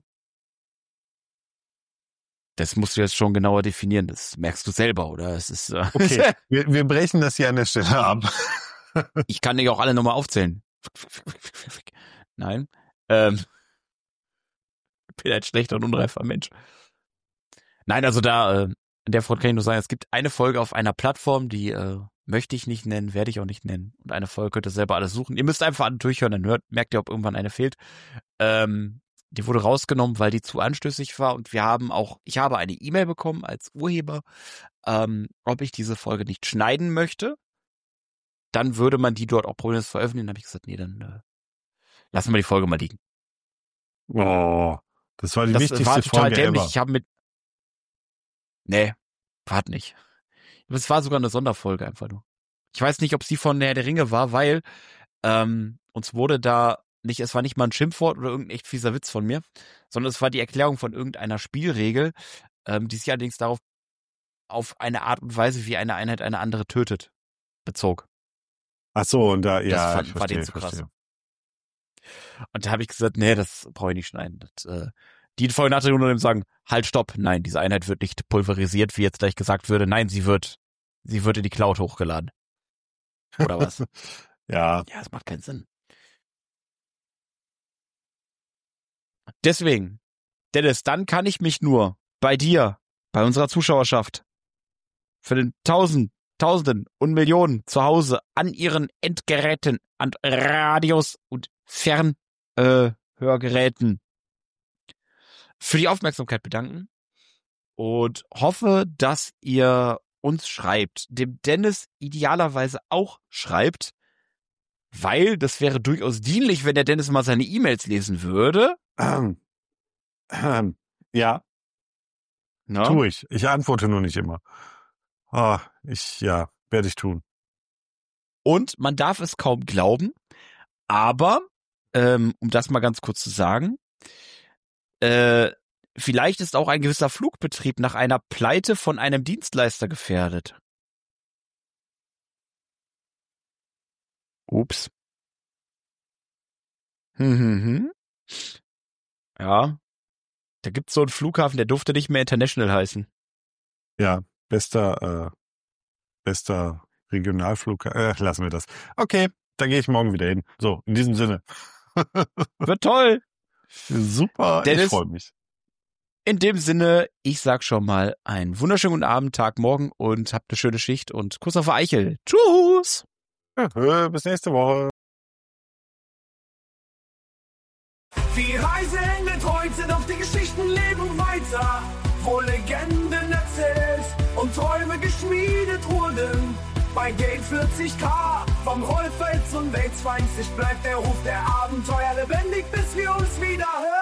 [SPEAKER 2] Das musst du jetzt schon genauer definieren. Das merkst du selber, oder? Es ist. Äh,
[SPEAKER 3] Okay, wir, wir brechen das hier an der Stelle ab.
[SPEAKER 2] Ich kann die auch alle nochmal aufzählen. Nein. Ähm, ich bin ein schlechter und unreifer Mensch. Nein, also da, äh, in der Front kann ich nur sagen, es gibt eine Folge auf einer Plattform, die äh, möchte ich nicht nennen, werde ich auch nicht nennen. Und eine Folge könnt ihr selber alles suchen. Ihr müsst einfach alle durchhören, dann hört, merkt ihr, ob irgendwann eine fehlt. Ähm, die wurde rausgenommen, weil die zu anstößig war. Und wir haben auch, ich habe eine E-Mail bekommen als Urheber, ähm, ob ich diese Folge nicht schneiden möchte. Dann würde man die dort auch problemlos veröffentlichen. Dann habe ich gesagt, nee, dann äh, lassen wir die Folge mal liegen.
[SPEAKER 3] Oh, das war die
[SPEAKER 2] Das
[SPEAKER 3] wichtigste
[SPEAKER 2] war total
[SPEAKER 3] Folge
[SPEAKER 2] dämlich.
[SPEAKER 3] ever.
[SPEAKER 2] Ich habe mit... Nee, wart nicht. Es war sogar eine Sonderfolge einfach nur. Ich weiß nicht, ob sie von Herr der Ringe war, weil ähm, uns wurde da nicht, es war nicht mal ein Schimpfwort oder irgendein echt fieser Witz von mir, sondern es war die Erklärung von irgendeiner Spielregel, ähm, die sich allerdings darauf auf eine Art und Weise, wie eine Einheit eine andere tötet, bezog.
[SPEAKER 3] Ach so, und da,
[SPEAKER 2] Das
[SPEAKER 3] ja,
[SPEAKER 2] fand-
[SPEAKER 3] ich
[SPEAKER 2] war
[SPEAKER 3] verstehe,
[SPEAKER 2] denen zu krass.
[SPEAKER 3] verstehe.
[SPEAKER 2] Und da habe ich gesagt, nee, das brauche ich nicht schneiden. Das, äh, die Folge nachher nur dem sagen, halt, stopp, nein, diese Einheit wird nicht pulverisiert, wie jetzt gleich gesagt würde. Nein, sie wird, sie wird in die Cloud hochgeladen. Oder was?
[SPEAKER 3] Ja,
[SPEAKER 2] Ja, das macht keinen Sinn. Deswegen, Dennis, dann kann ich mich nur bei dir, bei unserer Zuschauerschaft, für den Tausend, Tausenden und Millionen zu Hause an ihren Endgeräten, an Radios und Fernhörgeräten für die Aufmerksamkeit bedanken und hoffe, dass ihr uns schreibt, dem Dennis idealerweise auch schreibt, weil das wäre durchaus dienlich, wenn der Dennis mal seine E-Mails lesen würde.
[SPEAKER 3] ähm, ähm, ja,
[SPEAKER 2] Ne?
[SPEAKER 3] tue ich. Ich antworte nur nicht immer. Ah, ich, ja, werde ich tun.
[SPEAKER 2] Und man darf es kaum glauben, aber, ähm, um das mal ganz kurz zu sagen, äh, vielleicht ist auch ein gewisser Flugbetrieb nach einer Pleite von einem Dienstleister gefährdet. Ups. Hm, hm, hm. Ja. Da gibt's so einen Flughafen, der durfte nicht mehr International heißen.
[SPEAKER 3] Ja, bester, äh, bester Regionalflug. Äh, lassen wir das. Okay, dann gehe ich morgen wieder hin. So, in diesem Sinne.
[SPEAKER 2] Wird toll.
[SPEAKER 3] Super,
[SPEAKER 2] Dennis,
[SPEAKER 3] ich freue mich.
[SPEAKER 2] In dem Sinne, ich sag schon mal einen wunderschönen guten Abend, Tag, Morgen und habt eine schöne Schicht und Kuss auf die Eichel. Tschüss.
[SPEAKER 3] Äh, Bis nächste Woche.
[SPEAKER 1] Die Reise endet heute, doch die Geschichten leben weiter. Wo Legenden erzählt und Träume geschmiedet wurden. Bei Gate vierzig K, vom Rollfeld zum Welt zwanzig bleibt der Ruf der Abenteuer lebendig, bis wir uns wieder hören.